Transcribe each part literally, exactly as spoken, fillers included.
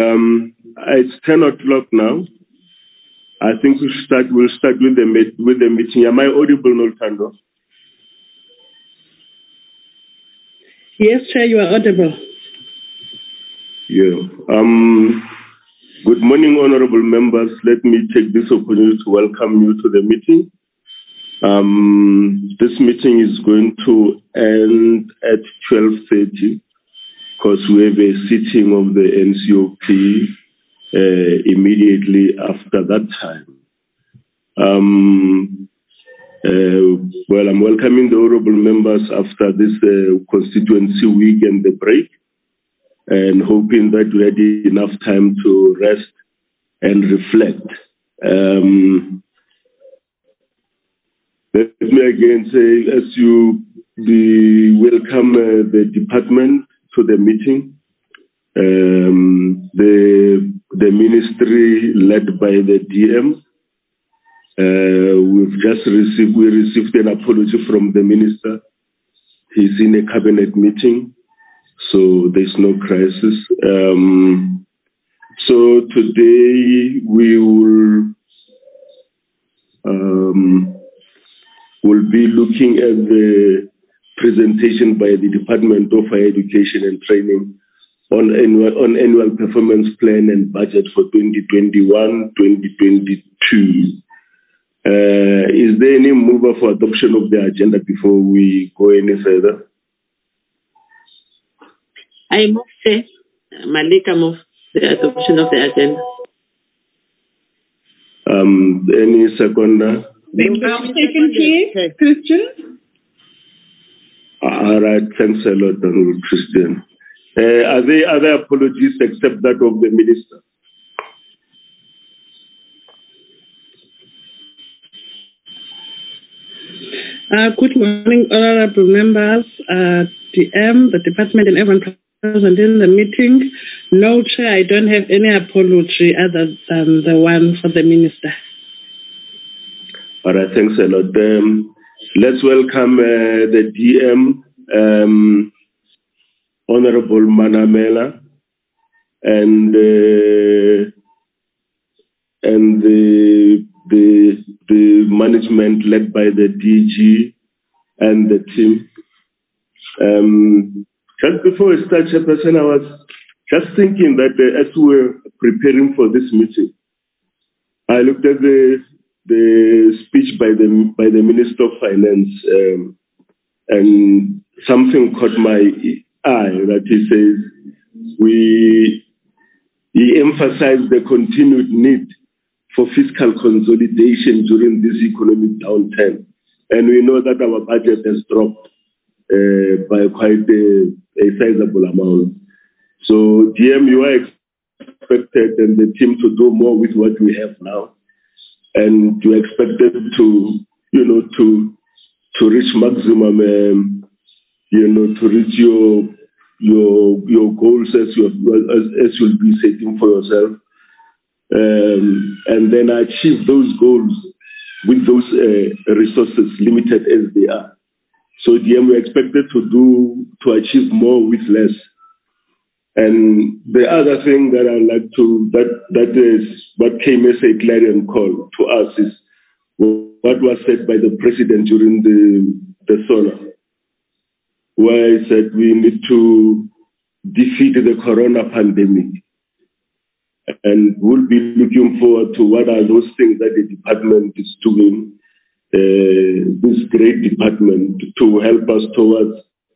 Um, it's ten o'clock now. I think we should start. We'll start with the meet, with the meeting. Am I audible, Nolthando? Yes, Chair, you are audible. Yeah. Um. Good morning, honourable members. Let me take this opportunity to welcome you to the meeting. Um. This meeting is going to end at twelve thirty because we have a sitting of the N C O P uh, immediately after that time. Um. Uh, well, I'm welcoming the honourable members after this uh, constituency week and the break, and hoping that we had enough time to rest and reflect. Um, let me again say, as you the, welcome uh, the department to the meeting, um, the, the ministry led by the D M. Uh, we've just received, we received an apology from the minister. He's in a cabinet meeting, so there's no crisis. Um, so today we will um, will be looking at the presentation by the Department of Higher Education and Training on annual, on annual performance plan and budget for twenty twenty-one twenty twenty-two. Uh, is there any mover for adoption of the agenda before we go any further? I move, say, Malika move the adoption of the agenda. Um, any seconder? I'll second here, Christian. All right, thanks a lot, Honorable Christian. Uh, are there other apologies except that of the minister? Uh, good morning, honorable members, uh, D M, the department, and everyone present in the meeting. No, Chair, I don't have any apology other than the one for the minister. All right, thanks a lot. Um, let's welcome uh, the D M, um, Honorable Manamela, and uh, and the the the management led by the D G and the team. Um, just before we start, Chairperson, I was just thinking that uh, as we were preparing for this meeting, I looked at the the speech by the by the Minister of Finance, um, and something caught my eye that he says we he emphasized the continued need for fiscal consolidation during this economic downturn. And we know that our budget has dropped uh, by quite a, a sizable amount. So D M, you are expected and the team to do more with what we have now. And you expected to, you know, to to reach maximum, um, you know, to reach your your your goals as you as, as you'll be setting for yourself. Um, and then achieve those goals with those uh, resources limited as they are. So D M, we're expected to do to achieve more with less. And the other thing that I'd like to that that is what came as a clarion call to us is what was said by the president during the the solar, where he said we need to defeat the corona pandemic. And we'll be looking forward to what are those things that the department is doing, uh, this great department, to help us towards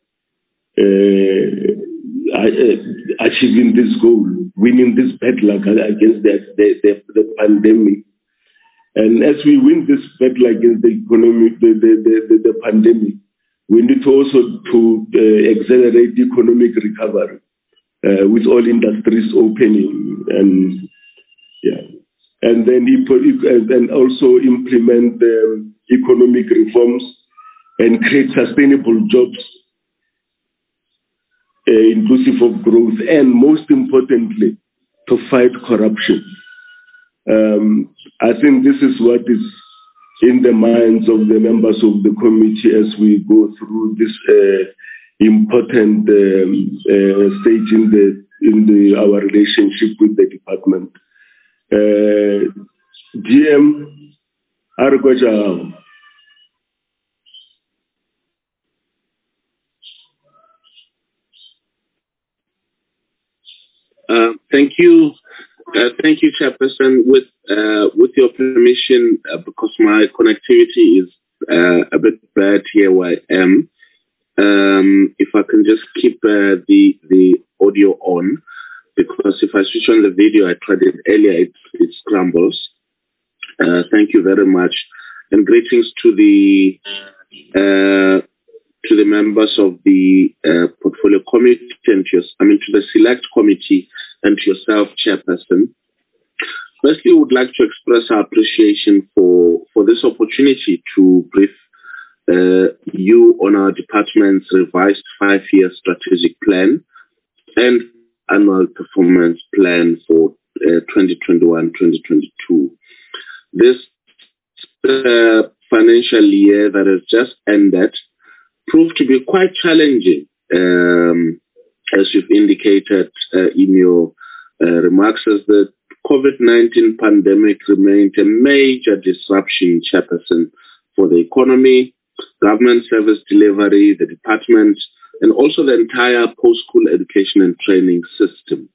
uh, uh, achieving this goal, winning this battle against the, the, the, the pandemic. And as we win this battle against the economic, the, the, the, the, the pandemic, we need to also to uh, accelerate economic recovery. Uh, with all industries opening, and yeah, and then and also implement um, economic reforms and create sustainable jobs, uh, inclusive of growth, and most importantly, to fight corruption. Um, I think this is what is in the minds of the members of the committee as we go through this uh, important um, uh, stage in the in the, our relationship with the department. Uh, D M Argoja. Uh, thank you, uh, thank you, Chairperson. With uh, with your permission, uh, because my connectivity is uh, a bit bad here where I am, um, if I can just keep uh, the the audio on, because if I switch on the video, I tried it earlier, it, it scrambles. Uh, thank you very much, and greetings to the uh, to the members of the uh, portfolio committee and to your, I mean to the select committee and to yourself, Chairperson. Firstly, we would like to express our appreciation for for this opportunity to brief uh, you on our department's revised five-year strategic plan and annual performance plan for uh, twenty twenty-one twenty twenty-two. This uh, financial year that has just ended proved to be quite challenging, um, as you've indicated uh, in your uh, remarks, as the COVID nineteen pandemic remained a major disruption, Chairperson, for the economy, government service delivery, the department, and also the entire post-school education and training system.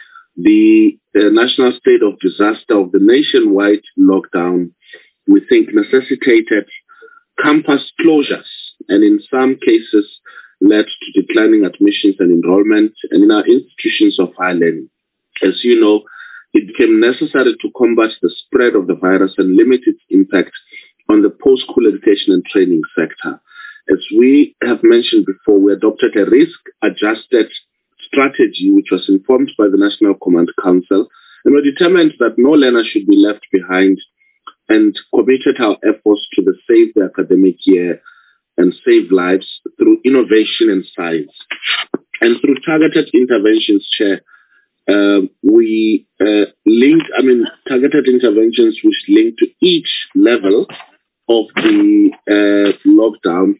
The uh, national state of disaster of the nationwide lockdown, we think, necessitated campus closures, and in some cases led to declining admissions and enrollment and in our institutions of higher learning. As you know, it became necessary to combat the spread of the virus and limit its impact on the post-school education and training sector. As we have mentioned before, we adopted a risk-adjusted strategy which was informed by the National Command Council, and we determined that no learner should be left behind, and committed our efforts to the Save the Academic Year and Save Lives through innovation and science. And through targeted interventions, Chair, uh, we uh, linked, I mean, targeted interventions which link to each level of the uh, lockdown.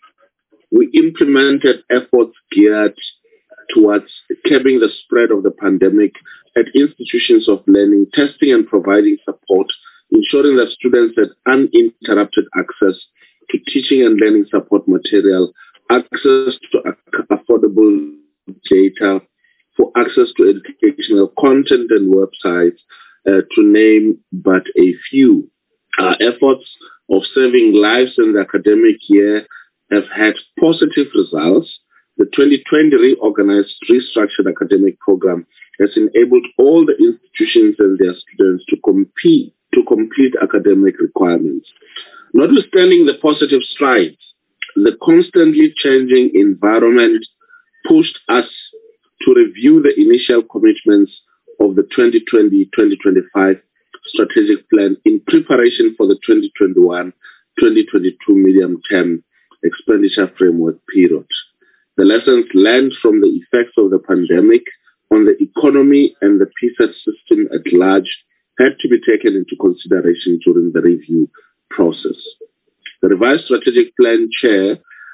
We implemented efforts geared towards curbing the spread of the pandemic at institutions of learning, testing and providing support, ensuring that students had uninterrupted access to teaching and learning support material, access to affordable data, for access to educational content and websites, uh, to name but a few. Our efforts of saving lives in the academic year have had positive results. The twenty twenty reorganized, restructured academic program has enabled all the institutions and their students to compete to complete academic requirements. Notwithstanding the positive strides, the constantly changing environment pushed us to review the initial commitments of the twenty twenty to twenty twenty-five strategic plan in preparation for the twenty twenty-one to twenty twenty-two medium-term expenditure framework period. The lessons learned from the effects of the pandemic on the economy and the P S E T system at large had to be taken into consideration during the review process. The revised strategic plan, Chair,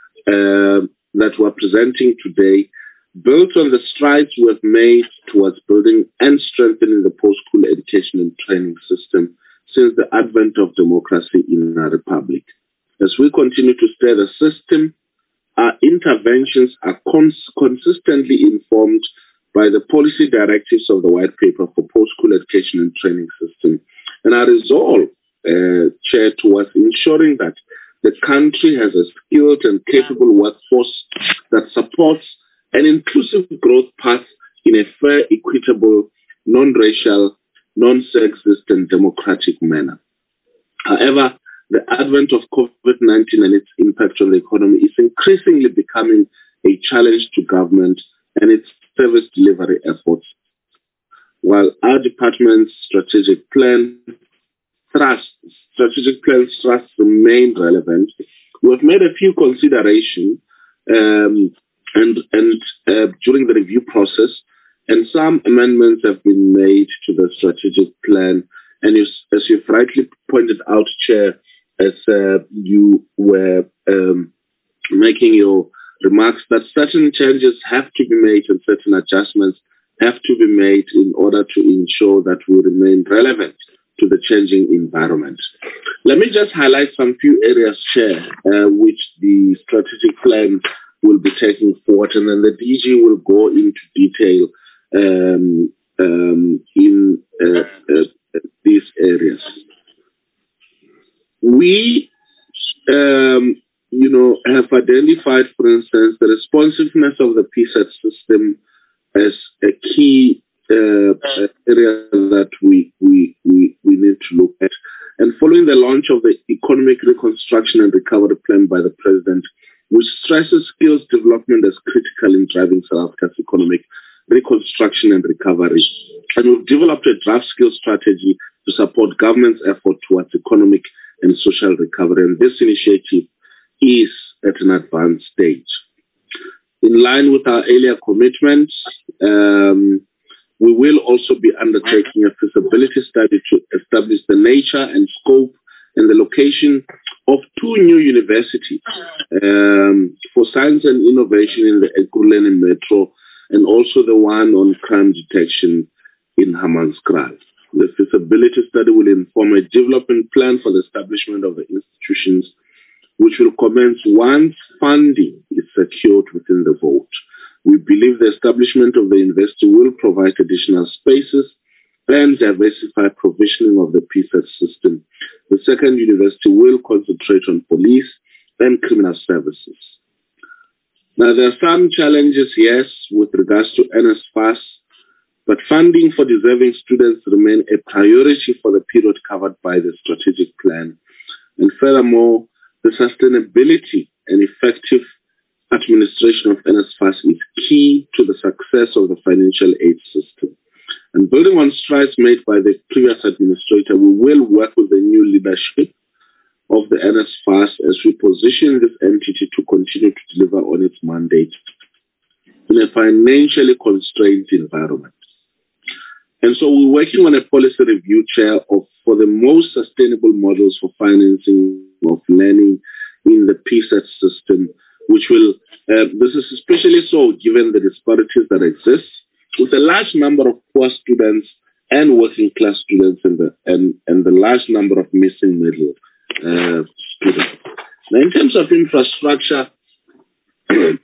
uh, that we're presenting today built on the strides we have made towards building and strengthening the post-school education and training system since the advent of democracy in our republic. As we continue to steer the system, our interventions are cons- consistently informed by the policy directives of the White Paper for Post-School Education and Training System, and our resolve, uh, Chair, towards ensuring that the country has a skilled and capable workforce that supports an inclusive growth path in a fair, equitable, non-racial, non-sexist, and democratic manner. However, the advent of COVID nineteen and its impact on the economy is increasingly becoming a challenge to government and its service delivery efforts. While our department's strategic plan thrusts, strategic plan thrusts remain relevant, we have made a few considerations um, and, and uh, during the review process, and some amendments have been made to the strategic plan. And as, as you've rightly pointed out, Chair, as uh, you were um, making your remarks, that certain changes have to be made and certain adjustments have to be made in order to ensure that we remain relevant to the changing environment. Let me just highlight some few areas, Chair, uh, which the strategic plan will be taking forward, and then the D G will go into detail um, um, in uh, uh, these areas. We, um, you know, have identified, for instance, the responsiveness of the P SET system as a key uh, area that we, we, we, we need to look at. And following the launch of the Economic Reconstruction and Recovery Plan by the President, which stresses skills development as critical in driving South Africa's economic reconstruction and recovery. And we've developed a draft skills strategy to support government's effort towards economic and social recovery. And this initiative is at an advanced stage. In line with our earlier commitments, um, we will also be undertaking a feasibility study to establish the nature and scope and the location of two new universities um, for science and innovation in the Ekurhuleni Metro, and also the one on crime detection in Hammanskraal. The feasibility study will inform a development plan for the establishment of the institutions, which will commence once funding is secured within the vote. We believe the establishment of the university will provide additional spaces and diversify provisioning of the P SET system. The second university will concentrate on police and criminal services. Now, there are some challenges, yes, with regards to N S F A S, but funding for deserving students remain a priority for the period covered by the strategic plan. And furthermore, the sustainability and effective administration of N S F A S is key to the success of the financial aid system. And building on strides made by the previous administrator, we will work with the new leadership of the N S F A S as we position this entity to continue to deliver on its mandate in a financially constrained environment. And so we're working on a policy review, Chair, of for the most sustainable models for financing of learning in the P SET system, which will, uh, this is especially so given the disparities that exist with a large number of poor students and working class students and the, and, and the large number of missing middle uh, students. Now, in terms of infrastructure, the,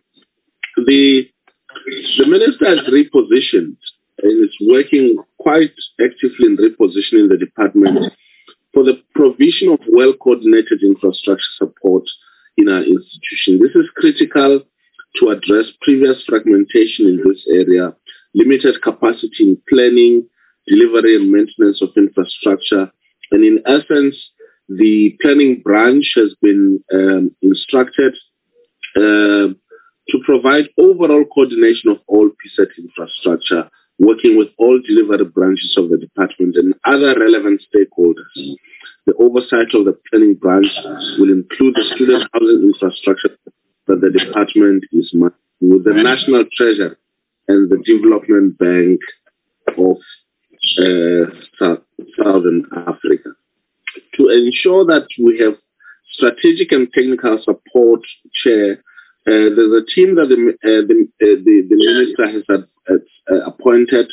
the minister has repositioned and is working quite actively in repositioning the department for the provision of well-coordinated infrastructure support in our institution. This is critical to address previous fragmentation in this area, limited capacity in planning, delivery and maintenance of infrastructure. And in essence, the planning branch has been um, instructed uh, to provide overall coordination of all P SET infrastructure, working with all delivery branches of the department and other relevant stakeholders. The oversight of the planning branch will include the student housing infrastructure that the department is managing with the National Treasury and the Development Bank of uh, South, Southern Africa. To ensure that we have strategic and technical support, Chair, Uh, there's a team that the uh, the, uh, the, the minister has uh, uh, appointed,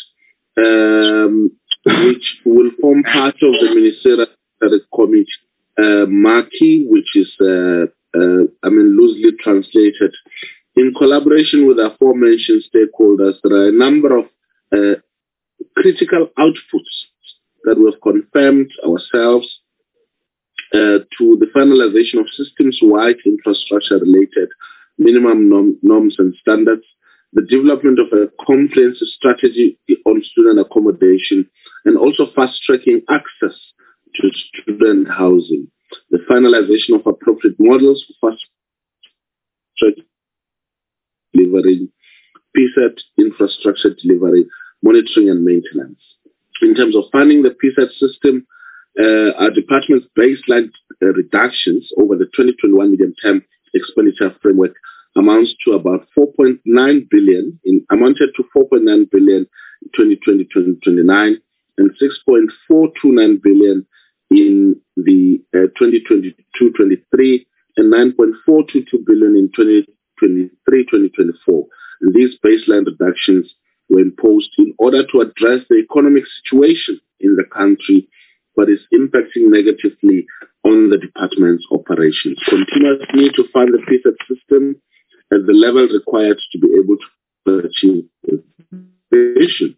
um, which will form part of the ministerial committee, uh, MAKI, which is, uh, uh, I mean, loosely translated. In collaboration with aforementioned stakeholders, there are a number of uh, critical outputs that we have confirmed ourselves uh, to the finalization of systems-wide infrastructure-related minimum norm, norms and standards, the development of a comprehensive strategy on student accommodation, and also fast-tracking access to student housing, the finalization of appropriate models for fast-track delivery, P SET infrastructure delivery, monitoring and maintenance. In terms of funding the P SET system, uh, our department's baseline uh, reductions over the twenty twenty-one medium-term expenditure framework amounts to about four point nine billion in amounted to four point nine billion in twenty twenty to twenty twenty-nine and six point four two nine billion in the uh, twenty twenty-two twenty-three and nine point four two two billion in twenty twenty-three twenty twenty-four. And these baseline reductions were were imposed in order to address the economic situation in the country, but is impacting negatively on the department's operations. Continuous need to fund the P S E T system at the level required to be able to achieve the vision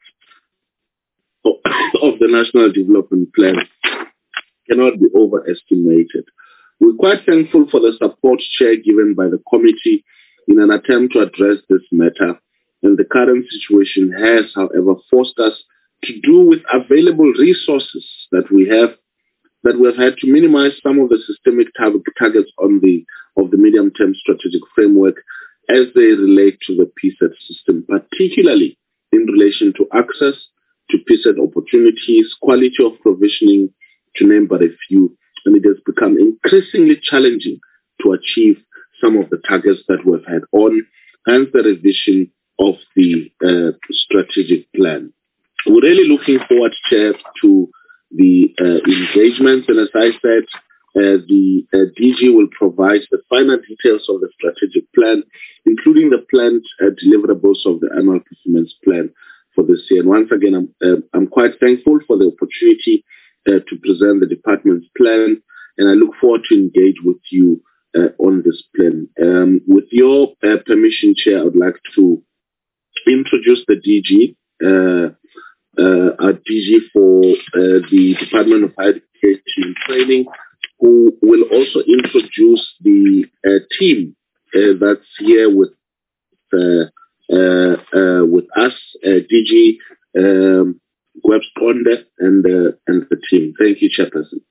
of the National Development Plan cannot be overestimated. We're quite thankful for the support share given by the committee in an attempt to address this matter, and the current situation has, however, forced us to do with available resources that we have, that we have had to minimize some of the systemic tar- targets on the of the medium-term strategic framework as they relate to the P S E T system, particularly in relation to access to P S E T opportunities, quality of provisioning, to name but a few, and it has become increasingly challenging to achieve some of the targets that we've had on, hence the revision of the uh, strategic plan. We're really looking forward, Chair, to the uh, engagements, and as I said, uh, the uh, D G will provide the final details of the strategic plan, including the planned uh, deliverables of the annual performance plan for this year. And once again, I'm, uh, I'm quite thankful for the opportunity uh, to present the department's plan, and I look forward to engage with you uh, on this plan. Um, with your uh, permission, Chair, I would like to introduce the D G, uh, uh, our D G for uh, the Department of Higher Education and Training, who will also introduce the uh, team uh, that's here with uh, uh, uh, with us, uh, D G um, Gwebskonde and uh, and the team. Thank you, Chairperson.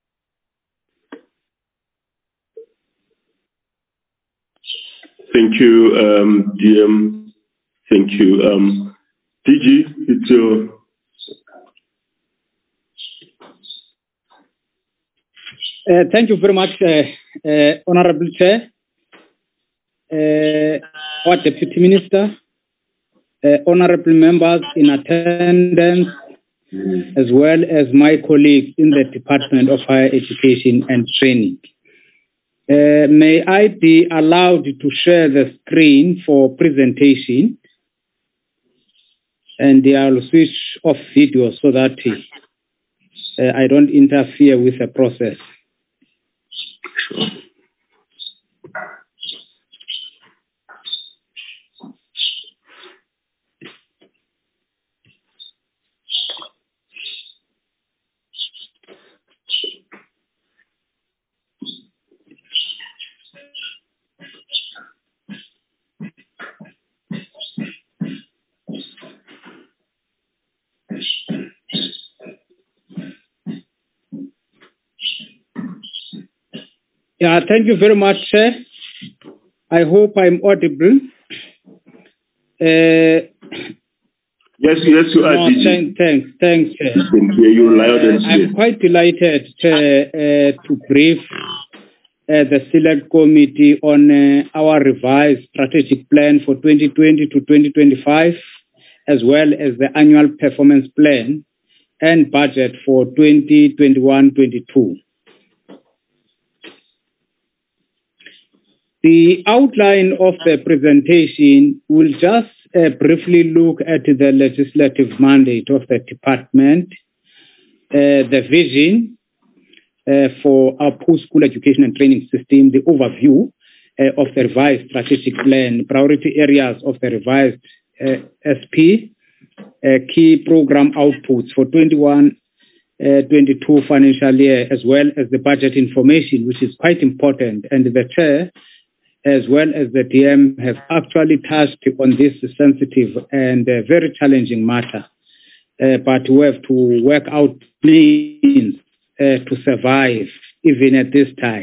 Thank you, um, D M. Thank you. Um, D G, it's your... Uh, thank you very much, uh, uh, Honorable Chair, uh, our Deputy Minister, uh, Honorable members in attendance, as well as my colleagues in the Department of Higher Education and Training. Uh, may I be allowed to share the screen for presentation? And I'll switch off video so that uh, I don't interfere with the process. Sure. Yeah, thank you very much, Chair. I hope I'm audible. Uh, yes, yes, you are, no, D G. Thanks, thanks, thanks, Chair. We can hear you loud and clear. I'm quite delighted, Chair, uh, to brief uh, the Select Committee on uh, our revised strategic plan for twenty twenty to twenty twenty-five, as well as the annual performance plan and budget for twenty twenty-one twenty-two. The outline of the presentation will just uh, briefly look at the legislative mandate of the department, uh, the vision uh, for our post-school education and training system, the overview uh, of the revised strategic plan, priority areas of the revised uh, S P, uh, key program outputs for twenty-one twenty-two financial year, as well as the budget information, which is quite important, and the Chair as well as the D M have actually touched on this sensitive and uh, very challenging matter. Uh, but we have to work out means uh, to survive even at this time.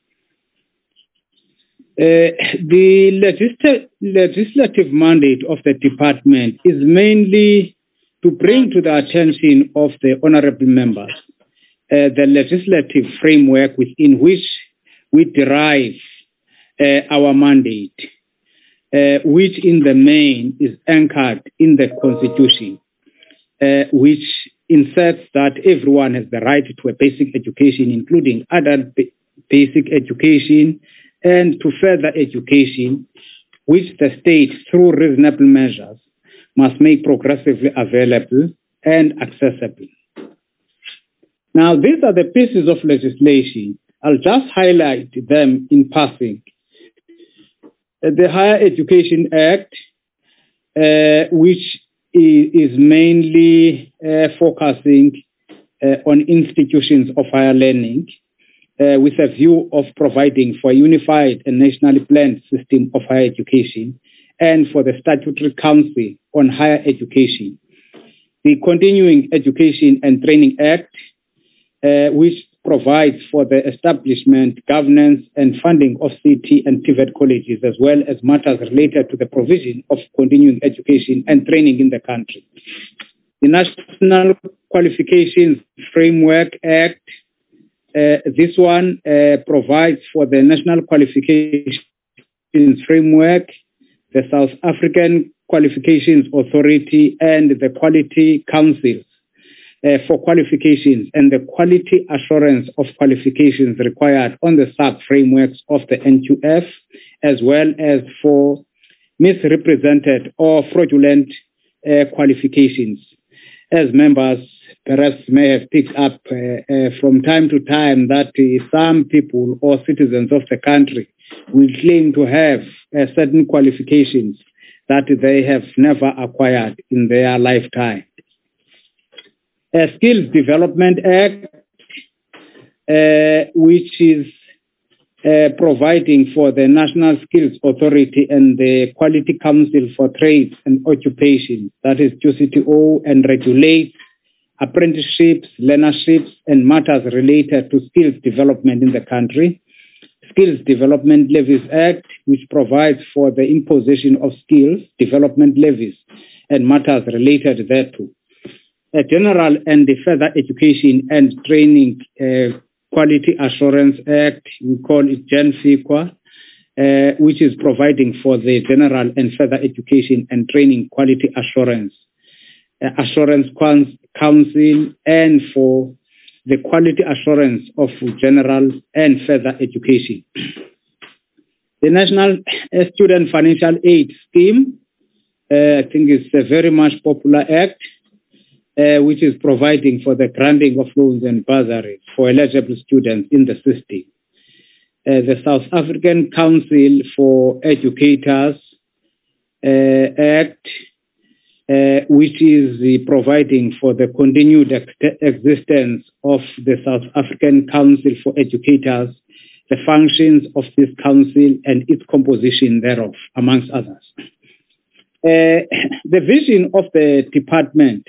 Uh, the legisl- legislative mandate of the department is mainly to bring to the attention of the honorable members uh, the legislative framework within which we derive Uh, our mandate, uh, which in the main is anchored in the Constitution, uh, which inserts that everyone has the right to a basic education, including adult ba- basic education and to further education, which the state, through reasonable measures, must make progressively available and accessible. Now, these are the pieces of legislation. I'll just highlight them in passing. The Higher Education Act, uh, which is mainly uh, focusing uh, on institutions of higher learning, uh, with a view of providing for a unified and nationally planned system of higher education, and for the Statutory Council on Higher Education. The Continuing Education and Training Act, uh, which provides for the establishment, governance, and funding of C T and T V E T colleges, as well as matters related to the provision of continuing education and training in the country. The National Qualifications Framework Act, uh, this one uh, provides for the National Qualifications Framework, the South African Qualifications Authority, and the Quality Council Uh, for qualifications and the quality assurance of qualifications required on the sub-frameworks of the N Q F, as well as for misrepresented or fraudulent uh, qualifications. As members perhaps may have picked up uh, uh, from time to time that uh, some people or citizens of the country will claim to have uh, certain qualifications that they have never acquired in their lifetime. A Skills Development Act, uh, which is uh, providing for the National Skills Authority and the Quality Council for Trades and Occupations, that is Q C T O, and regulates apprenticeships, learnerships, and matters related to skills development in the country. Skills Development Levies Act, which provides for the imposition of skills development levies and matters related thereto. A General and the Further Education and Training uh, Quality Assurance Act, we call it GENFIQA, uh, which is providing for the General and Further Education and Training Quality Assurance, uh, Assurance Council, and for the Quality Assurance of General and Further Education. The National Student Financial Aid Scheme, uh, I think it's a very much popular act, Uh, which is providing for the granting of loans and bursaries for eligible students in the system. Uh, the South African Council for Educators uh, Act, uh, which is uh, providing for the continued ex- existence of the South African Council for Educators, the functions of this council and its composition thereof, amongst others. Uh, the vision of the department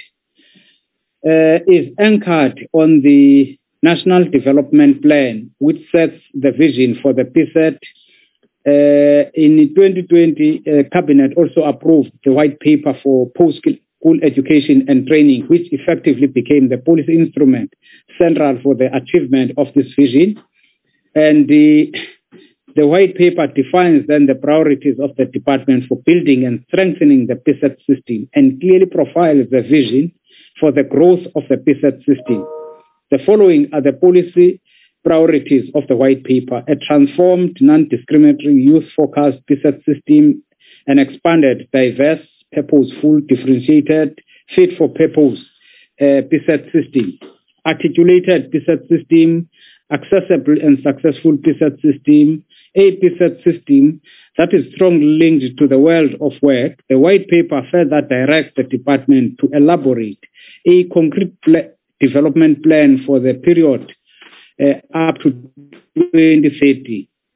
Uh, is anchored on the National Development Plan, which sets the vision for the P S E T. Uh, in twenty twenty, uh, Cabinet also approved the white paper for post-school education and training, which effectively became the policy instrument central for the achievement of this vision. And the, the white paper defines then the priorities of the department for building and strengthening the P S E T system, and clearly profiles the vision for the growth of the P S E T system. The following are the policy priorities of the white paper: a transformed, non-discriminatory, youth-focused P S E T system, an expanded, diverse, purposeful, differentiated, fit-for-purpose uh, P S E T system, articulated P S E T system, accessible and successful P S E T system, a P S E T system that is strongly linked to the world of work. The white paper further directs the department to elaborate a concrete pl- development plan for the period uh, up to twenty thirty.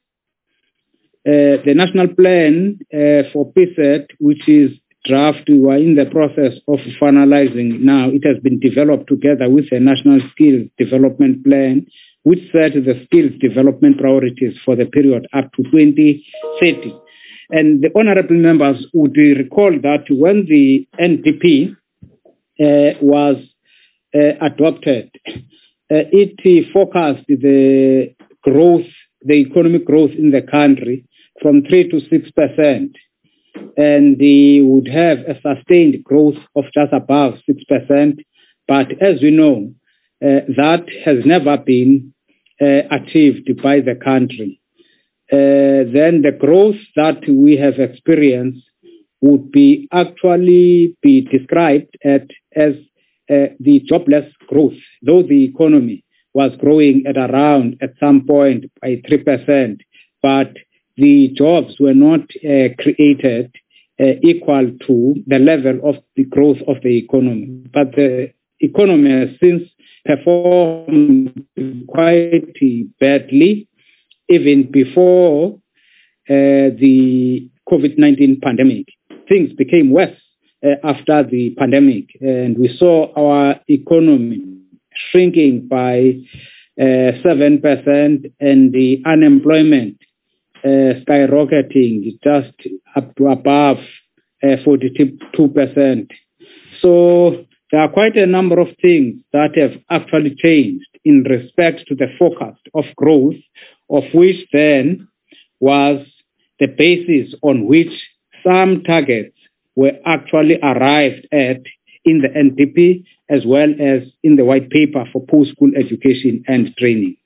Uh, the national plan uh, for P S E T, which is draft, we are in the process of finalizing now. It has been developed together with the National Skills Development Plan, which set the skills development priorities for the period up to twenty thirty. And the honorable members would recall that when the N D P uh, was uh, adopted, uh, it focused the growth, the economic growth in the country from three to six percent. And they would have a sustained growth of just above six percent. But as we know, uh, that has never been uh, achieved by the country. Uh, then the growth that we have experienced would be actually be described at, as uh, the jobless growth, though the economy was growing at around, at some point, by three percent, but the jobs were not uh, created uh, equal to the level of the growth of the economy. But the economy has since performed quite badly, even before uh, the COVID nineteen pandemic. Things became worse uh, after the pandemic, and we saw our economy shrinking by uh, seven percent and the unemployment uh, skyrocketing just up to above uh, forty-two percent. So there are quite a number of things that have actually changed in respect to the forecast of growth, of which then was the basis on which some targets were actually arrived at in the N D P as well as in the white paper for post-school education and training.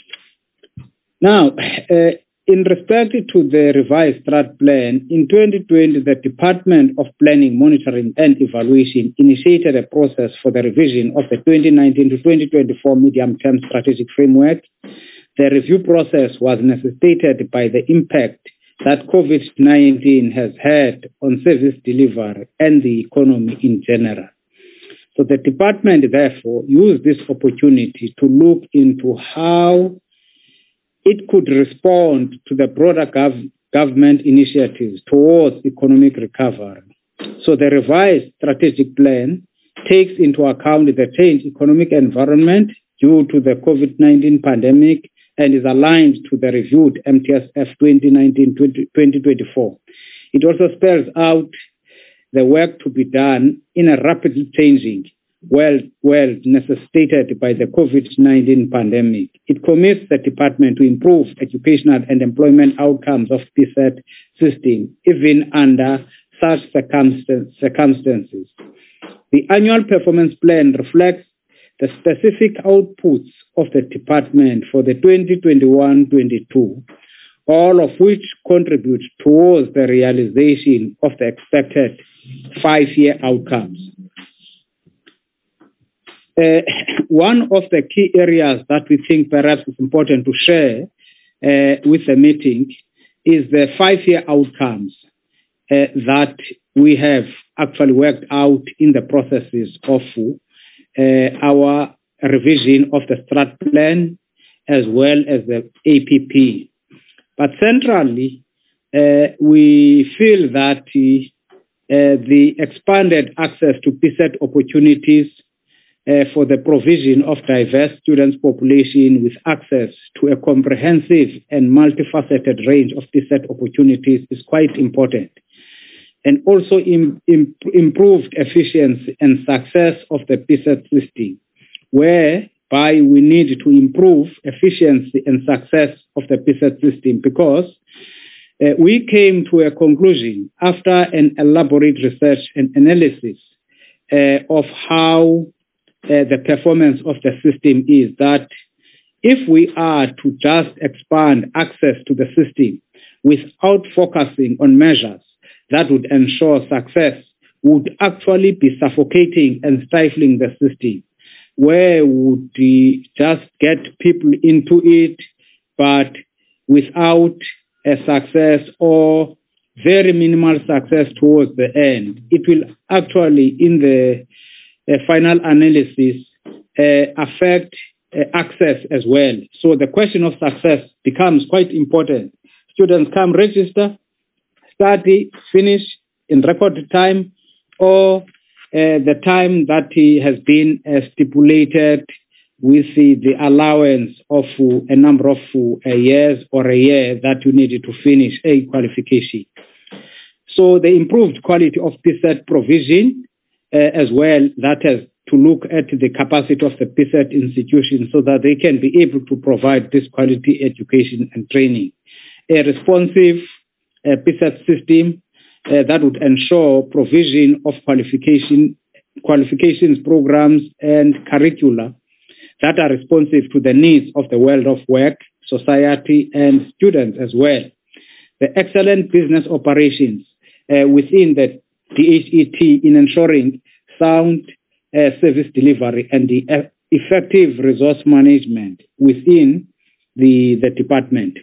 Now, uh, in respect to the revised strat plan, in twenty twenty, the Department of Planning, Monitoring and Evaluation initiated a process for the revision of the twenty nineteen to twenty twenty-four medium-term strategic framework. The review process was necessitated by the impact that COVID nineteen has had on service delivery and the economy in general. So the department, therefore, used this opportunity to look into how it could respond to the broader gov- government initiatives towards economic recovery. So the revised strategic plan takes into account the changed economic environment due to the COVID nineteen pandemic and is aligned to the reviewed M T S F twenty nineteen to twenty twenty-four. It also spells out the work to be done in a rapidly changing world, world necessitated by the COVID nineteen pandemic. It commits the department to improve educational and employment outcomes of P S E T system, even under such circumstances. The annual performance plan reflects the specific outputs of the department for the twenty twenty-one twenty-two, all of which contribute towards the realization of the expected five-year outcomes. Uh, one of the key areas that we think perhaps is important to share uh, with the meeting is the five-year outcomes uh, that we have actually worked out in the processes of uh, our revision of the strat plan as well as the A P P. But centrally, uh, we feel that uh, the expanded access to P S E T opportunities uh, for the provision of diverse students population with access to a comprehensive and multifaceted range of P S E T opportunities is quite important. And also im- im- improved efficiency and success of the P S E T system, whereby we need to improve efficiency and success of the P S E T system because uh, we came to a conclusion after an elaborate research and analysis uh, of how uh, the performance of the system is that if we are to just expand access to the system without focusing on measures that would ensure success, would actually be suffocating and stifling the system, where would we just get people into it, but without a success or very minimal success towards the end. It will actually, in the uh, final analysis, uh, affect uh, access as well. So the question of success becomes quite important. Students come register, study, finish in record time, or uh, the time that uh, has been uh, stipulated with the, the allowance of uh, a number of uh, years or a year that you needed to finish a qualification. So the improved quality of P S E T provision uh, as well, that has to look at the capacity of the P S E T institutions so that they can be able to provide this quality education and training. A responsive uh, P S E T system uh, that would ensure provision of qualification, qualifications programs and curricula that are responsive to the needs of the world of work, society, and students as well. The excellent business operations uh, within the D H E T in ensuring sound uh, service delivery and the e- effective resource management within the, the department.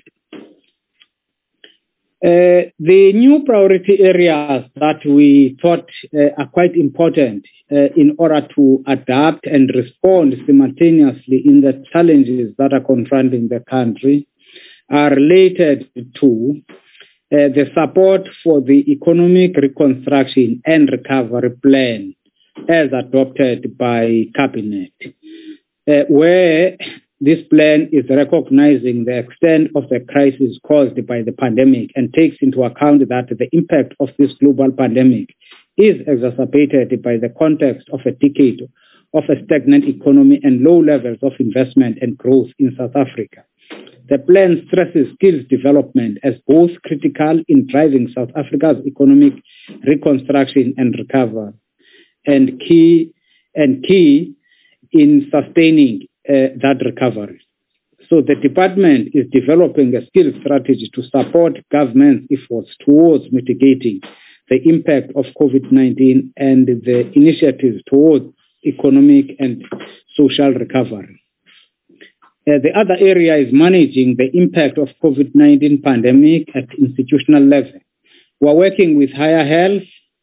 Uh, the new priority areas that we thought uh, are quite important uh, in order to adapt and respond simultaneously in the challenges that are confronting the country are related to uh, the support for the economic reconstruction and recovery plan as adopted by Cabinet, uh, where this plan is recognizing the extent of the crisis caused by the pandemic and takes into account that the impact of this global pandemic is exacerbated by the context of a decade of a stagnant economy and low levels of investment and growth in South Africa. The plan stresses skills development as both critical in driving South Africa's economic reconstruction and recovery, and key and key in sustaining Uh, that recovery. So the department is developing a skills strategy to support government efforts towards mitigating the impact of COVID nineteen and the initiatives towards economic and social recovery. Uh, the other area is managing the impact of COVID nineteen pandemic at institutional level. We're working with Higher Health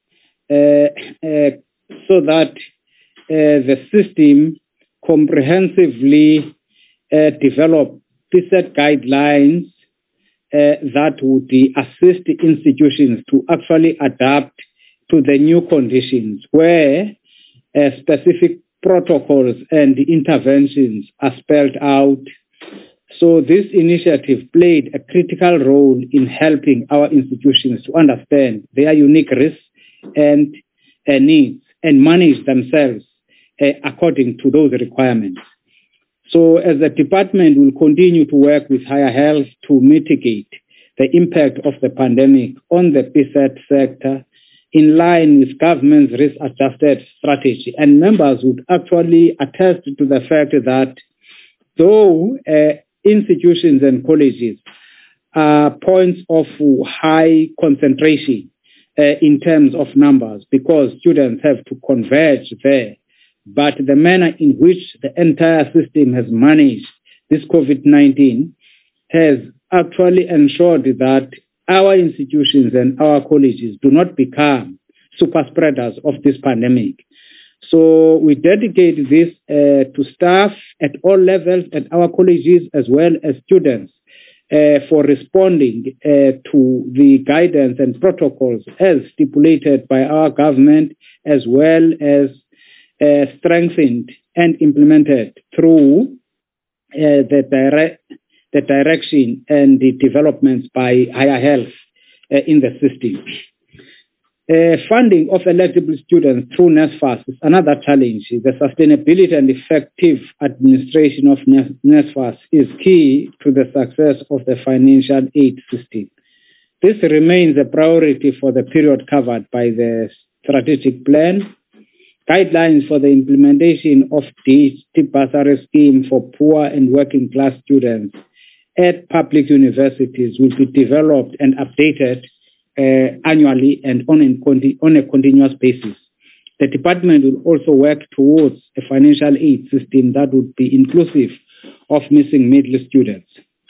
uh, uh, so that uh, the system comprehensively uh, develop set guidelines uh, that would assist institutions to actually adapt to the new conditions where uh, specific protocols and interventions are spelled out. So this initiative played a critical role in helping our institutions to understand their unique risks and uh, needs and manage themselves Uh, according to those requirements. So as the department will continue to work with Higher Health to mitigate the impact of the pandemic on the P S E T sector in line with government's risk-adjusted strategy. And members would actually attest to the fact that though uh, institutions and colleges are points of high concentration uh, in terms of numbers because students have to converge there, but the manner in which the entire system has managed this COVID nineteen has actually ensured that our institutions and our colleges do not become super spreaders of this pandemic. So we dedicate this uh, to staff at all levels at our colleges as well as students uh, for responding uh, to the guidance and protocols as stipulated by our government as well as Uh, strengthened and implemented through uh, the, dire- the direction and the developments by Higher Health uh, in the system. Uh, funding of eligible students through NSFAS is another challenge. The sustainability and effective administration of NSFAS is key to the success of the financial aid system. This remains a priority for the period covered by the strategic plan. Guidelines for the implementation of the bursary scheme for poor and working class students at public universities will be developed and updated uh, annually and on, in conti- on a continuous basis. The department will also work towards a financial aid system that would be inclusive of missing middle students.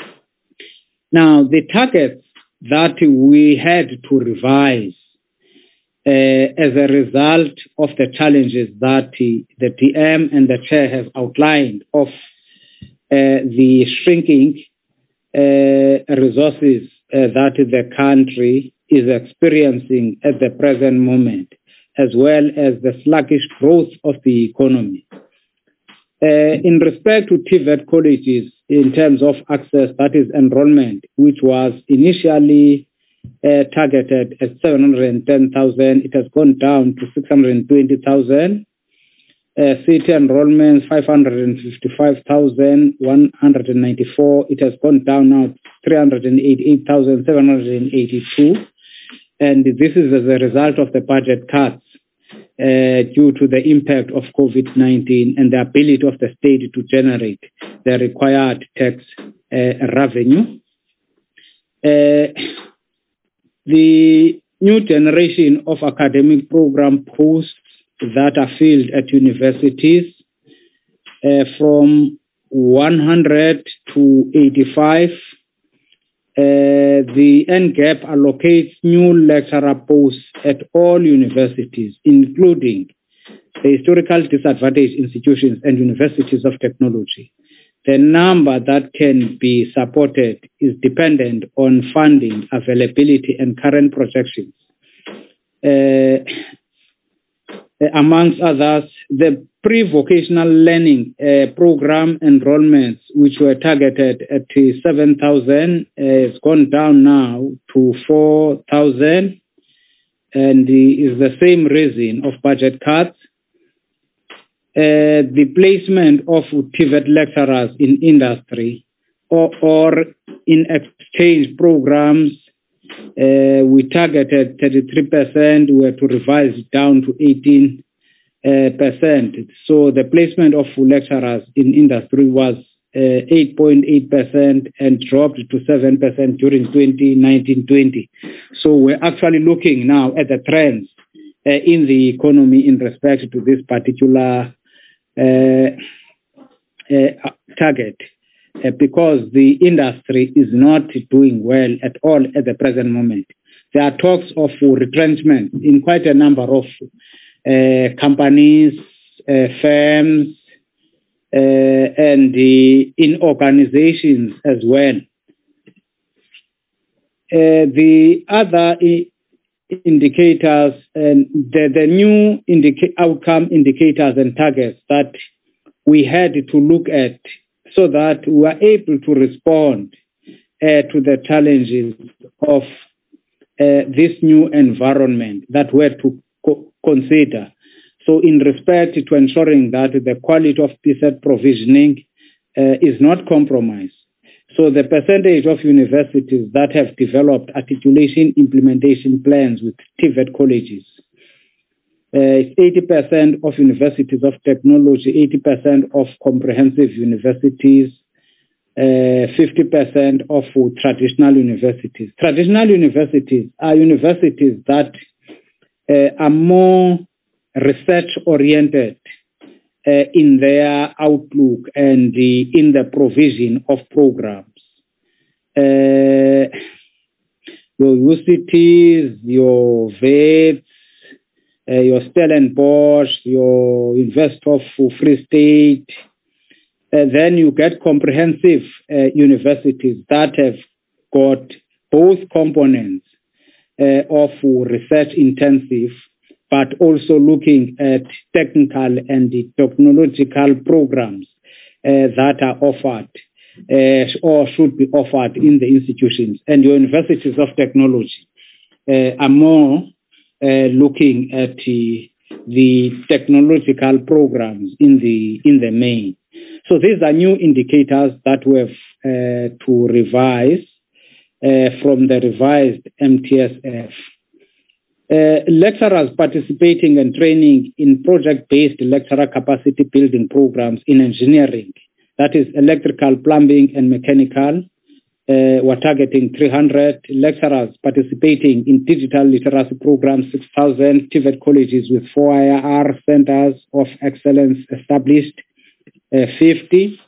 Now, the targets that we had to revise Uh, as a result of the challenges that uh, the D M and the chair have outlined of uh, the shrinking uh, resources uh, that the country is experiencing at the present moment, as well as the sluggish growth of the economy. Uh, in respect to T V E T colleges, in terms of access, that is enrollment, which was initially Uh, targeted at seven hundred ten thousand, it has gone down to six hundred twenty thousand. Uh, city enrollment, five hundred fifty-five thousand one hundred ninety-four. It has gone down now to three hundred eighty-eight thousand seven hundred eighty-two. And this is as a result of the budget cuts uh, due to the impact of COVID nineteen and the ability of the state to generate the required tax uh, revenue. Uh, The new generation of academic program posts that are filled at universities uh, from one hundred to eighty-five. Uh, the N G A P allocates new lecturer posts at all universities, including the historical disadvantaged institutions and universities of technology. The number that can be supported is dependent on funding availability and current projections. Uh, amongst others, the pre-vocational learning uh, program enrollments, which were targeted at seven thousand, uh, has gone down now to four thousand, and is the same reason of budget cuts. Uh, the placement of T V E T lecturers in industry or, or in exchange programs, uh, we targeted thirty-three percent, we had to revise it down to eighteen percent. Uh, so the placement of lecturers in industry was uh, eight point eight percent and dropped to seven percent during twenty nineteen twenty. So we're actually looking now at the trends uh, in the economy in respect to this particular Uh, uh, target uh, because the industry is not doing well at all at the present moment. There are talks of retrenchment in quite a number of uh, companies, uh, firms, uh, and the, in organizations as well. Uh, the other I- indicators and the, the new indica- outcome indicators and targets that we had to look at so that we were able to respond uh, to the challenges of uh, this new environment that we had to co- consider. So in respect to ensuring that the quality of P SET provisioning uh, is not compromised. So the percentage of universities that have developed articulation implementation plans with T V E T colleges, uh, it's eighty percent of universities of technology, eighty percent of comprehensive universities, uh, fifty percent of traditional universities. Traditional universities are universities that uh, are more research-oriented Uh, in their outlook and the, in the provision of programs. Uh, your U C Ts, your V E Ts, uh, your Stellenbosch, your University of Free State, uh, then you get comprehensive uh, universities that have got both components uh, of research intensive but also looking at technical and the technological programs uh, that are offered uh, or should be offered in the institutions. And your universities of technology uh, are more uh, looking at uh, the technological programs in the in the main. So these are new indicators that we have uh, to revise uh, from the revised M T S F. Uh, lecturers participating and training in project-based lecturer capacity building programs in engineering, that is electrical, plumbing, and mechanical. Uh, we're targeting three hundred lecturers participating in digital literacy programs, six thousand T V E T colleges with four I R centers of excellence established, uh, fifty.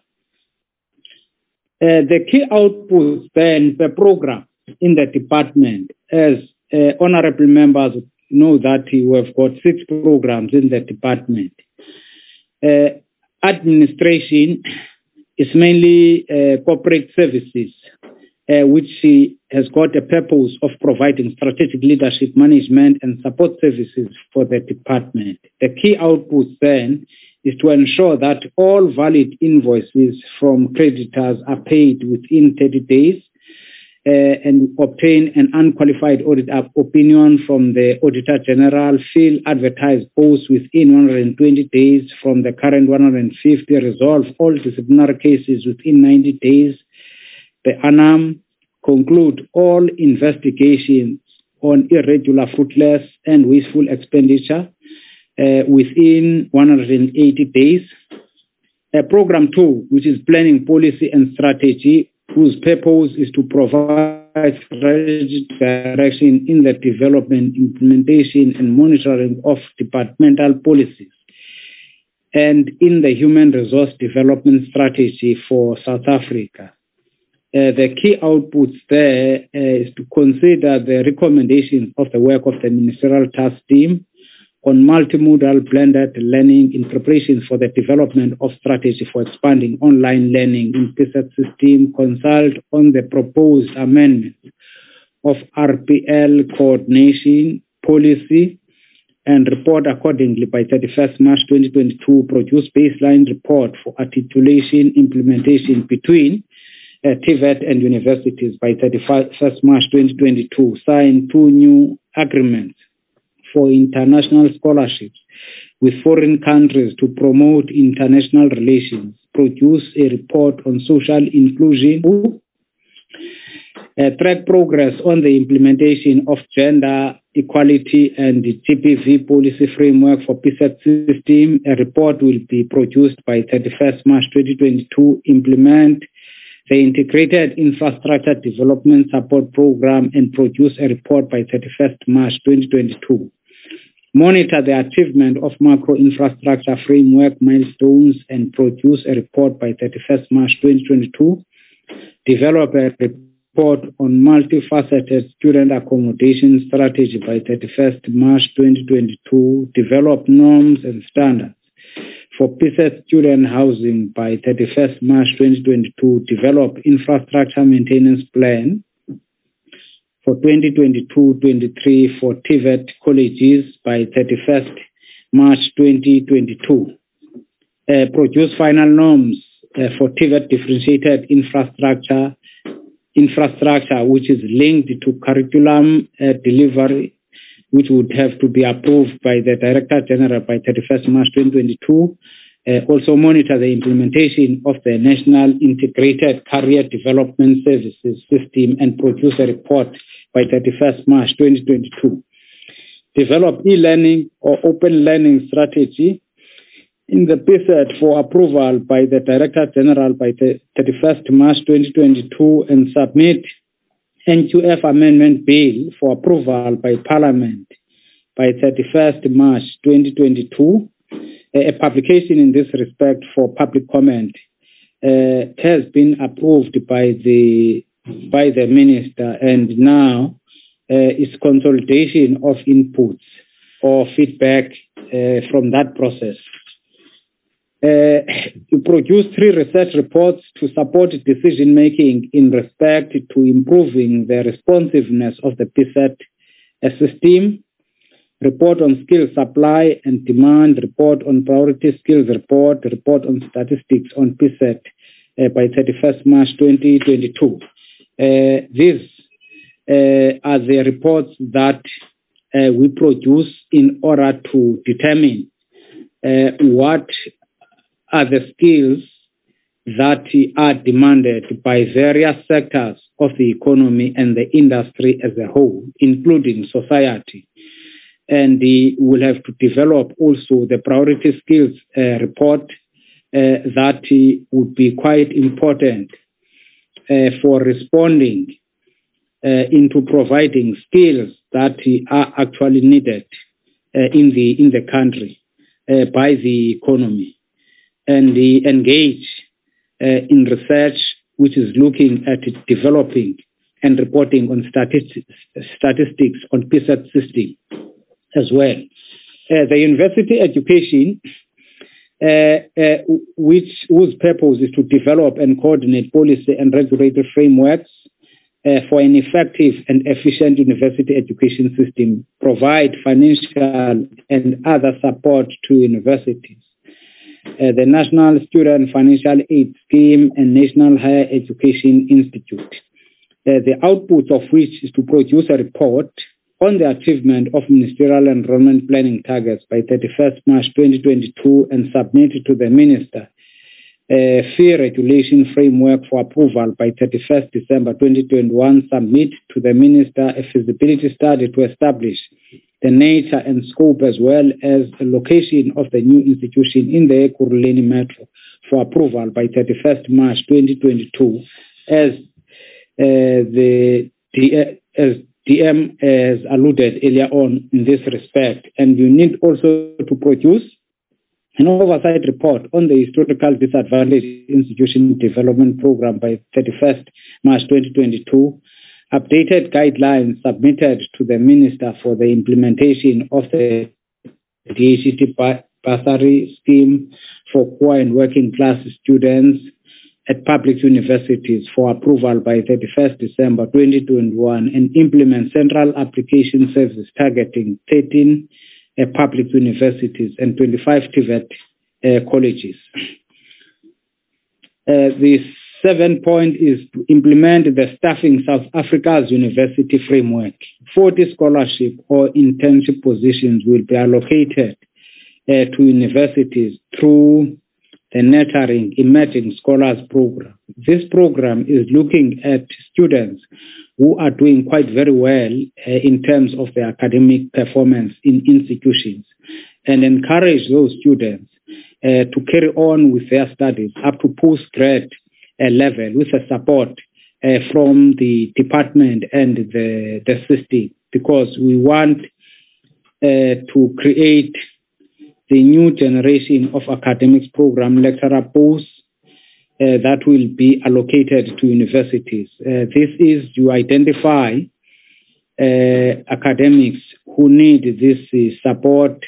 Uh, the key outputs then per program in the department, as Uh, honorable members know that we have got six programs in the department. Uh, administration is mainly uh, corporate services, uh, which uh, has got a purpose of providing strategic leadership, management, and support services for the department. The key outputs then is to ensure that all valid invoices from creditors are paid within thirty days. Uh, and obtain an unqualified audit opinion from the Auditor General, fill advertised posts within one hundred twenty days from the current one hundred fifty, resolve all disciplinary cases within ninety days, the A N A M, conclude all investigations on irregular, fruitless, and wasteful expenditure uh, within one hundred eighty days. Uh, program two, which is planning policy and strategy, whose purpose is to provide strategic direction in the development, implementation, and monitoring of departmental policies, and in the human resource development strategy for South Africa. Uh, the key outputs there uh, is to consider the recommendations of the work of the Ministerial Task Team on multimodal blended learning in preparation for the development of strategy for expanding online learning in P S E T system, consult on the proposed amendment of R P L coordination policy, and report accordingly by thirty-first March twenty twenty-two, produce baseline report for articulation implementation between uh, T V E T and universities by thirty-first March twenty twenty-two, sign two new agreements for international scholarships with foreign countries to promote international relations, produce a report on social inclusion, uh, track progress on the implementation of gender equality and the G P V policy framework for P S E T system. A report will be produced by thirty-first March twenty twenty-two, implement the integrated infrastructure development support program and produce a report by thirty-first March twenty twenty-two. Monitor the achievement of macro infrastructure framework milestones and produce a report by thirty-first March twenty twenty-two. Develop a report on multifaceted student accommodation strategy by thirty-first March twenty twenty-two. Develop norms and standards for P S E T student housing by thirty-first March twenty twenty-two. Develop infrastructure maintenance plan for twenty twenty-two twenty-three for T V E T colleges by thirty-first March twenty twenty-two. Uh, produce final norms uh, for T V E T differentiated infrastructure, infrastructure which is linked to curriculum uh, delivery, which would have to be approved by the Director General by thirty-first March twenty twenty-two. Uh, also monitor the implementation of the National Integrated Career Development Services System and produce a report by thirty-first March twenty twenty-two. Develop e-learning or open learning strategy in the P S E T for approval by the Director General by the thirty-first March twenty twenty-two and submit N Q F Amendment Bill for approval by Parliament by thirty-first March twenty twenty-two. A publication in this respect for public comment uh, has been approved by the by the Minister, and now uh, is consolidation of inputs or feedback uh, from that process. Uh, to produce three research reports to support decision making in respect to improving the responsiveness of the P S E T system. Report on skills supply and demand, report on priority skills report, report on statistics on P S E T uh, by thirty-first March twenty twenty-two. Uh, these uh, are the reports that uh, we produce in order to determine uh, what are the skills that are demanded by various sectors of the economy and the industry as a whole, including society. And we will have to develop also the priority skills uh, report uh, that uh, would be quite important uh, for responding uh, into providing skills that uh, are actually needed uh, in the in the country uh, by the economy, and uh, engage uh, in research which is looking at developing and reporting on statistics, statistics on P S E T system as well. Uh, the university education, uh, uh, which whose purpose is to develop and coordinate policy and regulatory frameworks uh, for an effective and efficient university education system, provide financial and other support to universities. Uh, the National Student Financial Aid Scheme and National Higher Education Institute, uh, the output of which is to produce a report on the achievement of ministerial enrollment planning targets by thirty-first March twenty twenty-two and submitted to the Minister a fee regulation framework for approval by thirty-first December twenty twenty-one, submit to the Minister a feasibility study to establish the nature and scope as well as the location of the new institution in the Ekurhuleni Metro for approval by thirty-first March twenty twenty-two, as uh, the D- as D M has alluded earlier on in this respect. And you need also to produce an oversight report on the Historical Disadvantaged Institution Development Program by thirty-first March twenty twenty-two, updated guidelines submitted to the Minister for the implementation of the D H E T bursary scheme for poor and working class students at public universities for approval by thirty-first December twenty twenty-one, and implement central application service targeting thirteen uh, public universities and twenty-five T V E T uh, colleges. Uh, the seventh point is to implement the Staffing South Africa's University Framework. forty scholarship or internship positions will be allocated uh, to universities through the Nurturing Emerging Scholars Program. This program is looking at students who are doing quite very well uh, in terms of their academic performance in institutions, and encourage those students uh, to carry on with their studies up to postgrad uh, level with the support uh, from the department and the, the system, because we want uh, to create the new generation of academics program lecturer posts uh, that will be allocated to universities. Uh, this is to identify uh, academics who need this uh, support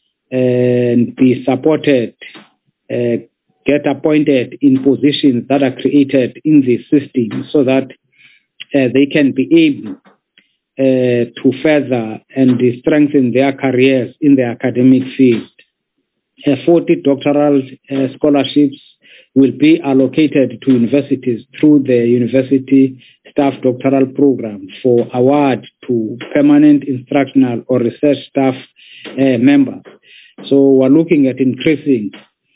and be supported, uh, get appointed in positions that are created in the system so that uh, they can be able uh, to further and strengthen their careers in the academic field. Uh, forty doctoral uh, scholarships will be allocated to universities through the University Staff Doctoral Program for award to permanent instructional or research staff uh, members. So we're looking at increasing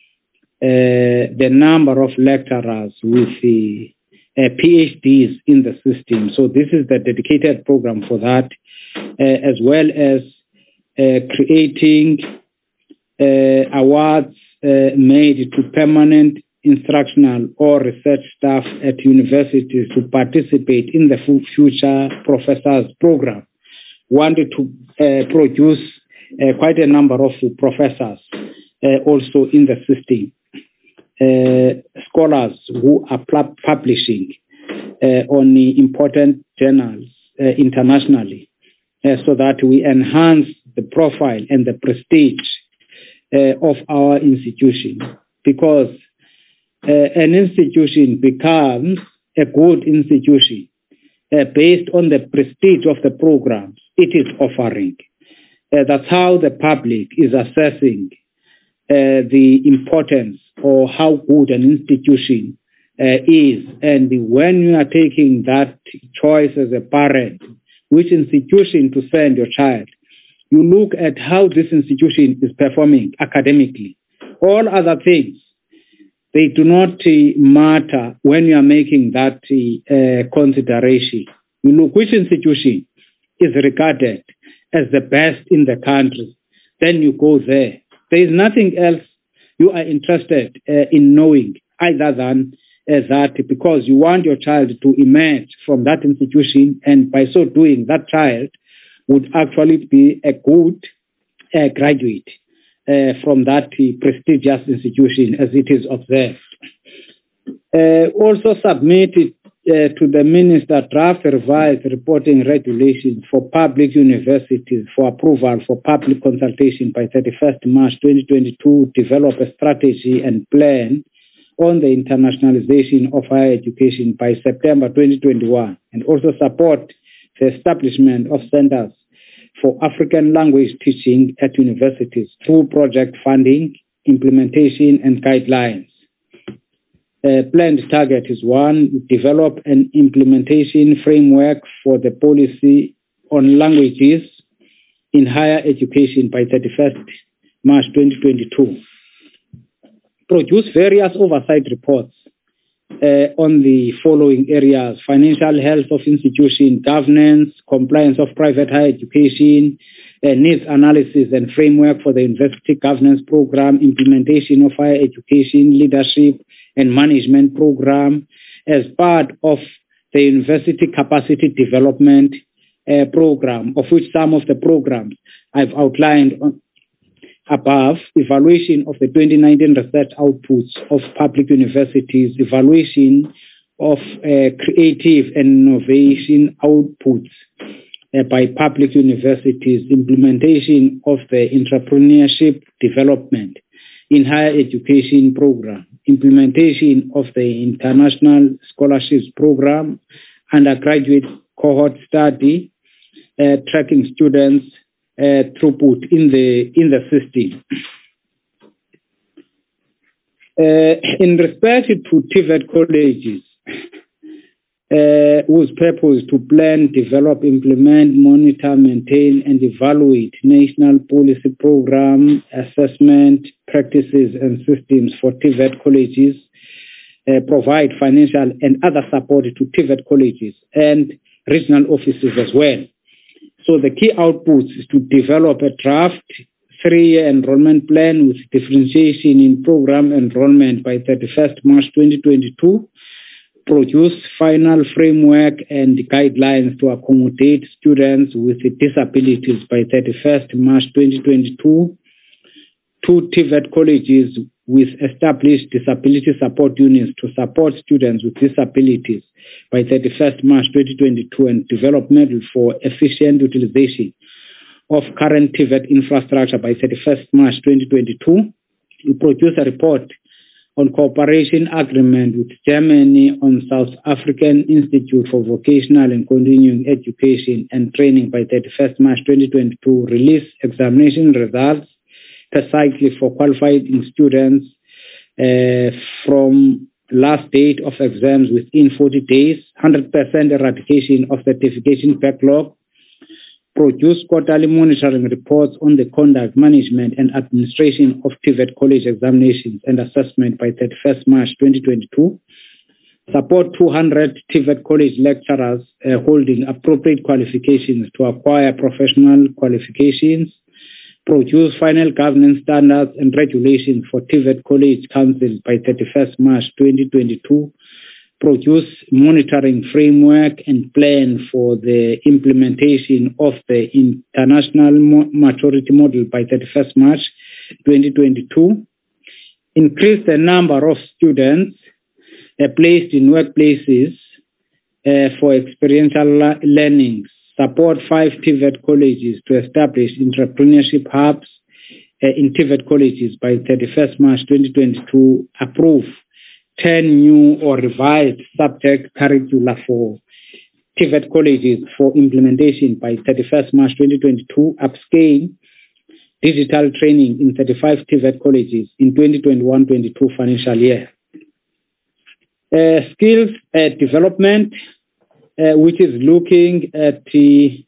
uh, the number of lecturers with the uh, PhDs in the system. So this is the dedicated program for that, uh, as well as uh, creating Uh, awards uh, made to permanent instructional or research staff at universities to participate in the future professors program. Wanted to uh, produce uh, quite a number of professors uh, also in the system. Uh, scholars who are pu- publishing uh, on the important journals uh, internationally, uh, so that we enhance the profile and the prestige Uh, of our institution, because uh, an institution becomes a good institution uh, based on the prestige of the programs it is offering. Uh, that's how the public is assessing uh, the importance or how good an institution uh, is. And when you are taking that choice as a parent, which institution to send your child, you look at how this institution is performing academically. All other things, they do not uh, matter when you are making that uh, consideration. You look which institution is regarded as the best in the country, then you go there. There is nothing else you are interested uh, in knowing other than uh, that, because you want your child to emerge from that institution, and by so doing, that child would actually be a good uh, graduate uh, from that uh, prestigious institution as it is observed. Uh, also submitted uh, to the Minister draft revised reporting regulations for public universities for approval for public consultation by thirty-first March twenty twenty-two, develop a strategy and plan on the internationalization of higher education by September twenty twenty-one, and also support the establishment of centers for African language teaching at universities through project funding, implementation, and guidelines. Uh, planned target is one, develop an implementation framework for the policy on languages in higher education by thirty-first March twenty twenty-two. Produce various oversight reports Uh, on the following areas: financial health of institution, governance, compliance of private higher education, uh, needs analysis and framework for the university governance program, implementation of higher education leadership and management program, as part of the University Capacity Development uh, Program, of which some of the programs I've outlined on, above: evaluation of the twenty nineteen research outputs of public universities, evaluation of uh, creative and innovation outputs uh, by public universities, implementation of the entrepreneurship development in higher education program, implementation of the international scholarships program, undergraduate cohort study, uh, tracking students uh, throughput in the in the system. Uh, in respect to T V E T colleges, uh, whose purpose to plan, develop, implement, monitor, maintain, and evaluate national policy program, assessment, practices, and systems for T V E T colleges, uh, provide financial and other support to T V E T colleges and regional offices as well. So the key outputs is to develop a draft three-year enrollment plan with differentiation in program enrollment by thirty-first March twenty twenty-two, produce final framework and guidelines to accommodate students with disabilities by thirty-first March twenty twenty-two, two T V E T colleges with established disability support units to support students with disabilities by thirty-first March twenty twenty-two, and develop model for efficient utilization of current T V E T infrastructure by thirty-first March twenty twenty-two. We produce a report on cooperation agreement with Germany on South African Institute for Vocational and Continuing Education and Training by thirty-first March twenty twenty-two. Release examination results precisely for qualifying students uh, from last date of exams within forty days, one hundred percent eradication of certification backlog. Produce quarterly monitoring reports on the conduct, management, and administration of T V E T college examinations and assessment by thirty-first March twenty twenty-two. Support two hundred T V E T college lecturers uh, holding appropriate qualifications to acquire professional qualifications. Produce final governance standards and regulations for T V E T college councils by thirty-first March twenty twenty-two. Produce monitoring framework and plan for the implementation of the international maturity model by thirty-first March twenty twenty-two. Increase the number of students uh, placed in workplaces uh, for experiential learning. Support five T V E T colleges to establish entrepreneurship hubs uh, in T V E T colleges by thirty-first March twenty twenty-two. Approve ten new or revised subject curricula for T V E T colleges for implementation by thirty-first March twenty twenty-two. Upscale digital training in thirty-five T V E T colleges in twenty twenty-one twenty-two financial year. Uh, skills uh, development, uh, which is looking at the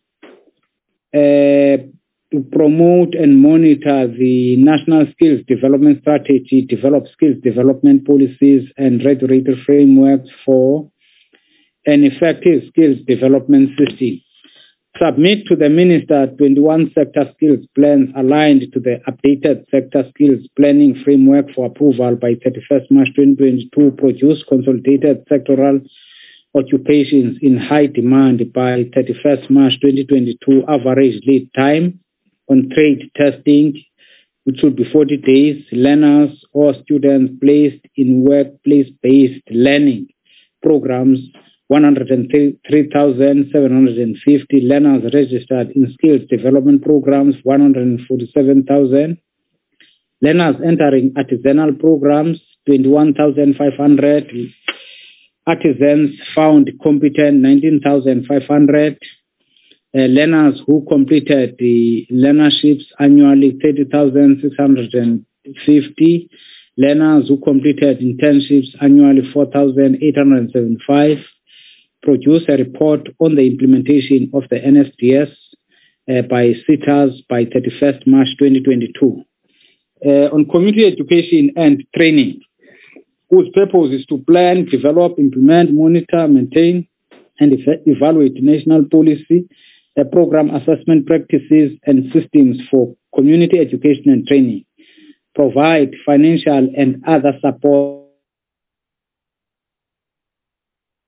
uh, to promote and monitor the National Skills Development Strategy, develop skills development policies and regulatory frameworks for an effective skills development system. Submit to the Minister twenty-one sector skills plans aligned to the updated sector skills planning framework for approval by thirty-first March twenty twenty-two. Produce consolidated sectoral occupations in high demand by thirty-first March twenty twenty-two. Average lead time on trade testing, which should be forty days. Learners or students placed in workplace-based learning programs, one hundred three thousand seven hundred fifty. Learners registered in skills development programs, one hundred forty-seven thousand. Learners entering artisanal programs, twenty-one thousand five hundred. Artisans found competent, nineteen thousand five hundred. Uh, learners who completed the learnerships annually, thirty thousand six hundred fifty. Learners who completed internships annually, four thousand eight hundred seventy-five. Produce a report on the implementation of the N S D S uh, by SETAs by thirty-first March twenty twenty-two. Uh, on community education and training, whose purpose is to plan, develop, implement, monitor, maintain, and ev- evaluate national policy, uh, program assessment practices, and systems for community education and training. Provide financial and other support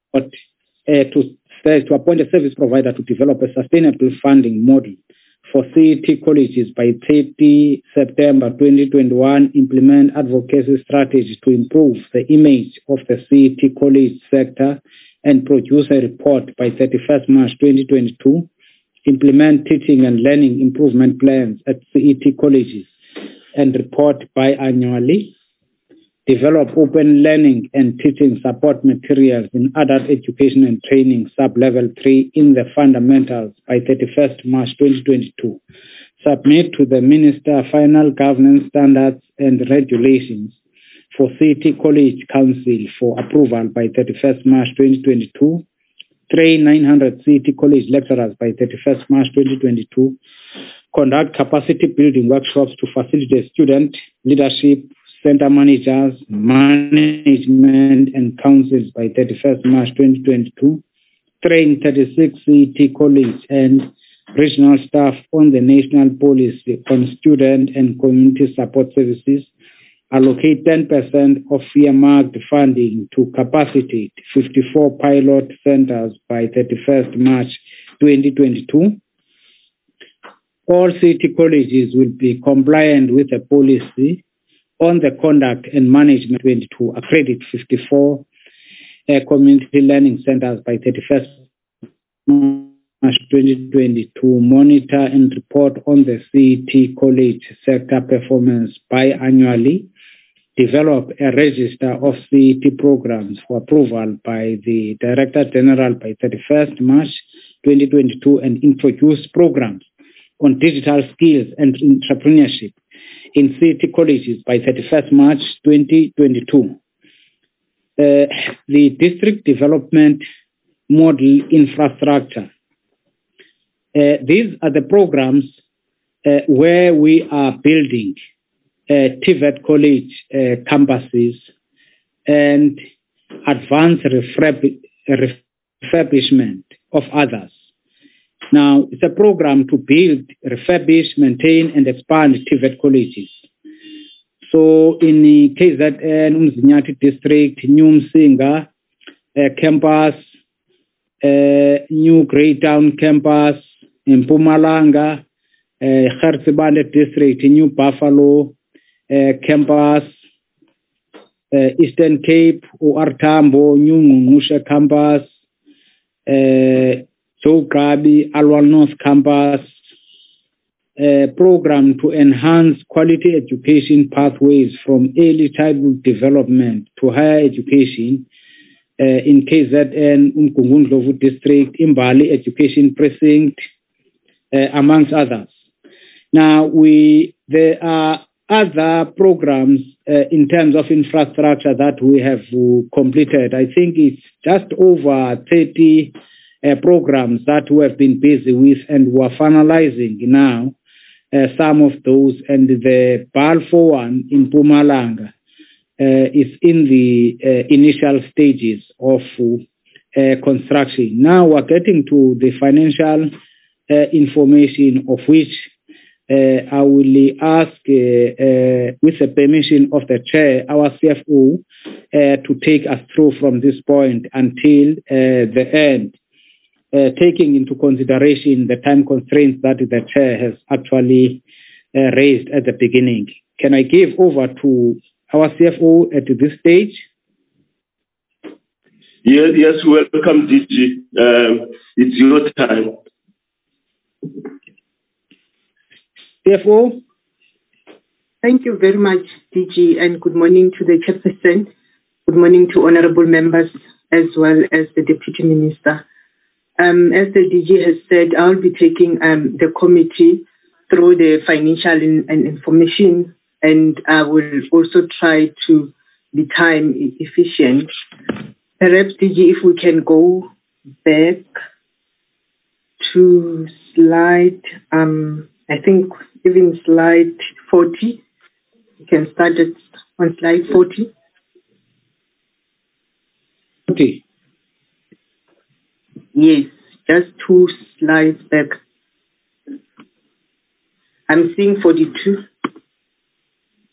uh, to, to appoint a service provider to develop a sustainable funding model for C E T colleges by thirtieth September twenty twenty-one, implement advocacy strategies to improve the image of the C E T college sector, and produce a report by thirty-first March twenty twenty-two, implement teaching and learning improvement plans at C E T colleges, and report biannually, develop open learning and teaching support materials in adult education and training sub-level three in the fundamentals by thirty-first March twenty twenty-two, submit to the Minister final governance standards and regulations for C E T College Council for approval by thirty-first March twenty twenty-two, train nine hundred C E T College lecturers by thirty-first March twenty twenty-two, conduct capacity building workshops to facilitate student leadership, center managers, management, and councils by thirty-first March twenty twenty-two, train thirty-six C E T college and regional staff on the national policy on student and community support services, allocate ten percent of earmarked funding to capacitate fifty-four pilot centers by thirty-first March twenty twenty-two. All C E T colleges will be compliant with the policy on the conduct and management twenty-two, accredit fifty-four uh, community learning centers by thirty-first March twenty twenty-two, monitor and report on the C E T college sector performance biannually, develop a register of C E T programs for approval by the Director General by thirty-first March twenty twenty-two, and introduce programs on digital skills and entrepreneurship in C E T colleges by thirty-first March twenty twenty-two. Uh, the district development model infrastructure. Uh, these are the programs uh, where we are building uh, T V E T college uh, campuses and advanced refurb- refurbishment of others. Now, it's a program to build, refurbish, maintain, and expand T V E T colleges. So, in the K Z N, Umzinyati district, New Msinga uh, campus, uh, New Greytown campus, in Mpumalanga, uh, Khartsibande district, New Buffalo uh, campus, uh, Eastern Cape, O R Tambo, New Ngqungqushe campus, uh, Joe Gabi, Alwal North campus, a program to enhance quality education pathways from early childhood development to higher education uh, in K Z N, Umgungundlovu district, Imbali Education Precinct, uh, amongst others. Now, we there are other programs uh, in terms of infrastructure that we have uh, completed. I think it's just over thirty Uh, programs that we have been busy with, and we are finalizing now uh, some of those, and the Balfour one in Mpumalanga uh, is in the uh, initial stages of uh, construction. Now we're getting to the financial uh, information, of which uh, I will ask, uh, uh, with the permission of the chair, our C F O uh, to take us through from this point until uh, the end. Uh, taking into consideration the time constraints that the chair has actually uh, raised at the beginning. Can I give over to our C F O at this stage? Yes, yes, welcome, D G. Um, it's your time. C F O? Thank you very much, D G, and good morning to the chairperson. Good morning to honorable members as well as the Deputy Minister. Um, as the D G has said, I'll be taking um, the committee through the financial in, and information, and I will also try to be time efficient. Perhaps, D G, if we can go back to slide, um, I think even slide forty. We can start it on slide forty. forty. Yes, just two slides back. I'm seeing forty-two.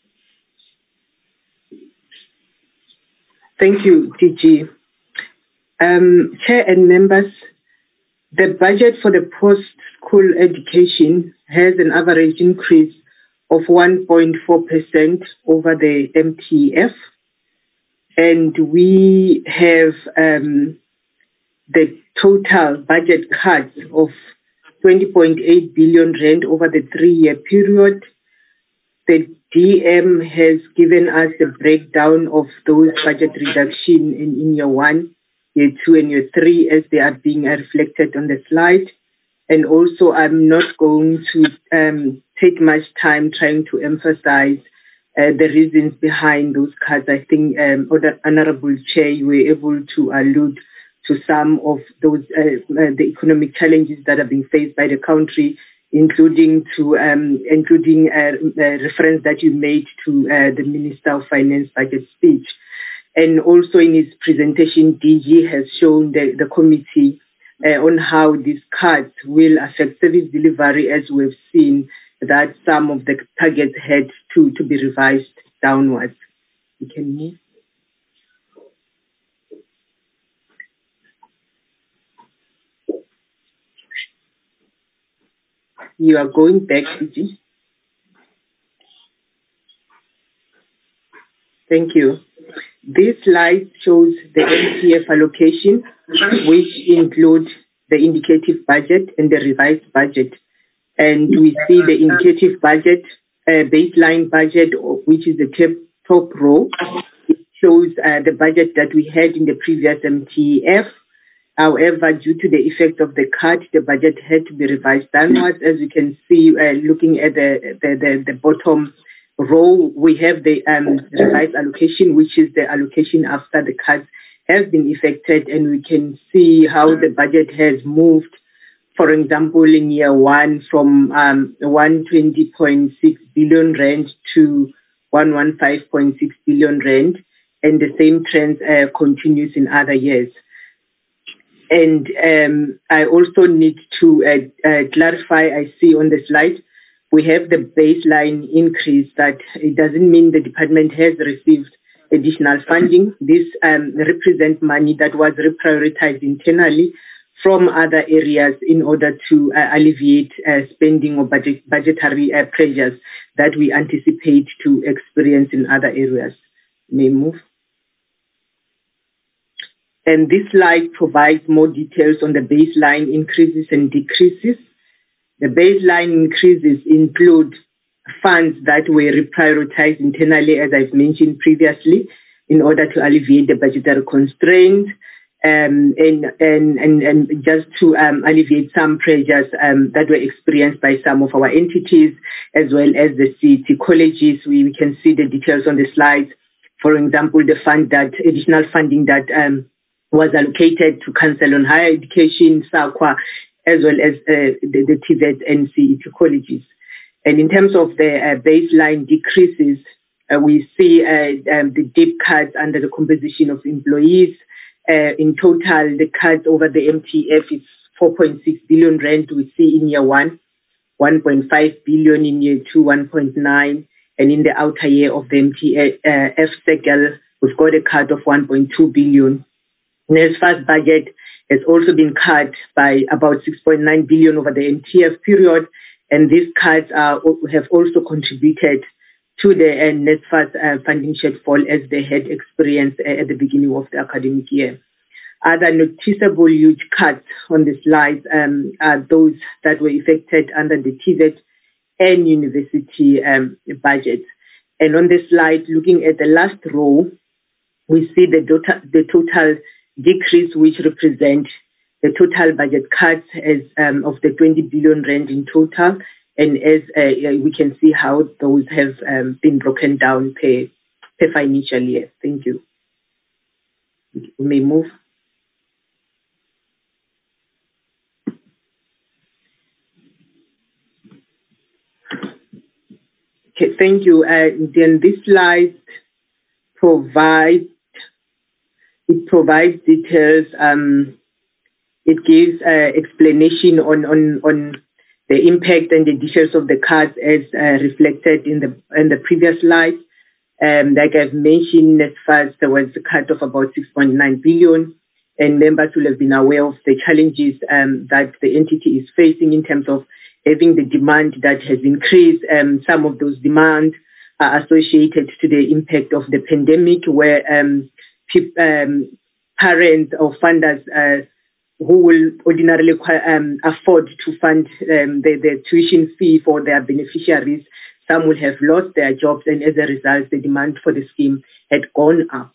Thank you, D G. Um, Chair and members, the budget for the post-school education has an average increase of one point four percent over the M T F. And we have um, the total budget cuts of twenty point eight billion rand over the three-year period. The D M has given us the breakdown of those budget reduction in, in year one, year two, and year three as they are being reflected on the slide. And also, I'm not going to um, take much time trying to emphasize uh, the reasons behind those cuts. I think, um, Honorable Chair, you were able to allude to some of those uh, uh, the economic challenges that are being faced by the country, including to um, including a, a reference that you made to uh, the Minister of Finance budget speech. And also in his presentation, D G has shown the, the committee uh, on how these cuts will affect service delivery, as we've seen that some of the targets had to, to be revised downwards. We can move. You are going back, D G. Thank you. This slide shows the M T F allocation, which includes the indicative budget and the revised budget. And we see the indicative budget, uh, baseline budget, which is the top, top row. It shows uh, the budget that we had in the previous M T F. However, due to the effect of the cut, the budget had to be revised downwards. As you can see, uh, looking at the, the, the, the bottom row, we have the um, revised allocation, which is the allocation after the cuts have been effected, and we can see how the budget has moved. For example, in year one, from um, one hundred twenty point six billion rand to one hundred fifteen point six billion rand, and the same trend uh, continues in other years. And um, I also need to uh, uh, clarify, I see on the slide, we have the baseline increase. That it doesn't mean the department has received additional funding. This um, represents money that was reprioritized internally from other areas in order to uh, alleviate uh, spending or budget, budgetary uh, pressures that we anticipate to experience in other areas. May move. And this slide provides more details on the baseline increases and decreases. The baseline increases include funds that were reprioritized internally, as I've mentioned previously, in order to alleviate the budgetary constraints um, and, and, and, and just to um, alleviate some pressures um, that were experienced by some of our entities, as well as the C T colleges. We, we can see the details on the slides. For example, the fund that additional funding that um, was allocated to Council on Higher Education, SAQA, as well as uh, the, the T V E T and C E T colleges. And in terms of the uh, baseline decreases, uh, we see uh, um, the deep cuts under the composition of employees. Uh, in total, the cuts over the M T F is four point six billion rand. We see in year one, one point five billion in year two, one point nine, and in the outer year of the M T F cycle, we've got a cut of one point two billion. NSFAS budget has also been cut by about six point nine billion over the M T F period, and these cuts uh, have also contributed to the uh, NSFAS uh, funding shortfall as they had experienced uh, at the beginning of the academic year. Other noticeable huge cuts on the slides um, are those that were effected under the T V E T and university um, budgets. And on the slide, looking at the last row, we see the, tota- the total decrease, which represent the total budget cuts as um, of the twenty billion rand in total, and as uh, we can see how those have um, been broken down per, per financial year. Thank you. We may move. Okay, thank you. Uh, then this slide provides It provides details. Um, it gives uh, explanation on, on, on the impact and the details of the cuts as uh, reflected in the in the previous slide. Um, like I've mentioned, as far as there was a cut of about six point nine billion. and members will have been aware of the challenges um, that the entity is facing in terms of having the demand that has increased. Um, some of those demands are associated to the impact of the pandemic, where um, pe- um, parents or funders uh, who will ordinarily um, afford to fund um, the, the tuition fee for their beneficiaries, some will have lost their jobs, and as a result, the demand for the scheme had gone up.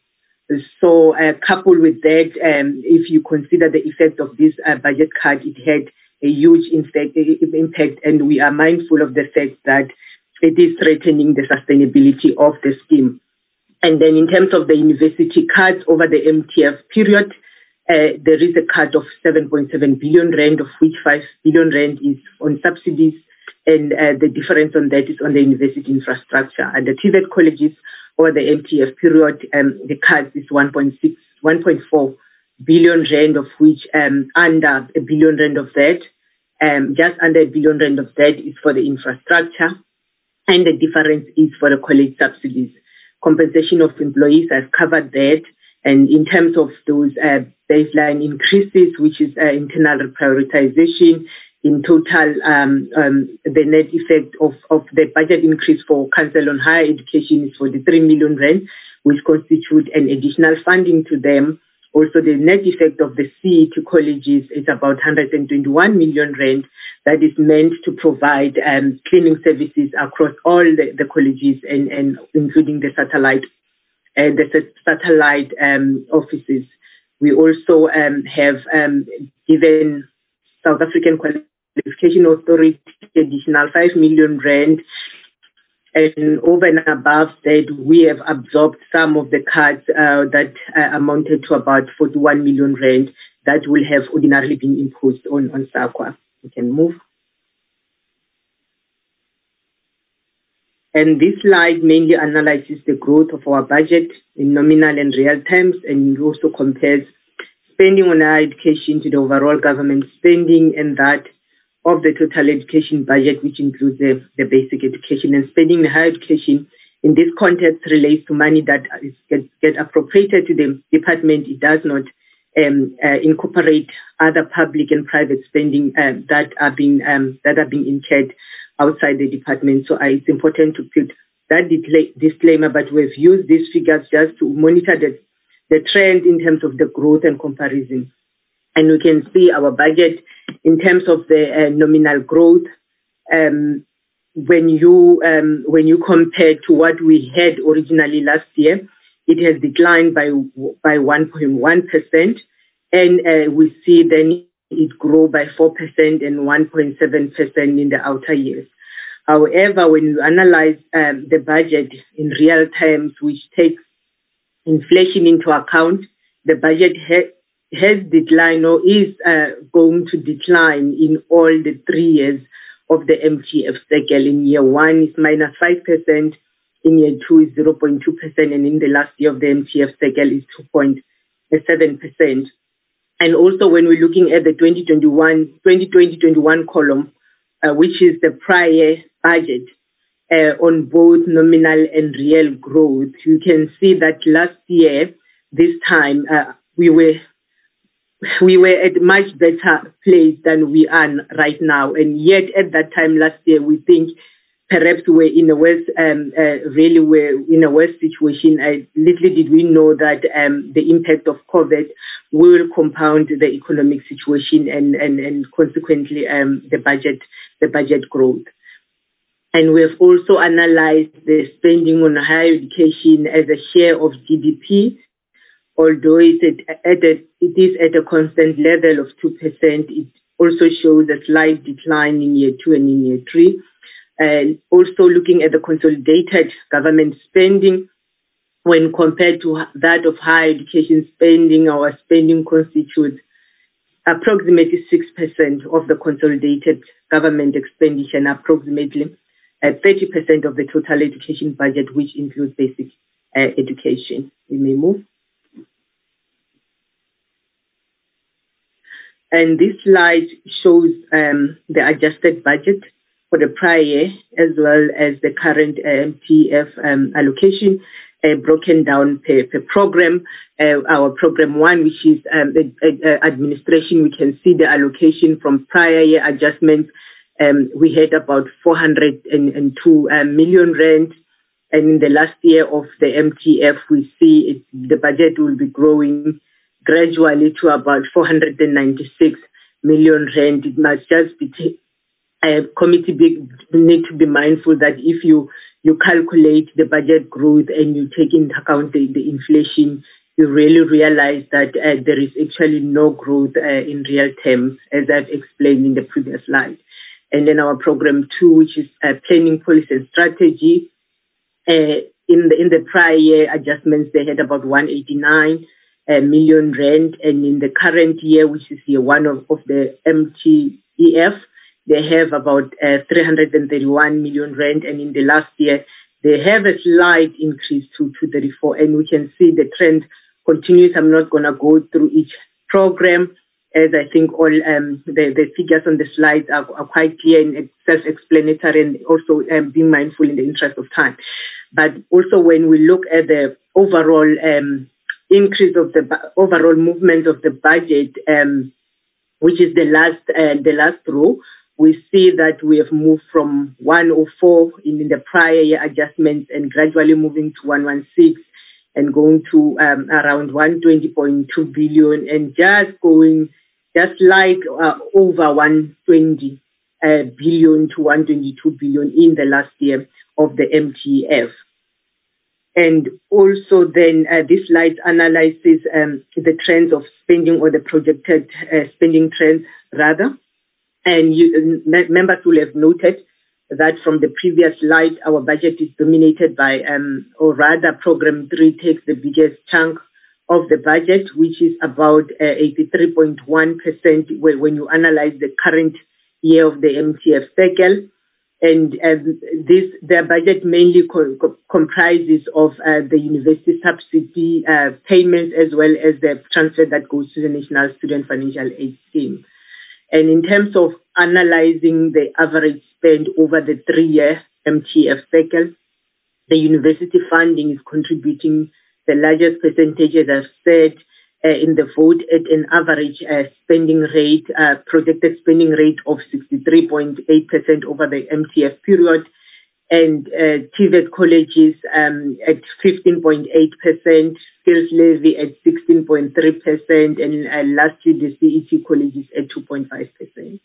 So uh, coupled with that, um, if you consider the effect of this uh, budget cut, it had a huge impact, impact, and we are mindful of the fact that it is threatening the sustainability of the scheme. And then in terms of the university cuts over the M T F period, uh, there is a cut of seven point seven billion rand, of which five billion rand is on subsidies, and uh, the difference on that is on the university infrastructure. And the T V E T colleges over the M T F period, um, the cut is one point six, one point four billion rand, of which um, under a billion rand of that, um, just under a billion rand of that is for the infrastructure, and the difference is for the college subsidies. Compensation of employees, I've covered that. And in terms of those uh, baseline increases, which is uh, internal prioritization, in total, um, um, the net effect of, of the budget increase for Council on Higher Education is forty-three million rand, which constitute an additional funding to them. Also, the net effect of the C E to colleges is about one hundred twenty-one million rand that is meant to provide um, cleaning services across all the, the colleges, and, and including the satellite uh, the satellite um, offices. We also um, have um, given South African Qualification Authority additional five million rand. And over and above that, we have absorbed some of the cuts uh, that uh, amounted to about forty-one million rand that will have ordinarily been imposed on, on SAQA. We can move. And this slide mainly analyzes the growth of our budget in nominal and real terms, and also compares spending on higher education to the overall government spending, and that of the total education budget, which includes the, the basic education. And spending in higher education in this context relates to money that is get, get appropriated to the department. It does not um, uh, incorporate other public and private spending uh, that are being um, that are being incurred outside the department. So uh, it's important to put that disclaimer, but we've used these figures just to monitor the, the trend in terms of the growth and comparison. And we can see our budget in terms of the uh, nominal growth. Um, when you um, when you compare to what we had originally last year, it has declined by by one point one percent, and uh, we see then it grow by four percent and one point seven percent in the outer years. However, when you analyze um, the budget in real terms, which takes inflation into account, the budget ha- has declined or is uh, going to decline in all the three years of the M T F cycle. In year one, it's minus five percent. In year two, is zero point two percent. And in the last year of the M T F cycle, is two point seven percent. And also, when we're looking at the twenty twenty-one, twenty twenty twenty-one column, uh, which is the prior budget, uh, on both nominal and real growth, you can see that last year, this time, uh, we were we were at a much better place than we are right now. And yet at that time last year, we think perhaps we're in a worse, um, uh, really we're in a worse situation. Uh, little did we know that um, the impact of COVID will compound the economic situation and, and, and consequently um, the budget, the budget growth. And we have also analyzed the spending on higher education as a share of G D P. Although it, at a, it is at a constant level of two percent, it also shows a slight decline in year two and in year three. And also looking at the consolidated government spending, when compared to that of higher education spending, our spending constitutes approximately six percent of the consolidated government expenditure and approximately uh, thirty percent of the total education budget, which includes basic uh, education. We may move. And this slide shows um, the adjusted budget for the prior year, as well as the current uh, M T F um, allocation, uh, broken down per, per program. Uh, our program one, which is um, the, uh, administration, we can see the allocation from prior year adjustments. Um, we had about four hundred two uh, million rand. And in the last year of the M T F, we see it, the budget will be growing gradually to about four hundred ninety-six million rand. It must just be t- a committee be, need to be mindful that if you, you calculate the budget growth and you take into account the, the inflation, you really realize that uh, there is actually no growth uh, in real terms, as I've explained in the previous slide. And then our program two, which is uh, planning, policy and strategy. Uh, in the in the prior year adjustments, they had about one hundred eighty-nine uh, million rand, and in the current year, which is year one of, of the M T E F, they have about uh, three hundred thirty-one million rand, and in the last year, they have a slight increase to two hundred thirty-four, and we can see the trend continues. I'm not going to go through each program, as I think all um, the, the figures on the slides are, are quite clear and self-explanatory, and also um, being mindful in the interest of time. But also when we look at the overall um, increase of the bu- overall movement of the budget, um, which is the last uh, the last row, we see that we have moved from one hundred four in, in the prior year adjustments and gradually moving to one hundred sixteen and going to um, around one hundred twenty point two billion and just going just like uh, over one hundred twenty uh, billion to one hundred twenty-two billion in the last year of the M T F. And also then uh, this slide analyzes um, the trends of spending, or the projected uh, spending trends rather. And you, members will have noted that from the previous slide, our budget is dominated by, um, or rather program three takes the biggest chunk of the budget, which is about uh, eighty-three point one percent when you analyze the current year of the M T F cycle. And um, this, their budget mainly co- co- comprises of uh, the university subsidy uh, payments, as well as the transfer that goes to the National Student Financial Aid Scheme. And in terms of analyzing the average spend over the three-year M T F cycle, the university funding is contributing the largest percentage, as I've said, uh, in the vote at an average uh, spending rate, uh, projected spending rate of sixty-three point eight percent over the M T F period, and uh, T V E T colleges um, at fifteen point eight percent, skills levy at sixteen point three percent, and uh, lastly the C E T colleges at two point five percent.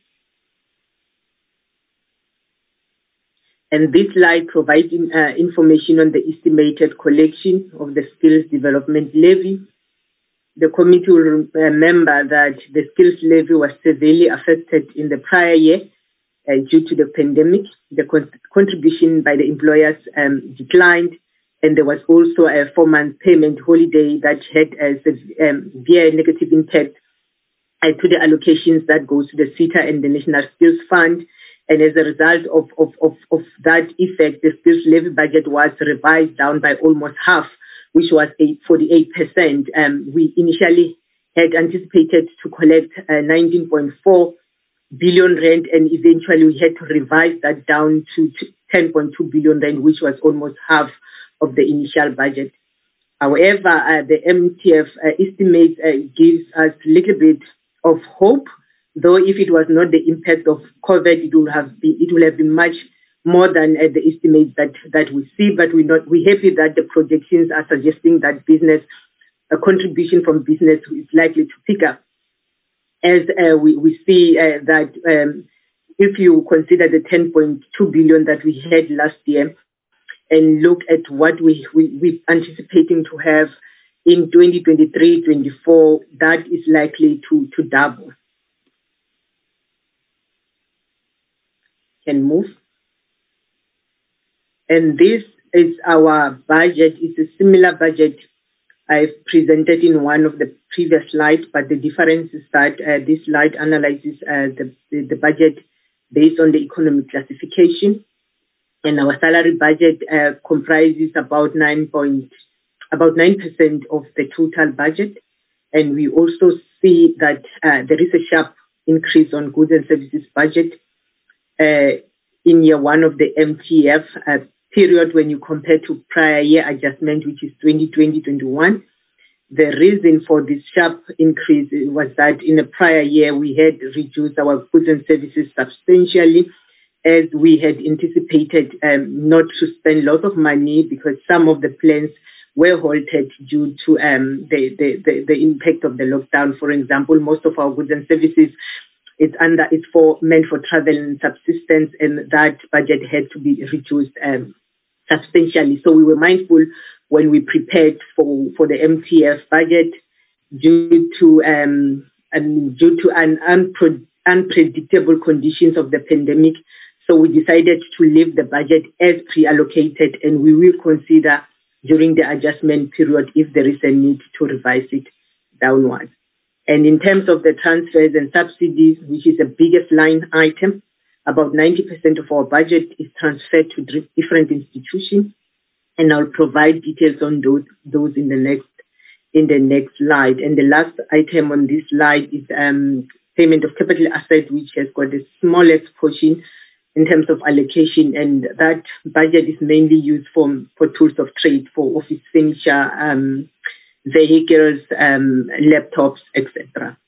And this slide provides uh, information on the estimated collection of the skills development levy. The committee will remember that the skills levy was severely affected in the prior year uh, due to the pandemic. The con- contribution by the employers um, declined, and there was also a four-month payment holiday that had a severe um, negative impact uh, to the allocations that goes to the SETA and the National Skills Fund. And as a result of, of, of, of that effect, the skills levy budget was revised down by almost half, which was forty-eight percent. Um, we initially had anticipated to collect uh, nineteen point four billion rand, and eventually we had to revise that down to ten point two billion rand, which was almost half of the initial budget. However, uh, the M T F uh, estimate uh, gives us a little bit of hope, though if it was not the impact of COVID, it would have been, it would have been much more than uh, the estimates that, that we see. But we're not, we're happy that the projections are suggesting that business, a contribution from business is likely to pick up. As uh, we, we see uh, that um, if you consider the ten point two billion that we had last year and look at what we, we, we're anticipating to have in twenty twenty-three twenty-four, that is likely to, to double. Can move. And this is our budget. It's a similar budget I've presented in one of the previous slides, but the difference is that uh, this slide analyzes uh, the, the, the budget based on the economic classification. And our salary budget uh, comprises about nine point, about nine percent of the total budget. And we also see that uh, there is a sharp increase on goods and services budget. Uh, in year one of the M T F uh, period when you compare to prior year adjustment, which is twenty twenty to twenty-one. The reason for this sharp increase was that in the prior year, we had reduced our goods and services substantially, as we had anticipated um, not to spend lots of money because some of the plans were halted due to um, the, the, the, the impact of the lockdown. For example, most of our goods and services it's under it's for meant for travel and subsistence, and that budget had to be reduced um, substantially. So we were mindful when we prepared for, for the M T F budget due to um, and due to an unpre- unpredictable conditions of the pandemic. So we decided to leave the budget as pre-allocated, and we will consider during the adjustment period if there is a need to revise it downwards. And in terms of the transfers and subsidies, which is the biggest line item, about ninety percent of our budget is transferred to different institutions, and I'll provide details on those those in the next in the next slide. And the last item on this slide is um, payment of capital assets, which has got the smallest portion in terms of allocation, and that budget is mainly used for for tools of trade, for office furniture, um, vehicles, um, laptops, et cetera.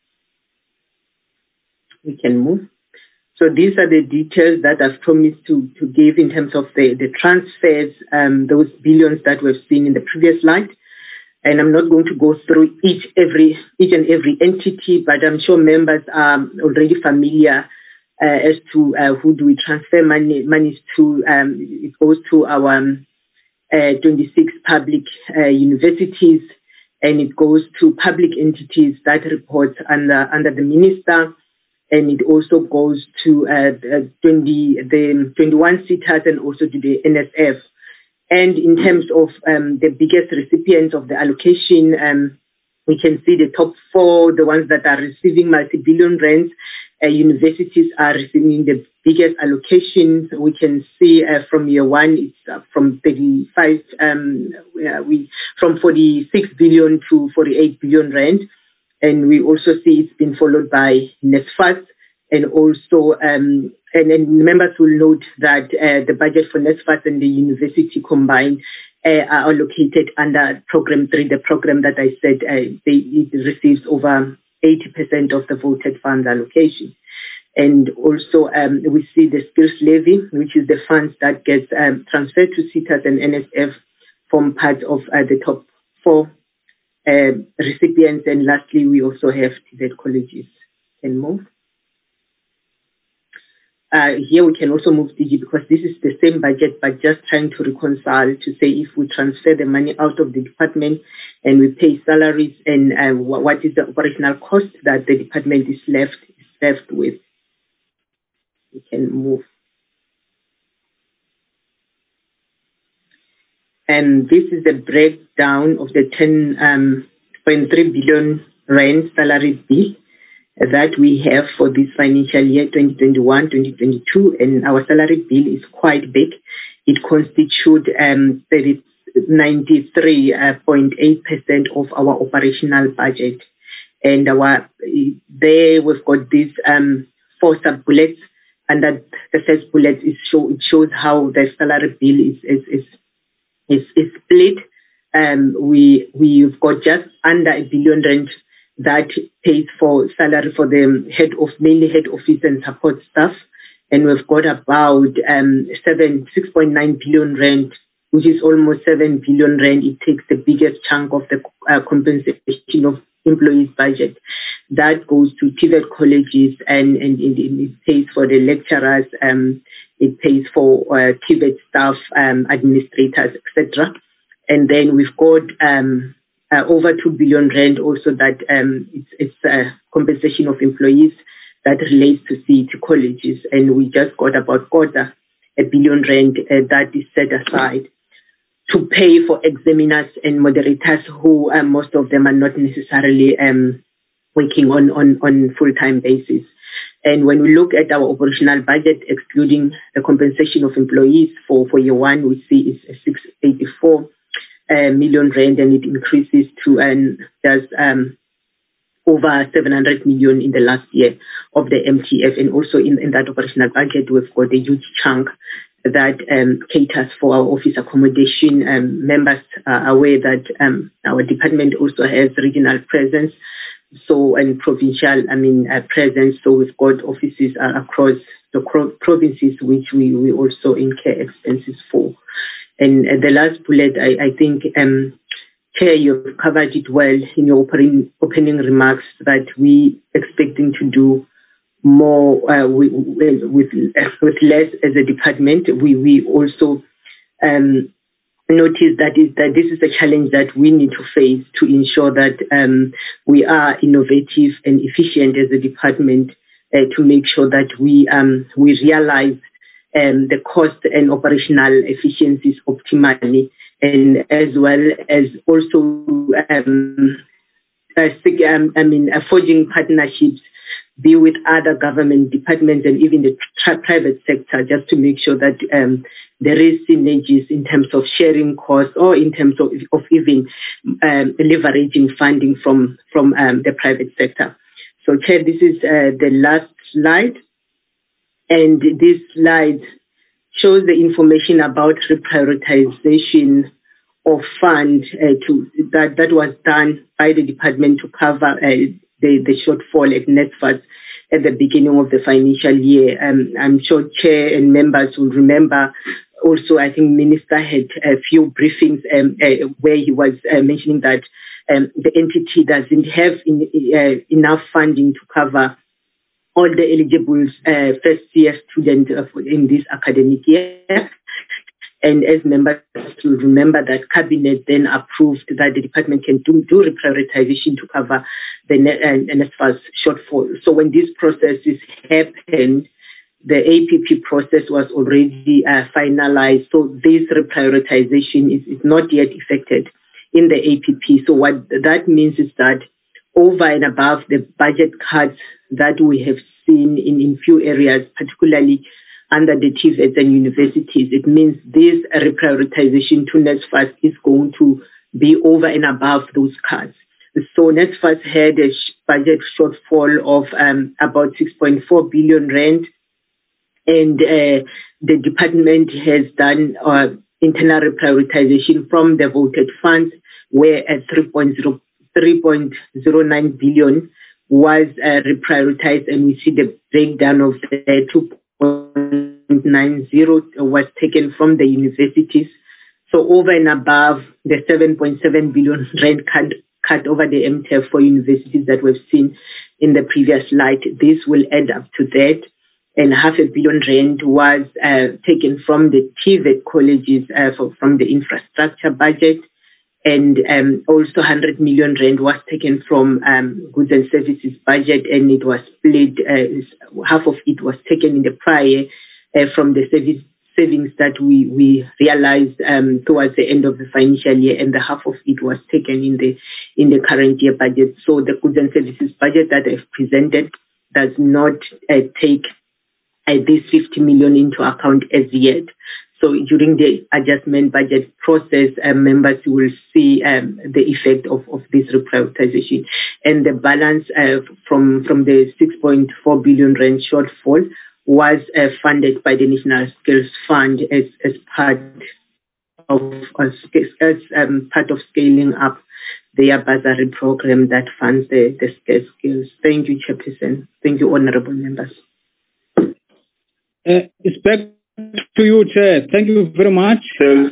We can move. So these are the details that I've promised to, to give in terms of the, the transfers, um, those billions that we've seen in the previous slide. And I'm not going to go through each every each and every entity, but I'm sure members are already familiar uh, as to uh, who do we transfer money monies to. Um, it goes to our um, uh, twenty-six public uh, universities, and it goes to public entities that report under under the minister. And it also goes to uh, twenty, the twenty-one C T A S and also to the N S F. And in terms of um, the biggest recipients of the allocation, um, we can see the top four, the ones that are receiving multi-billion rands. Uh, universities are receiving the biggest allocations. We can see uh, from year one, it's uh, from thirty-five, um, uh, we from forty-six billion to forty-eight billion rand. And we also see it's been followed by NSFAS, and also, um, and then members will note that uh, the budget for NSFAS and the university combined uh, are allocated under Program three, the program that I said uh, they, it receives over eighty percent of the voted funds allocation. And also, um, we see the skills levy, which is the funds that gets um, transferred to C T A S and N S F from part of uh, the top four Uh, recipients. And lastly, we also have T V E T colleges. Can move. Uh, here we can also move D G because this is the same budget, but just trying to reconcile to say if we transfer the money out of the department and we pay salaries, and uh, what is the operational cost that the department is left is left with. We can move. And this is the breakdown of the ten point three billion rand salary bill that we have for this financial year, twenty twenty-one twenty twenty-two. And our salary bill is quite big. It constitutes um, ninety-three point eight percent of our operational budget. And our there we've got these um, four sub-bullets. And that the first bullet is show, it shows how the salary bill is, is, is Is, is split. Um, we we've got just under a billion rand that pays for salary for the head of mainly head office and support staff, and we've got about um seven six point nine billion rand, which is almost seven billion rand. It takes the biggest chunk of the uh, compensation of employees' budget. That goes to T V E T colleges, and and, and it pays for the lecturers. Um, It pays for uh, T V E T staff, um, administrators, et cetera. And then we've got um, uh, over two billion rand also that um, it's, it's uh, compensation of employees that relates to C E T colleges. And we just got about quarter a billion rand uh, that is set aside to pay for examiners and moderators who uh, most of them are not necessarily um, working on, on, on full-time basis. And when we look at our operational budget, excluding the compensation of employees for, for year one, we see it's six hundred eighty-four uh, million rand, and it increases to and does um, over seven hundred million in the last year of the M T F, and also in, in that operational budget, we've got a huge chunk that um, caters for our office accommodation. Um, members are aware that um, our department also has regional presence, so and provincial, I mean, uh, presence. So we've got offices uh, across the cro- provinces, which we, we also incur expenses for. And uh, the last bullet, I, I think. Um, Chair, you've covered it well in your opening, opening remarks that we expecting to do more uh, with, with, with less as a department. We we also um, notice that, is, that this is a challenge that we need to face to ensure that um, we are innovative and efficient as a department uh, to make sure that we um, we realize um, the cost and operational efficiencies optimally, and as well as also, um, uh, I mean, uh, forging partnerships, be with other government departments and even the tri- private sector, just to make sure that um, there is synergies in terms of sharing costs or in terms of, of even um, leveraging funding from, from um, the private sector. So, Chair, this is uh, the last slide. And this slide shows the information about reprioritization of fund uh, to that that was done by the department to cover uh, the the shortfall at NSFAS at the beginning of the financial year. Um, I'm sure Chair and members will remember. Also, I think Minister had a few briefings um, uh, where he was uh, mentioning that um, the entity doesn't have in, uh, enough funding to cover all the eligible uh, first-year students in this academic year. And as members will remember that Cabinet then approved that the department can do, do reprioritization to cover the uh, NSFAS shortfall. So when these processes happened, the A P P process was already uh, finalized. So this reprioritization is, is not yet effected in the A P P. So what that means is that over and above the budget cuts that we have seen in, in few areas, particularly under the T V E Ts and universities, it means this reprioritization to NSFAS is going to be over and above those cuts. So NSFAS had a budget shortfall of um, about six point four billion rand, and uh, the department has done uh, internal reprioritization from the voted funds, where at three point zero nine billion was uh, reprioritized, and we see the breakdown of the two point nine zero was taken from the universities. So over and above the seven point seven billion rand cut, cut over the M T F for universities that we've seen in the previous slide, this will add up to that. And half a billion rand was uh, taken from the T V E T colleges uh, for, from the infrastructure budget. And um, also one hundred million rand was taken from um, goods and services budget, and it was split. Uh, half of it was taken in the prior uh, from the service savings that we, we realized um, towards the end of the financial year, and the half of it was taken in the in the current year budget. So the goods and services budget that I've presented does not uh, take uh, this fifty million into account as yet. So during the adjustment budget process, uh, members will see um, the effect of, of this reprioritization. And the balance uh, from, from the six point four billion rand shortfall was uh, funded by the National Skills Fund as, as part of as um, part of scaling up their bursary program that funds the, the scarce skills. Thank you, Chairperson. Thank you, honourable members. Uh, it's back to you, Chair. Thank you very much. Thanks,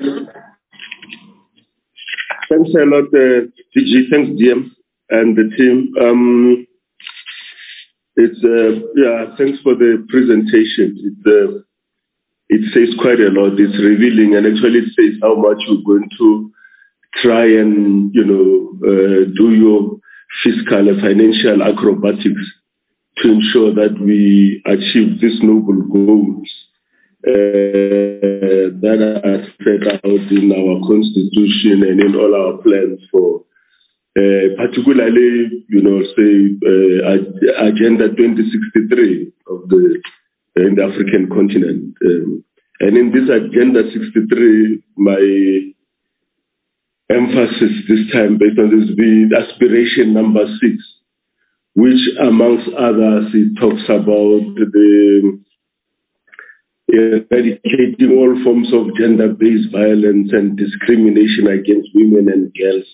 Thanks a lot, uh, D G. Thanks, D M and the team. Um, it's uh, yeah. Thanks for the presentation. It uh, it says quite a lot. It's revealing, and actually it says how much we're going to try and you know uh, do your fiscal and financial acrobatics to ensure that we achieve these noble goals Uh, that are set out in our constitution and in all our plans for, uh, particularly, you know, say, uh, Agenda twenty sixty-three of the uh, in the African continent. Um, and in this Agenda sixty-three, my emphasis this time based on this be aspiration number six, which amongst others, it talks about the eradicating all forms of gender-based violence and discrimination against women and girls.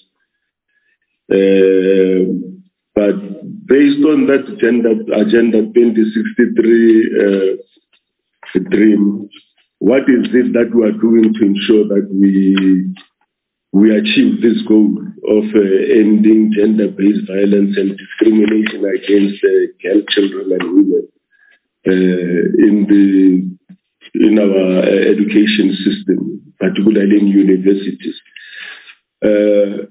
Uh, but based on that agenda, agenda twenty sixty-three uh, dream, what is it that we are doing to ensure that we we achieve this goal of uh, ending gender-based violence and discrimination against uh, girl children and women uh, in the in our uh, education system, particularly in universities? Uh,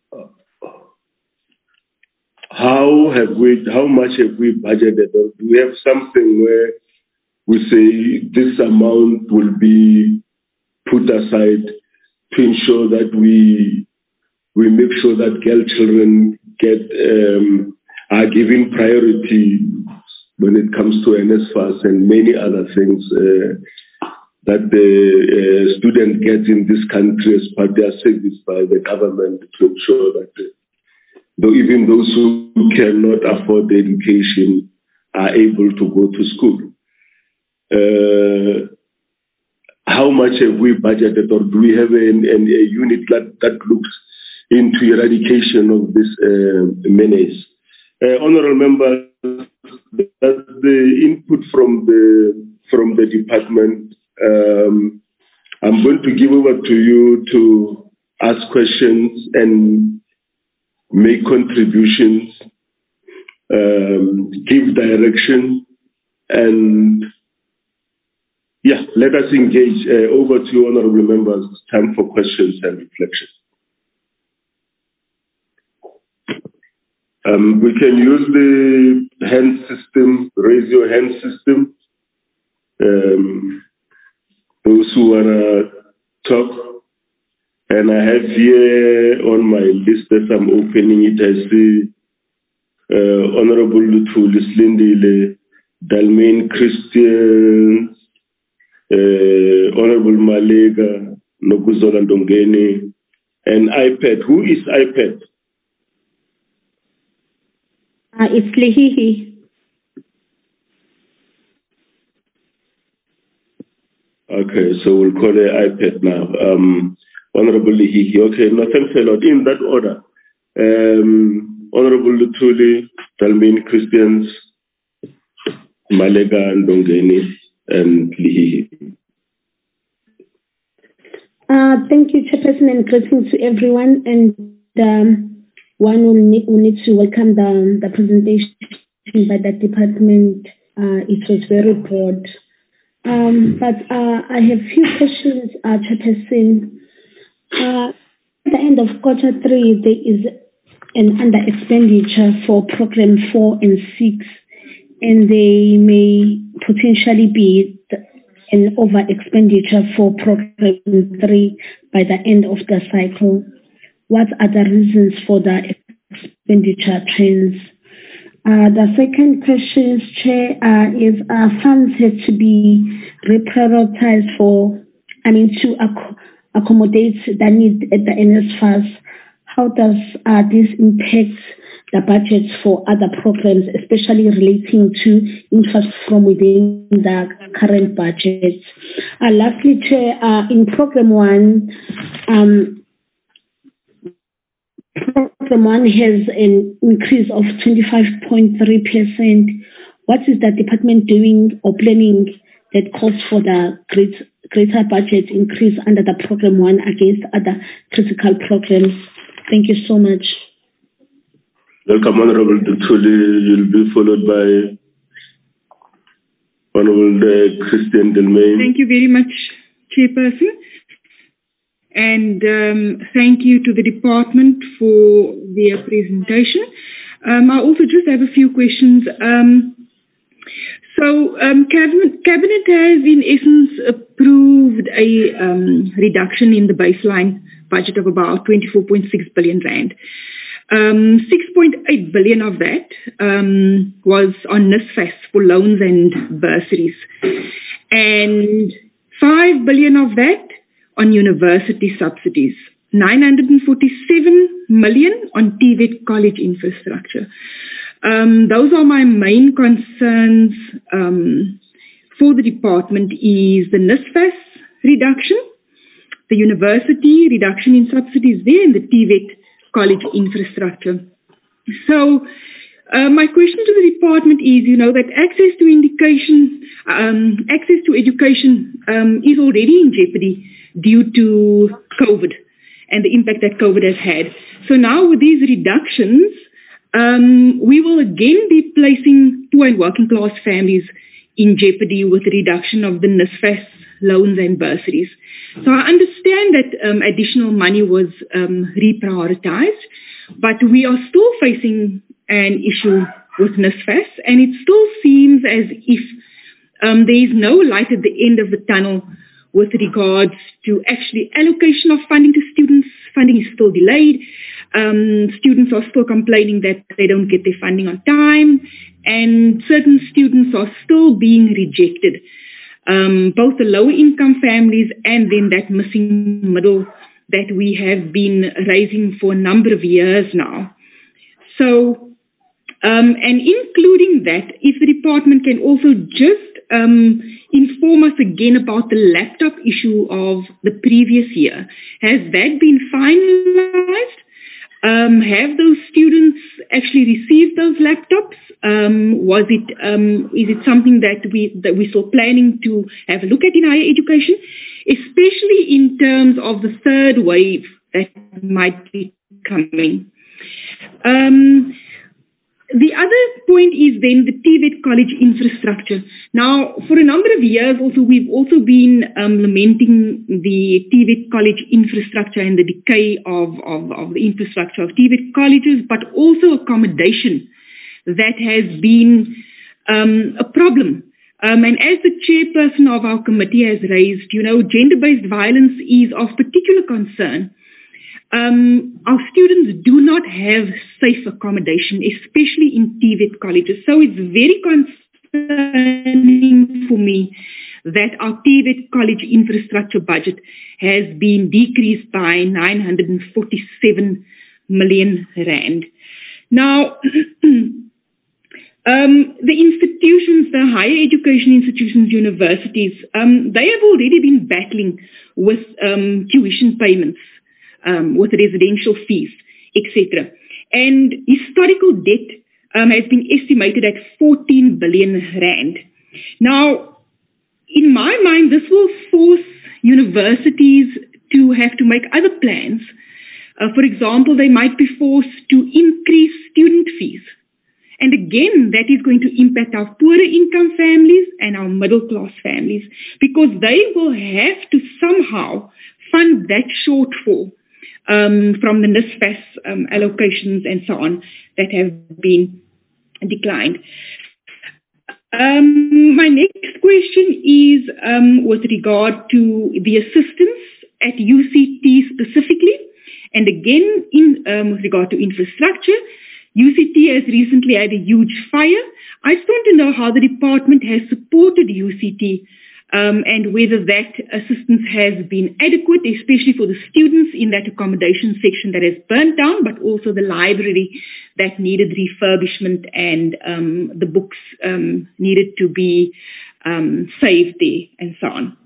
how have we? How much have we budgeted? Or do we have something where we say this amount will be put aside to ensure that we we make sure that girl children get um, are given priority when it comes to N S F A S and many other things uh, that the uh, student gets in this country as part of their service by the government to ensure that uh, though even those who cannot afford the education are able to go to school. Uh, how much have we budgeted, or do we have an, an, a unit that, that looks into eradication of this uh, menace? Uh, honorable members, that's the input from the from the department. Um, I'm going to give over to you to ask questions and make contributions, um, give direction, and yeah, let us engage. Uh, over to you, honorable members. Time for questions and reflection. Um, we can use the hand system, raise your hand system. Um, those who want to talk. And I have here on my list as I'm opening it, I see uh, Honorable Lutulis Lindile, Dalmain Christian, uh, Honorable Malega, Nokuzola Ndongeni, and iPad. Who is iPad? Uh, it's Lehihi. Okay, so we'll call her iPad now. Um, Honorable Lehihi. Okay, no, thanks a lot. In that order, um, Honorable Lutuli, Dalmain Christians, Malega Ndongeni, and Lehihi. Uh, thank you, Chairperson, and greetings to everyone. And um, one will need, will need to welcome the, the presentation by the department. Uh, it was very broad. Um, but uh, I have a few questions, uh, Chairperson. Uh, at the end of quarter three, there is an under expenditure for program four and six, and they may potentially be an over expenditure for program three by the end of the cycle. What are the reasons for the expenditure trends? Uh, the second question, Chair, uh, is uh, funds have to be reprioritized for, I mean, to ac- accommodate the need at the N S F A S. How does uh, this impact the budgets for other programs, especially relating to interest from within the current budget? Uh, lastly, Chair, uh, in program one, um, Program one has an increase of twenty-five point three percent. What is the department doing or planning that calls for the great, greater budget increase under the program one against other critical programs? Thank you so much. Welcome, Honorable Dutuli. You'll be followed by Honorable Christian Dalmain. Thank you very much, Chairperson. And um, thank you to the department for their presentation. Um, I also just have a few questions. Um, so um, cabinet, cabinet has in essence approved a um, reduction in the baseline budget of about twenty-four point six billion rand. Um, six point eight billion of that um, was on N S F A S for loans and bursaries. And five billion of that on university subsidies, nine hundred forty-seven million on T V E T college infrastructure. Um, those are my main concerns um, for the department is the NSFAS reduction, the university reduction in subsidies there, and the T V E T college infrastructure. So uh, my question to the department is, you know, that access to indication, um, access to education um, is already in jeopardy due to COVID and the impact that COVID has had. So now with these reductions, um, we will again be placing poor and working class families in jeopardy with the reduction of the NSFAS loans and bursaries. So I understand that um, additional money was um, reprioritized, but we are still facing an issue with NSFAS, and it still seems as if um, there is no light at the end of the tunnel with regards to actually allocation of funding to students. Funding is still delayed. Um, students are still complaining that they don't get their funding on time, and certain students are still being rejected. Um, both the lower income families and then that missing middle that we have been raising for a number of years now. So, um, and including that, if the department can also just um, inform us again about the laptop issue of the previous year. Has that been finalized? Um, have those students actually received those laptops? Um, was it um, is it something that we that we're still planning to have a look at in higher education, especially in terms of the third wave that might be coming? Um, the other point is then the T V E T college infrastructure. Now, for a number of years also, we've also been um, lamenting the T V E T college infrastructure and the decay of, of, of the infrastructure of T V E T colleges, but also accommodation that has been um, a problem. Um, and as the chairperson of our committee has raised, you know, gender-based violence is of particular concern. Um, our students do not have safe accommodation, especially in T V E T colleges. So it's very concerning for me that our T V E T college infrastructure budget has been decreased by nine hundred forty-seven million rand. Now, Um, the institutions, the higher education institutions, universities, um, they have already been battling with um, tuition payments, um, with residential fees, et cetera. And historical debt um, has been estimated at fourteen billion rand. Now, in my mind, this will force universities to have to make other plans. Uh, for example, they might be forced to increase student fees. And again, that is going to impact our poorer income families and our middle class families, because they will have to somehow fund that shortfall um, from the NSFAS um, allocations and so on that have been declined. Um, my next question is um, with regard to the assistance at U C T specifically, and again in um, with regard to infrastructure. U C T has recently had a huge fire. I just want to know how the department has supported U C T um, and whether that assistance has been adequate, especially for the students in that accommodation section that has burnt down, but also the library that needed refurbishment and um, the books um, needed to be um, saved there and so on.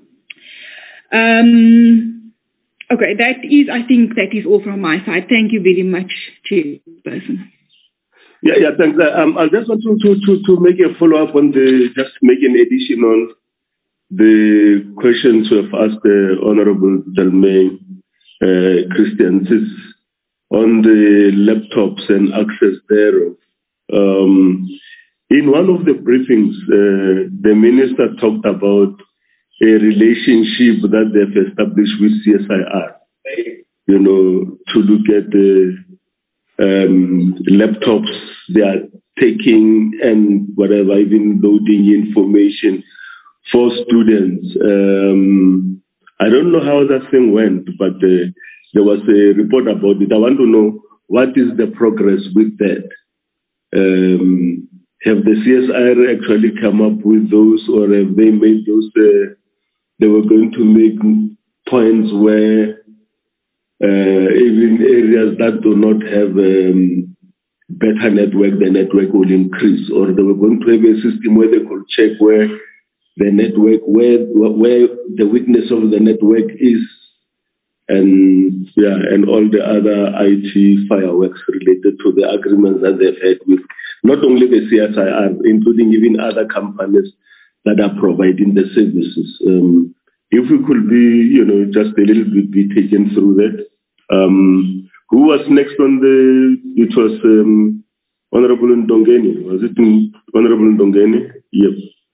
Um, Okay, that is, I think that is all from my side. Thank you very much, Chairperson. Yeah, yeah, thanks. Um, I just want to, to, to, to make a follow-up on the, just make an addition on the questions you have asked the Honorable Delme uh, Christians on the laptops and access thereof. Um, in one of the briefings, uh, the Minister talked about a relationship that they've established with C S I R, you know, to look at the um, laptops they are taking and whatever, even loading information for students. Um, I don't know how that thing went, but uh, there was a report about it. I want to know what is the progress with that. Um, have the C S I R actually come up with those, or have they made those uh, they were going to make points where uh, even areas that do not have um, better network, the network will increase, or they were going to have a system where they could check where the network, where where the weakness of the network is, and yeah, and all the other I T fireworks related to the agreements that they've had with not only the C S I R, including even other companies that are providing the services. Um, if we could be, you know, just a little bit be taken through that. Um, who was next on the? It was um, Honorable Ndongeni. Was it Honorable Ndongeni? Yep.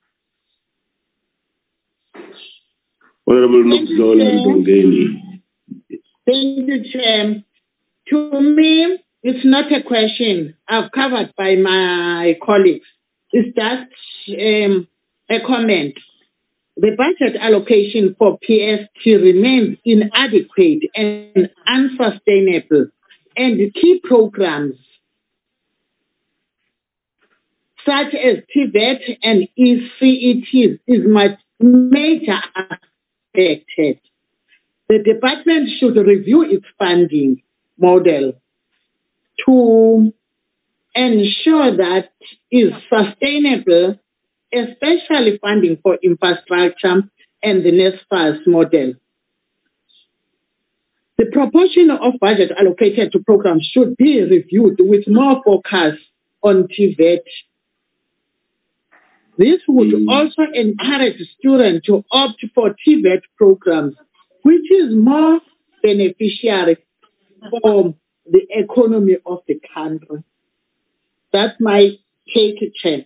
Honorable Nokzola Ndongeni. Thank you, Chair. To me, it's not a question. I've covered by my colleagues. It's just um, a comment. The budget allocation for P S T remains inadequate and unsustainable, and key programs such as T V E T and E C E T is much major affected. The department should review its funding model to ensure that is sustainable, especially funding for infrastructure and the NSFAS model. The proportion of budget allocated to programs should be reviewed with more focus on T V E T. This would mm. also encourage students to opt for T V E T programs, which is more beneficiary for the economy of the country. That's my take, Chair.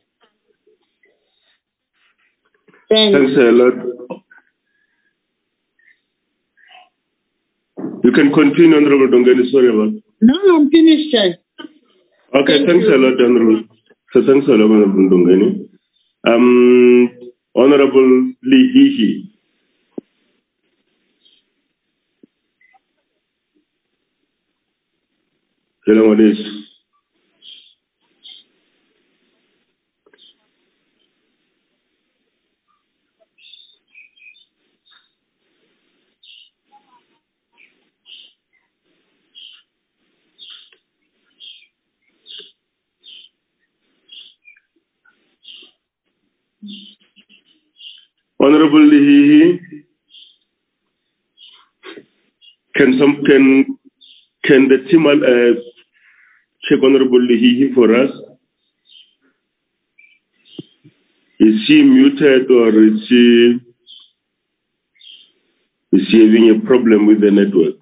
Thanks. Thanks a lot. You can continue, Honorable Ndongeni. Sorry about. No, I'm finished, Chair. Okay, Thank thanks you. a lot, Honorable. So thanks a lot, Honorable Ndongeni. Um, Honorable Lihihi. Hello, what is? Honorable Lihihi, can some can can the team uh, check Honorable Lihihi for us? Is she muted or is she is she having a problem with the network?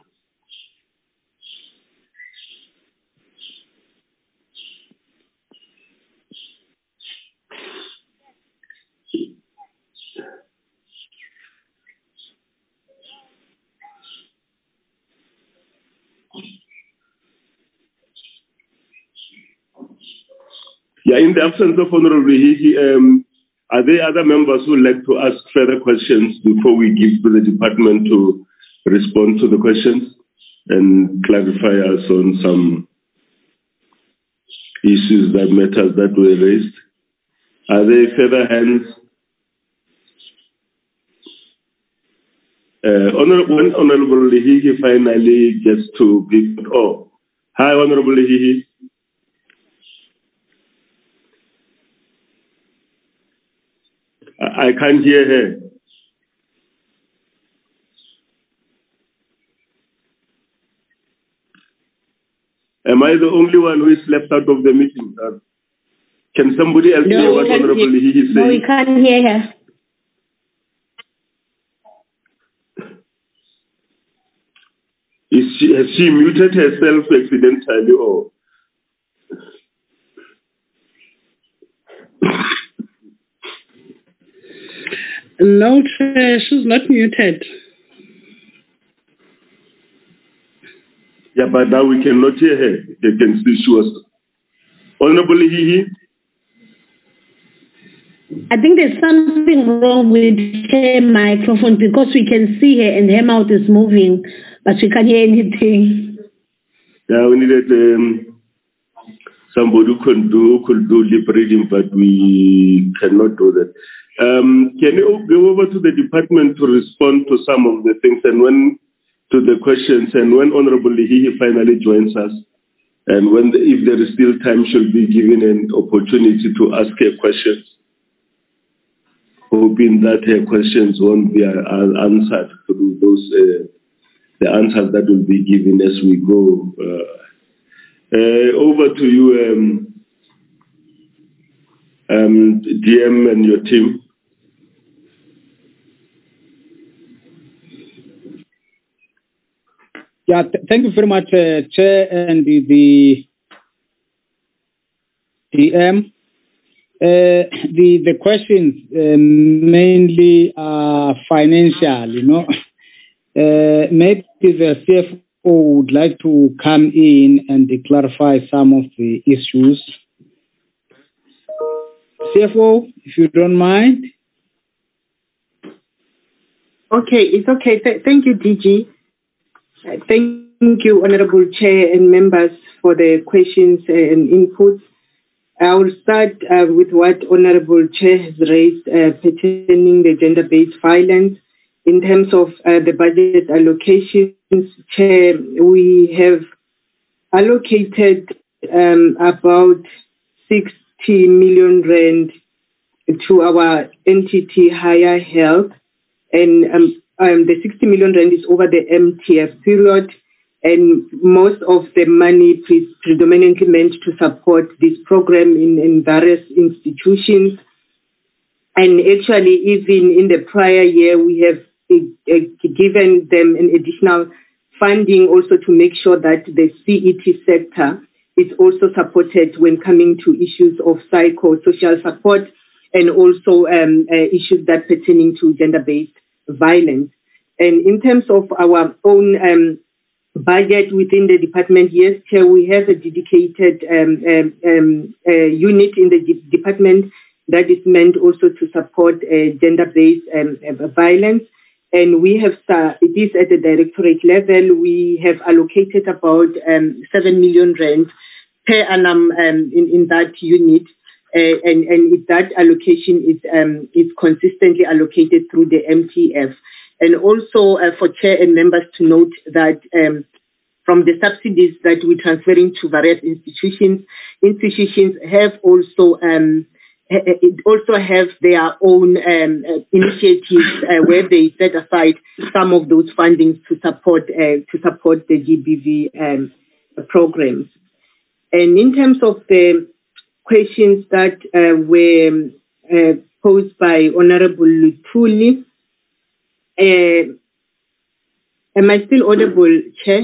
Yeah, in the absence of Honorable Lihihi, um, are there other members who would like to ask further questions before we give to the department to respond to the questions and clarify us on some issues that matters that were raised? Are there further hands? Uh, Honorable, when Honorable Lihihi finally gets to give, oh, hi, Honorable Lihihi. I can't hear her. Am I the only one who is left out of the meeting? Uh, can somebody else no, hear what Honorable Lihihi is saying? No, we can't hear her. Is she, has she muted herself accidentally or? No, Chair, she's not muted. Yeah, but now we cannot hear her. They can see she was. Honorable Lihihi? I think there's something wrong with her microphone because we can see her and her mouth is moving, but we can't hear anything. Yeah, we needed um, somebody who could do, could do lip reading, but we cannot do that. Um, can you go over to the department to respond to some of the things and when to the questions and when Honorable Lihihi finally joins us, And when the, if there is still time, she'll be given an opportunity to ask her questions, hoping that her questions won't be uh, answered through those uh, the answers that will be given as we go. Uh, uh, over to you, um, um, D M and your team. Yeah, th- thank you very much, uh, Chair and the, the D M. Uh, the the questions uh, mainly are financial, you know. Uh, maybe the C F O would like to come in and clarify some of the issues. C F O, if you don't mind. Okay, it's okay. Th- thank you, D G. Uh, thank you, Honorable Chair and members, for the questions and inputs. I will start uh, with what Honorable Chair has raised uh, pertaining the gender-based violence. In terms of uh, the budget allocations, Chair, we have allocated um, about sixty million rand to our entity Higher Health, and um, um, the sixty million rand is over the M T F period, and most of the money is predominantly meant to support this program in, in various institutions. And actually, even in the prior year, we have uh, uh, given them an additional funding also to make sure that the C E T sector is also supported when coming to issues of psychosocial support and also um, uh, issues that pertaining to gender-based violence. And in terms of our own um, budget within the department, yes, Chair, we have a dedicated um, um, um, uh, unit in the de- department that is meant also to support uh, gender-based um, uh, violence. And we have, uh, it is at the directorate level, we have allocated about um, seven million rand per annum um, in, in that unit. Uh, and, and that allocation is, um, is consistently allocated through the M T F. And also uh, for Chair and members to note that um, from the subsidies that we're transferring to various institutions, institutions have also um, it also have their own um, uh, initiatives uh, where they set aside some of those fundings to support uh, to support the G B V um, programs. And in terms of the questions that uh, were uh, posed by Honorable Luthuli, uh, am I still audible, Chair?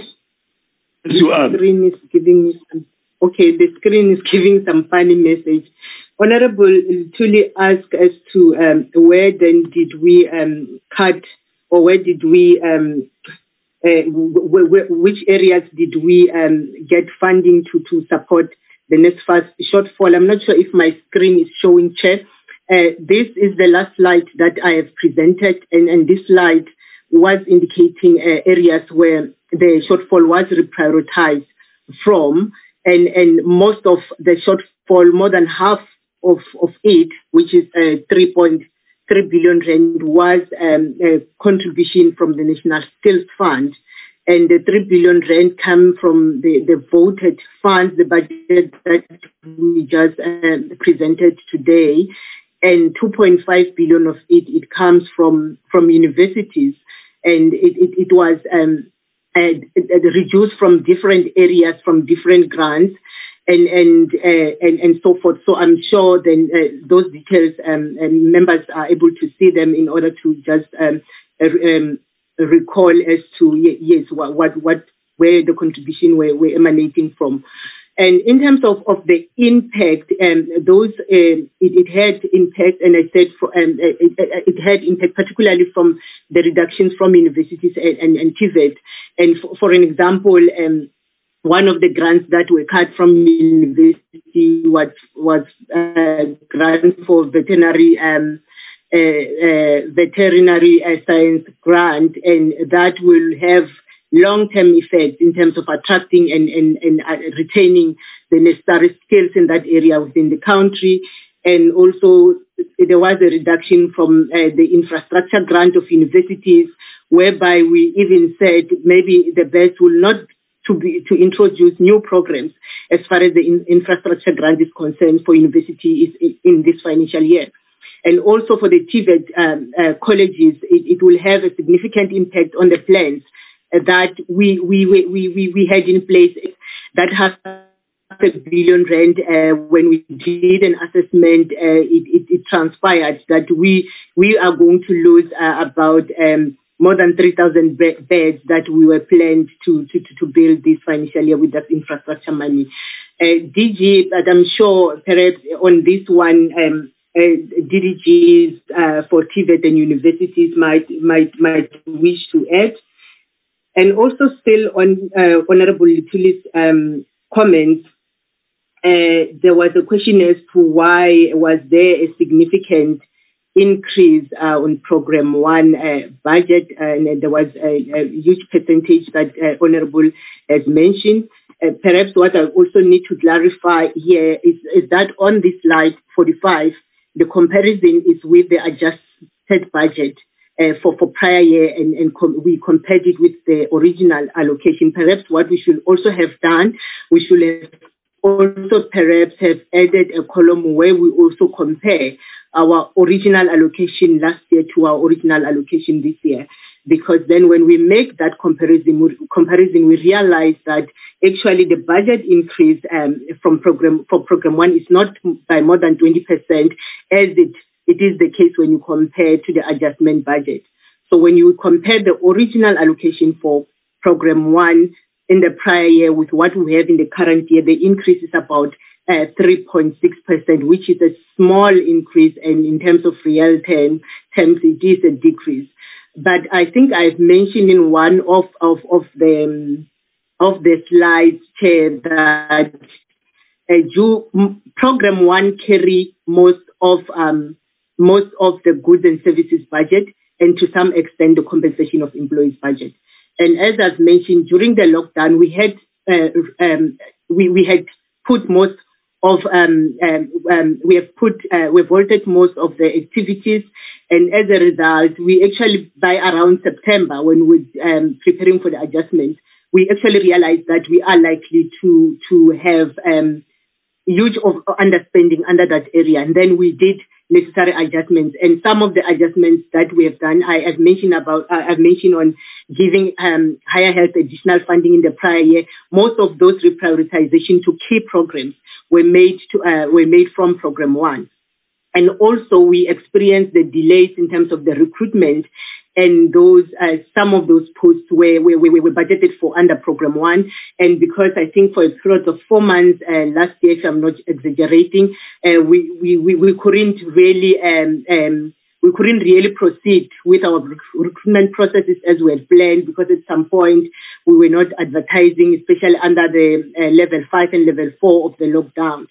You are. The screen is giving me some. Okay, the screen is giving some funny message. Honorable Luthuli asked as to um, where then did we um, cut, or where did we, um, uh, w- w- which areas did we um, get funding to, to support the NSFAS shortfall. I'm not sure if my screen is showing, Chair. Uh, this is the last slide that I have presented, and, and this slide was indicating uh, areas where the shortfall was reprioritized from, and, and most of the shortfall, more than half of, of it, which is uh, three point three billion rand, was um, a contribution from the National Skills Fund. And the three billion rand come from the, the voted funds, the budget that we just uh, presented today. And two point five billion of it, it comes from, from universities. And it, it, it was um, uh, reduced from different areas, from different grants, and and uh, and, and so forth. So I'm sure then uh, those details um, and members are able to see them in order to just um, uh, um, recall as to yes what what, what where the contribution were, were emanating from. And in terms of, of the impact, um, those uh, it, it had impact, and I said for, um, it, it had impact particularly from the reductions from universities and, and, and T V E T. And for, for an example, um, one of the grants that were cut from university was was uh, grant for veterinary um, uh, uh, veterinary uh, science grant, and that will have long-term effects in terms of attracting and, and, and uh, retaining the necessary skills in that area within the country. And also there was a reduction from uh, the infrastructure grant of universities, whereby we even said maybe the best will not to be to introduce new programs as far as the in, infrastructure grant is concerned for university is in this financial year. And also for the T V E T um, uh, colleges, it, it will have a significant impact on the plans uh, that we, we, we, we, we had in place that has a billion rand. Uh, when we did an assessment, uh, it, it, it transpired that we, we are going to lose uh, about um, more than three thousand be- beds that we were planned to, to, to build this financial year with that infrastructure money. Uh, D G, but I'm sure perhaps on this one, um, Uh, D D Gs uh, for T V E T and universities might might might wish to add, and also still on uh, Honourable Lutuli's um, comments, uh, there was a question as to why was there a significant increase uh, on Programme One uh, budget, and there was a, a huge percentage that uh, Honourable has mentioned. Uh, perhaps what I also need to clarify here is, is that on this slide forty-five. The comparison is with the adjusted budget uh, for, for prior year, and, and com- we compared it with the original allocation. Perhaps what we should also have done, we should have also perhaps have added a column where we also compare our original allocation last year to our original allocation this year. Because then when we make that comparison, we, comparison, we realize that actually the budget increase um, from program for program one is not by more than twenty percent, as it, it is the case when you compare to the adjustment budget. So when you compare the original allocation for program one in the prior year with what we have in the current year, the increase is about uh, three point six percent, which is a small increase, and in terms of real term, terms, it is a decrease. But I think I've mentioned in one of, of, of the um, of the slides, Chair, that uh, do, m- Program One carry most of um, most of the goods and services budget, and to some extent the compensation of employees budget. And as I've mentioned, during the lockdown, we had uh, um, we we had put most of um, um, um, we have put uh, we've halted most of the activities, and as a result, we actually by around September, when we were um, preparing for the adjustment, we actually realized that we are likely to to have um, huge of underspending under that area, and then we did necessary adjustments. And some of the adjustments that we have done, I have mentioned about uh, I've mentioned on giving um, higher health additional funding in the prior year. Most of those reprioritization to key programs were made to uh, were made from Program One. And also we experienced the delays in terms of the recruitment, and those uh, some of those posts were, were, were, were budgeted for under Program One. And because I think for a period of four months uh, last year, if I'm not exaggerating, uh, we, we, we, we couldn't really um, um, we couldn't really proceed with our rec- recruitment processes as we had planned, because at some point we were not advertising, especially under the uh, level five and level four of the lockdown.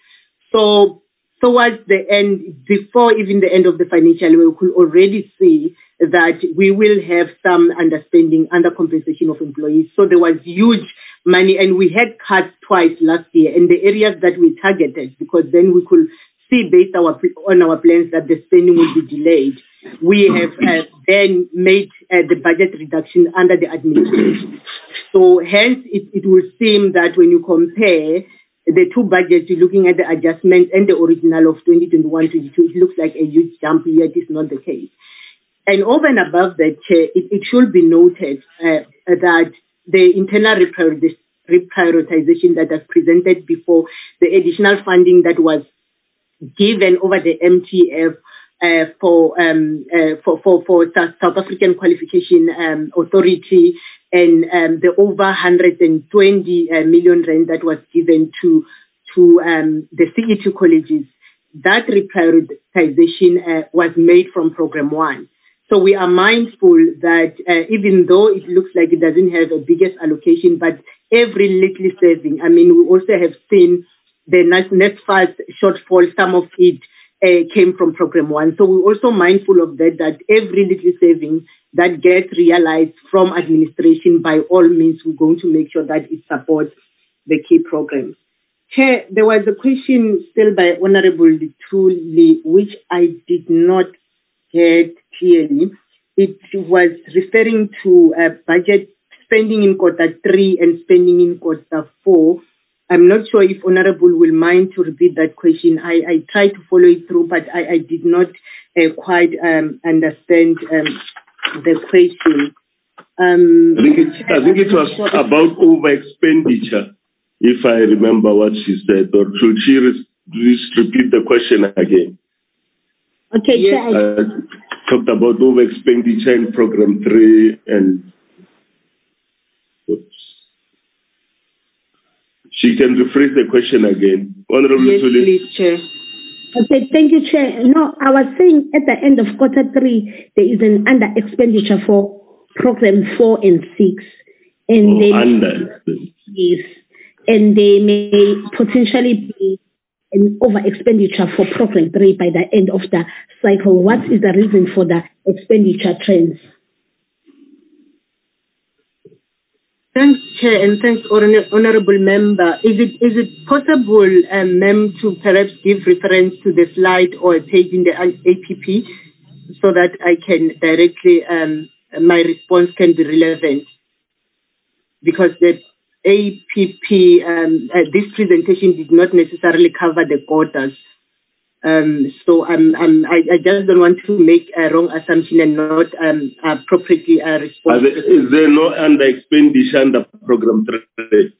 So towards the end, before even the end of the financial year, we could already see that we will have some understanding under compensation of employees. So there was huge money, and we had cut twice last year in the areas that we targeted, because then we could see based our, on our plans that the spending will be delayed. We have uh, then made uh, the budget reduction under the administration. So hence it, it will seem that when you compare the two budgets, you're looking at the adjustment and the original of twenty twenty-one twenty-two, it looks like a huge jump, yet it's not the case. And over and above that, Chair, it, it should be noted uh, that the internal reprior- reprioritization that was presented before, the additional funding that was given over the M T F uh, for, um, uh, for for for South African Qualification um, Authority, and um, the over one hundred twenty uh, million rand that was given to to um, the C E T colleges, that reprioritization uh, was made from Program One. So we are mindful that uh, even though it looks like it doesn't have a biggest allocation, but every little saving, I mean, we also have seen the NSFAS shortfall, some of it uh, came from Program One. So we're also mindful of that, that every little saving that gets realized from administration, by all means, we're going to make sure that it supports the key programs. Chair, there was a question still by Honourable Lutuli, which I did not get clearly. It was referring to uh, budget spending in quarter three and spending in quarter four. I'm not sure if Honorable will mind to repeat that question. I, I tried to follow it through, but I, I did not uh, quite um, understand um, the question. Um, I think it, I think it was about over expenditure, if I remember what she said. Or should she re- just repeat the question again? Okay, yes. Chair. Uh, talked about over expenditure in program three and oops. She can rephrase the question again. Honorable Yes, Tuli. please, Chair. Okay, thank you, Chair. No, I was saying at the end of quarter three, there is an under expenditure for program four and six. And Oh, then, under. yes, and they may potentially be an over expenditure for program three by the end of the cycle. What is the reason for the expenditure trends? Thanks, Chair, and thanks, Honourable Member. Is it is it possible, um, Ma'am, to perhaps give reference to the slide or a page in the A P P so that I can directly, um, my response can be relevant? Because the A P P, um, uh, this presentation did not necessarily cover the quotas. Um, so I'm, I'm, I, I just don't want to make a wrong assumption and not um, appropriately uh, respond. There, is there no under expenditure under program three?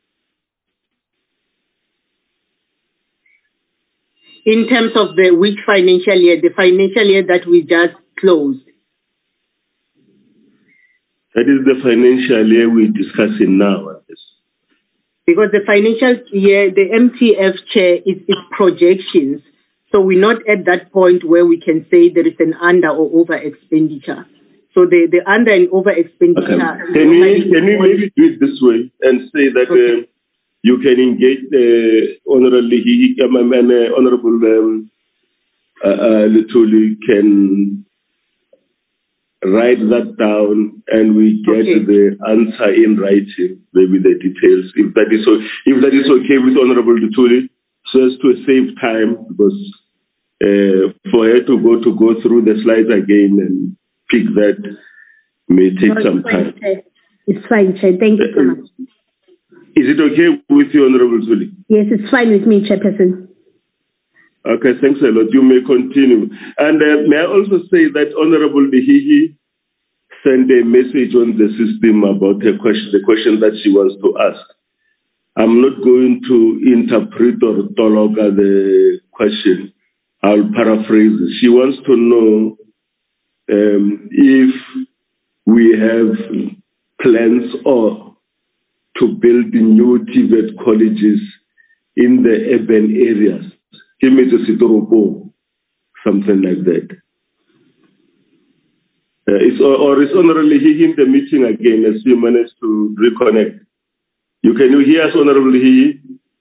In terms of the which financial year, the financial year that we just closed. That is the financial year we're discussing now. Because the financial year, the M T F chair is, is projections. So we're not at that point where we can say there is an under or over expenditure. So the, the under and over expenditure. Okay. Can we can we maybe do it this way and say that okay. uh, you can engage uh, Honorable um, and uh, Honorable um, uh, uh, Lutuli can write that down and we get okay. the answer in writing, maybe the details. If that is so, if that is okay with Honorable Lutuli, so as to save time because. Uh, for her to go to go through the slides again and pick that may take no, some time. Fine, it's fine, Chair. Thank you so much. Is it okay with you, Honorable Zuli? Yes, it's fine with me, Chairperson. Okay, thanks a lot. You may continue. And uh, may I also say that Honorable Dihigi sent a message on the system about her question, the question that she wants to ask. I'm not going to interpret or tologa the question. I'll paraphrase it. She wants to know um, if we have plans or to build new T V E T colleges in the urban areas. Something like that. Uh, it's, or, or is Honorable Hihi in the meeting again as we manage to reconnect? You Can you hear us, Honorable Hihi?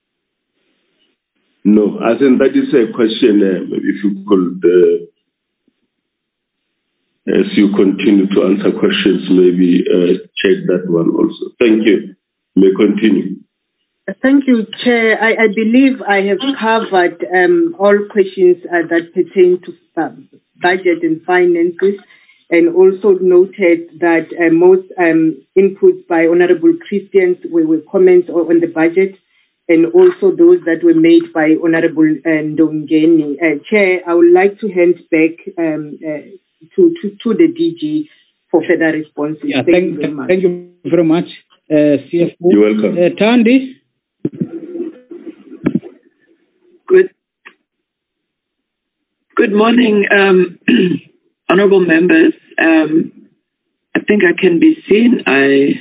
No, I think that is a question, uh, if you could, uh, as you continue to answer questions, maybe uh, check that one also. Thank you. You may continue. Thank you, Chair. I, I believe I have covered um, all questions uh, that pertain to uh, budget and finances, and also noted that uh, most um, inputs by Honourable Christians were, were comments on the budget, and also those that were made by Honourable uh, Ndongeni. Uh, Chair, I would like to hand back um, uh, to, to, to the D G for further responses. Yeah, thank, thank, you very much. Thank you very much, uh, C F O. You're welcome. Uh, Thandi? Good. Good morning, um, honourable members. Um, I think I can be seen. I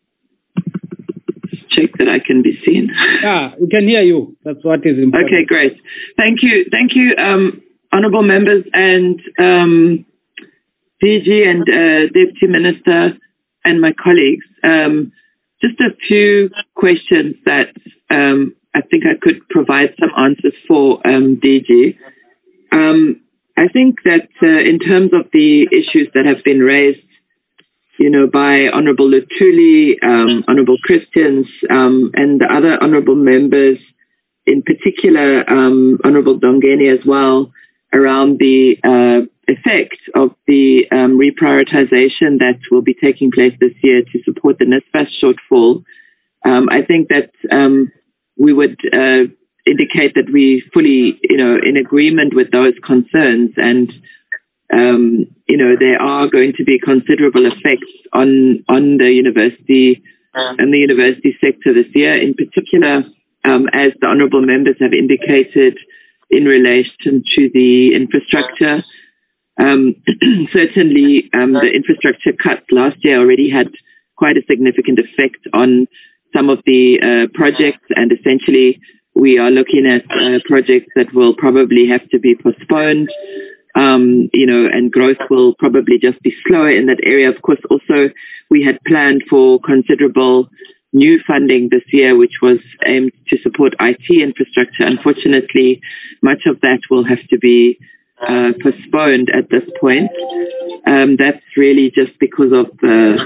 check that I can be seen. Ah, we can hear you. That's what is important. Okay, great. Thank you. Thank you, um, honourable members and um, D G and uh, Deputy Minister and my colleagues. Um, just a few questions that um, I think I could provide some answers for um, D G. Um, I think that uh, in terms of the issues that have been raised, you know, by Honourable Lutuli, um, Honourable Christians, um, and the other honourable members, in particular, um, Honourable Dongeni as well, around the uh, effect of the um, reprioritization that will be taking place this year to support the NSFAS shortfall, um, I think that um, we would uh, indicate that we fully, you know, in agreement with those concerns, and um, you know, there are going to be considerable effects on on the university and the university sector this year, in particular, um, as the honourable members have indicated, in relation to the infrastructure. Um, certainly, um, the infrastructure cuts last year already had quite a significant effect on some of the uh, projects, and essentially we are looking at uh, projects that will probably have to be postponed, um, you know, and growth will probably just be slower in that area. Of course, also we had planned for considerable new funding this year, which was aimed to support I T infrastructure. Unfortunately, much of that will have to be uh, postponed at this point. Um, that's really just because of uh,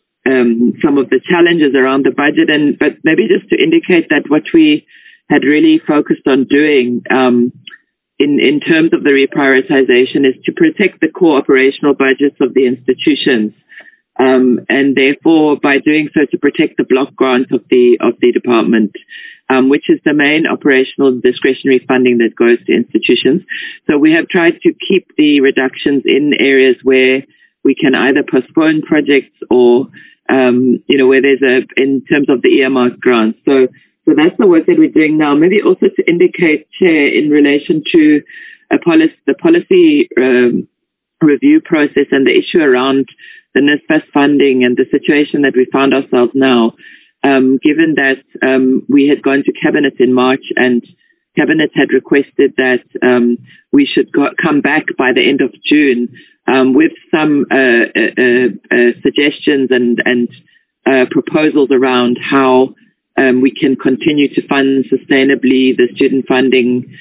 um, some of the challenges around the budget. And but maybe just to indicate that what we had really focused on doing um, in, in terms of the reprioritization is to protect the core operational budgets of the institutions. Um, and therefore, by doing so, to protect the block grant of the of the department, um, which is the main operational discretionary funding that goes to institutions. So we have tried to keep the reductions in areas where we can either postpone projects or, um, you know, where there's a, in terms of the earmarked grants. So, so that's the work that we're doing now. Maybe also to indicate, Chair, in relation to a policy, the policy um, review process and the issue around the NSFAS funding and the situation that we found ourselves now, um, given that um, we had gone to Cabinet in March and Cabinet had requested that um, we should go, come back by the end of June um, with some uh, uh, uh, suggestions and, and uh, proposals around how um, we can continue to fund sustainably the student funding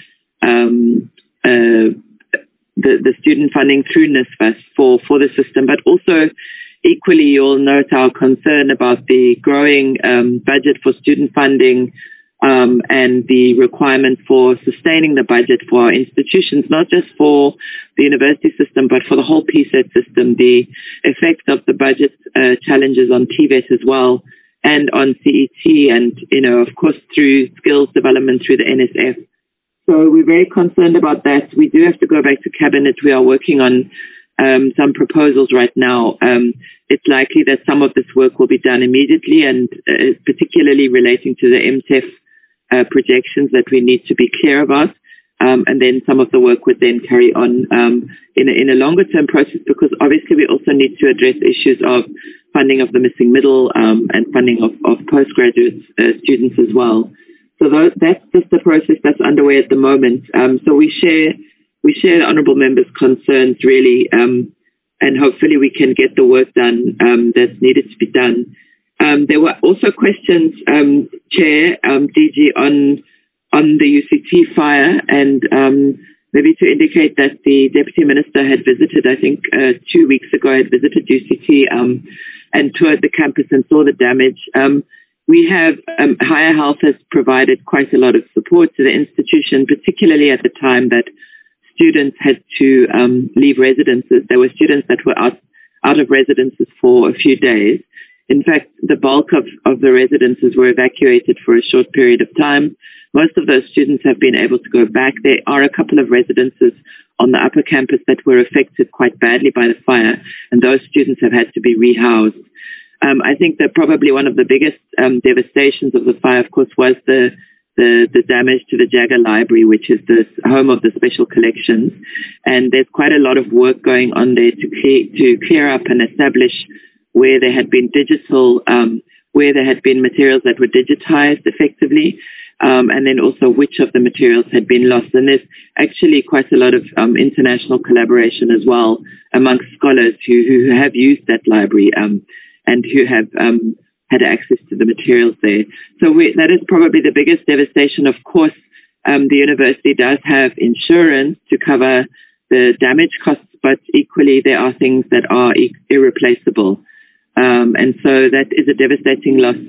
um, uh The, the student funding through NSFAS for, for the system, but also equally you'll note our concern about the growing um, budget for student funding um, and the requirement for sustaining the budget for our institutions, not just for the university system, but for the whole P SET system, the effect of the budget uh, challenges on T VET as well, and on C E T, and, you know, of course, through skills development through the N S F. So we're very concerned about that. We do have to go back to Cabinet. We are working on um, some proposals right now. Um, it's likely that some of this work will be done immediately, and uh, particularly relating to the M T E F uh, projections that we need to be clear about. Um, and then some of the work would then carry on um, in, a, in a longer term process, because obviously we also need to address issues of funding of the missing middle um, and funding of, of postgraduate uh, students as well. So that's just the process that's underway at the moment. Um, so we share we share the honourable members' concerns really, um, and hopefully we can get the work done um, that's needed to be done. Um, there were also questions, um, Chair, um, D G, on on the U C T fire, and um, maybe to indicate that the Deputy Minister had visited, I think uh, two weeks ago, had visited U C T um, and toured the campus and saw the damage. Um, We have, um, Higher Health has provided quite a lot of support to the institution, particularly at the time that students had to um, leave residences. There were students that were out, out of residences for a few days. In fact, the bulk of, of the residences were evacuated for a short period of time. Most of those students have been able to go back. There are a couple of residences on the upper campus that were affected quite badly by the fire, and those students have had to be rehoused. Um, I think that probably one of the biggest um, devastations of the fire, of course, was the, the the damage to the Jagger Library, which is the home of the special collections. And there's quite a lot of work going on there to clear, to clear up and establish where there had been digital, um, where there had been materials that were digitized effectively, um, and then also which of the materials had been lost. And there's actually quite a lot of um, international collaboration as well amongst scholars who, who have used that library. Um, and who have um, had access to the materials there. So we, that is probably the biggest devastation. Of course, um, the university does have insurance to cover the damage costs, but equally there are things that are e- irreplaceable. Um, and so that is a devastating loss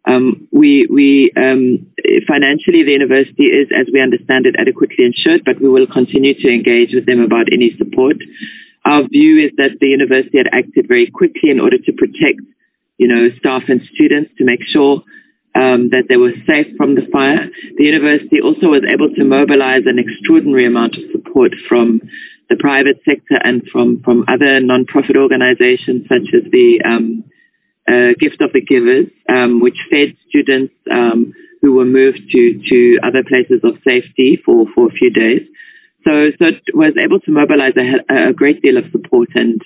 Um, we, we um, financially, the university is, as we understand it, adequately insured, but we will continue to engage with them about any support. Our view is that the university had acted very quickly in order to protect, you know, staff and students to make sure um, that they were safe from the fire. The university also was able to mobilize an extraordinary amount of support from the private sector and from, from other non-profit organizations such as the um, uh, Gift of the Givers, um, which fed students um, who were moved to, to other places of safety for, for a few days. So, so it was able to mobilize a, a great deal of support, and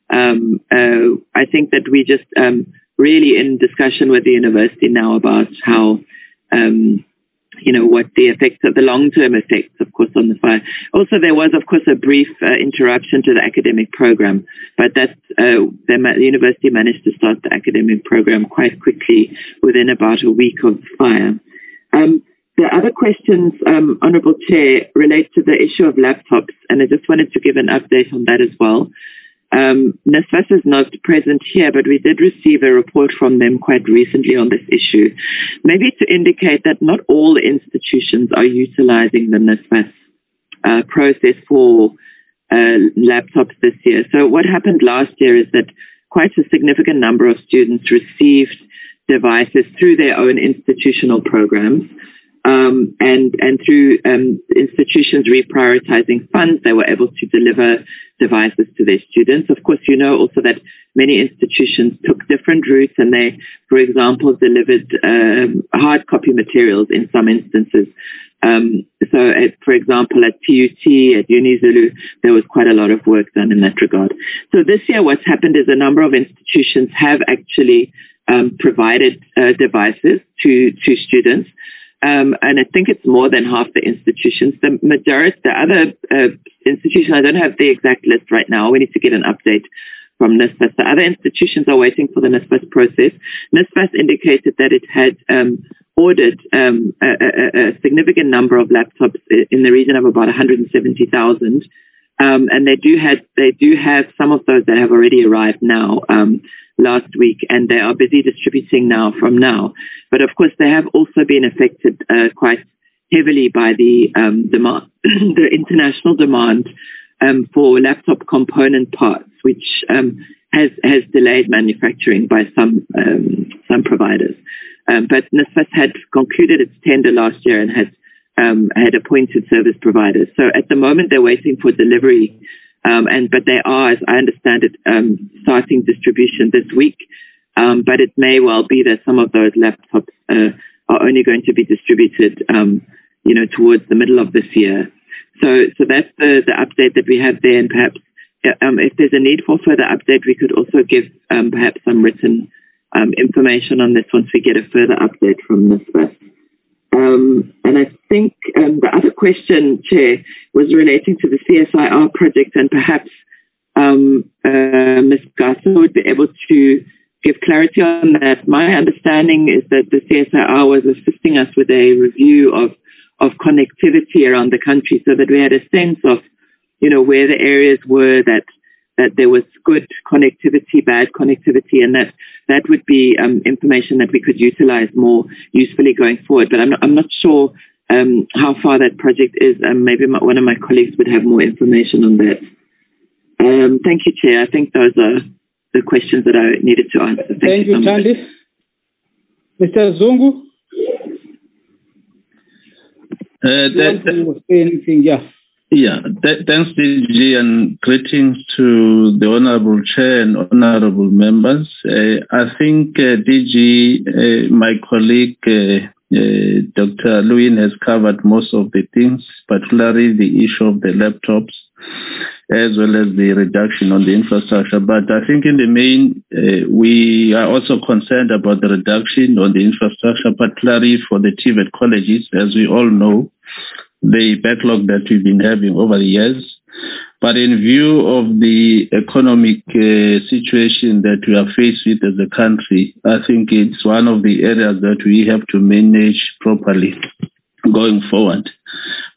um, uh, I think that we just um, really in discussion with the university now about how, um, you know, what the effects of the long-term effects, of course, on the fire. Also, there was, of course, a brief uh, interruption to the academic program, but that uh, the, the university managed to start the academic program quite quickly within about a week of the fire. Um, The other questions, um, Honourable Chair, relate to the issue of laptops, and I just wanted to give an update on that as well. Um, NSFAS is not present here, but we did receive a report from them quite recently on this issue, maybe to indicate that not all institutions are utilising the NSFAS uh, process for uh, laptops this year. So what happened last year is that quite a significant number of students received devices through their own institutional programs. Um, and, and through um, institutions reprioritizing funds, they were able to deliver devices to their students. Of course, you know also that many institutions took different routes, and they, for example, delivered um, hard copy materials in some instances. Um, so, at, for example, at T U T, at UniZulu, there was quite a lot of work done in that regard. So this year what's happened is a number of institutions have actually um, provided uh, devices to, to students. Um, and I think it's more than half the institutions. The majority, the other uh, institutions, I don't have the exact list right now. We need to get an update from NSFAS. The other institutions are waiting for the NSFAS process. NSFAS indicated that it had um, ordered um, a, a, a significant number of laptops in the region of about one hundred seventy thousand. Um, and they do have they do have some of those that have already arrived now. Um, last week, and they are busy distributing now from now. But of course, they have also been affected uh, quite heavily by the um, demand, the international demand um, for laptop component parts, which um, has has delayed manufacturing by some um, some providers. Um, but NSFAS had concluded its tender last year and had um, had appointed service providers. So at the moment, they're waiting for delivery. Um, and but they are, as I understand it, um, starting distribution this week. Um, but it may well be that some of those laptops uh, are only going to be distributed, um, you know, towards the middle of this year. So, so that's the, the update that we have there. And perhaps um, if there's a need for further update, we could also give um, perhaps some written um, information on this once we get a further update from NSFAS. Um, and I think um, the other question, Chair, was relating to the C S I R project, and perhaps um, uh, Miz Gasa would be able to give clarity on that. My understanding is that the C S I R was assisting us with a review of, of connectivity around the country, so that we had a sense of, you know, where the areas were that that there was good connectivity, bad connectivity, and that that would be um, information that we could utilize more usefully going forward. But I'm not, I'm not sure um, how far that project is. Um, maybe my, one of my colleagues would have more information on that. Um, thank you, Chair. I think those are the questions that I needed to answer. Thank, thank you, you so Thandi. Mister Zungu? Uh, that, that, say anything? Yeah. Yeah, th- thanks, D G, and greetings to the Honourable Chair and Honourable Members. Uh, I think, uh, D G, uh, my colleague, uh, uh, Doctor Lewin, has covered most of the things, particularly the issue of the laptops, as well as the reduction on the infrastructure. But I think in the main, uh, we are also concerned about the reduction on the infrastructure, particularly for the T V E T colleges, as we all know, the backlog that we've been having over the years. But in view of the economic uh, situation that we are faced with as a country, I think it's one of the areas that we have to manage properly going forward.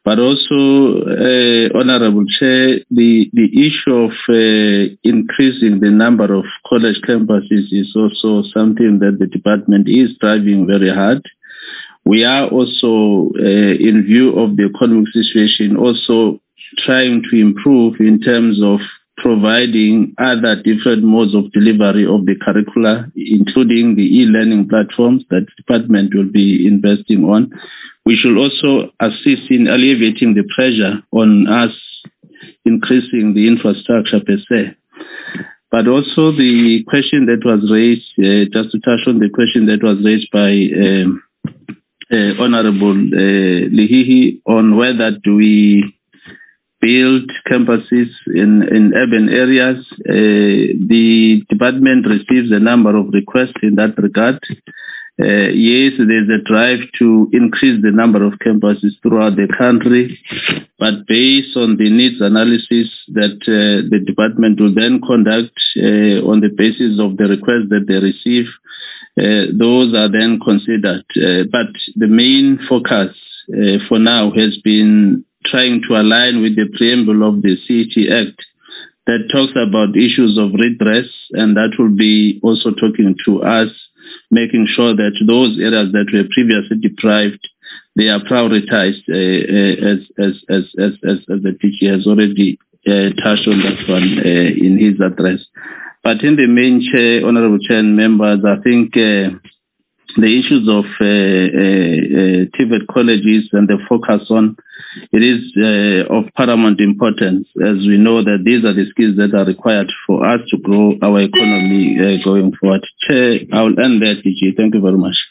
But also, uh, Honorable Chair, the, the issue of uh, increasing the number of college campuses is also something that the department is driving very hard. We are also, uh, in view of the economic situation, also trying to improve in terms of providing other different modes of delivery of the curricula, including the e-learning platforms that the department will be investing on. We should also assist in alleviating the pressure on us increasing the infrastructure per se. But also the question that was raised, uh, just to touch on the question that was raised by um, uh, Honorable uh, Lihihi on whether do we build campuses in, in urban areas. Uh, the department receives a number of requests in that regard. Uh, yes, there's a drive to increase the number of campuses throughout the country, but based on the needs analysis that uh, the department will then conduct uh, on the basis of the requests that they receive, uh, those are then considered. Uh, but the main focus uh, for now has been trying to align with the preamble of the C E T Act that talks about issues of redress, and that will be also talking to us, making sure that those areas that were previously deprived, they are prioritized, uh, uh, as, as, as, as, as, as the D G has already uh, touched on that one uh, in his address. But in the main, Chair, Honorable Chair and members, I think uh, the issues of uh, uh, uh, T V E T colleges and the focus on it is uh, of paramount importance, as we know that these are the skills that are required for us to grow our economy uh, going forward. Chair, I will end there, D G. Thank you very much.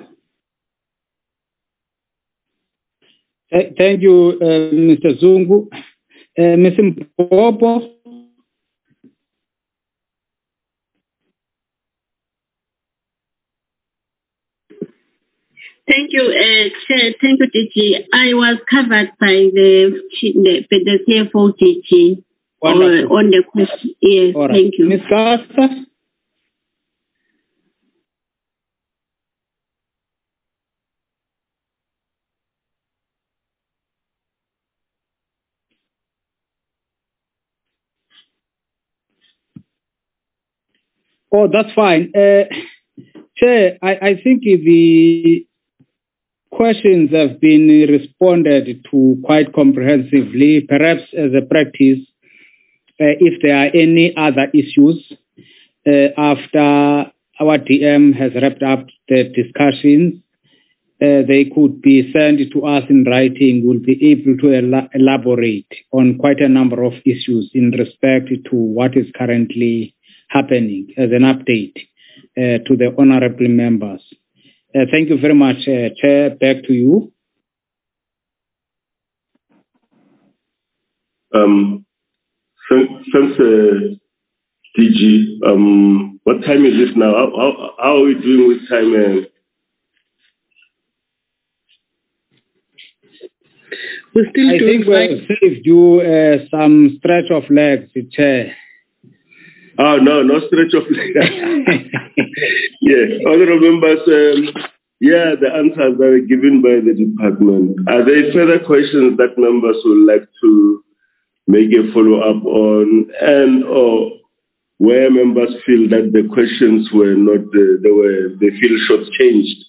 Thank you, uh, Mister Zungu. Uh, Mister Mpopo. Thank you, uh, Chair. Thank you, D G. I was covered by the the, the C F O D G on, on the question. Yes, right. Thank you. Miz Gasa? Oh, that's fine. Uh, Chair, I, I think the questions have been responded to quite comprehensively. Perhaps as a practice, uh, if there are any other issues uh, after our D M has wrapped up the discussions, uh, they could be sent to us in writing. We'll be able to el- elaborate on quite a number of issues in respect to what is currently happening as an update uh, to the honorable members. Uh, thank you very much, uh, Chair. Back to you. Um, thanks, thanks uh, D G. Um, what time is it now? How, how, how are we doing with time? Uh? We're still I doing think we've saved you uh, some stretch of legs, Chair. Oh, no, no stretch of legs. Yes, honorable members, um, yeah, the answers are given by the department. Are there further questions that members would like to make a follow-up on, and or where members feel that the questions were not, uh, they were, they feel shortchanged?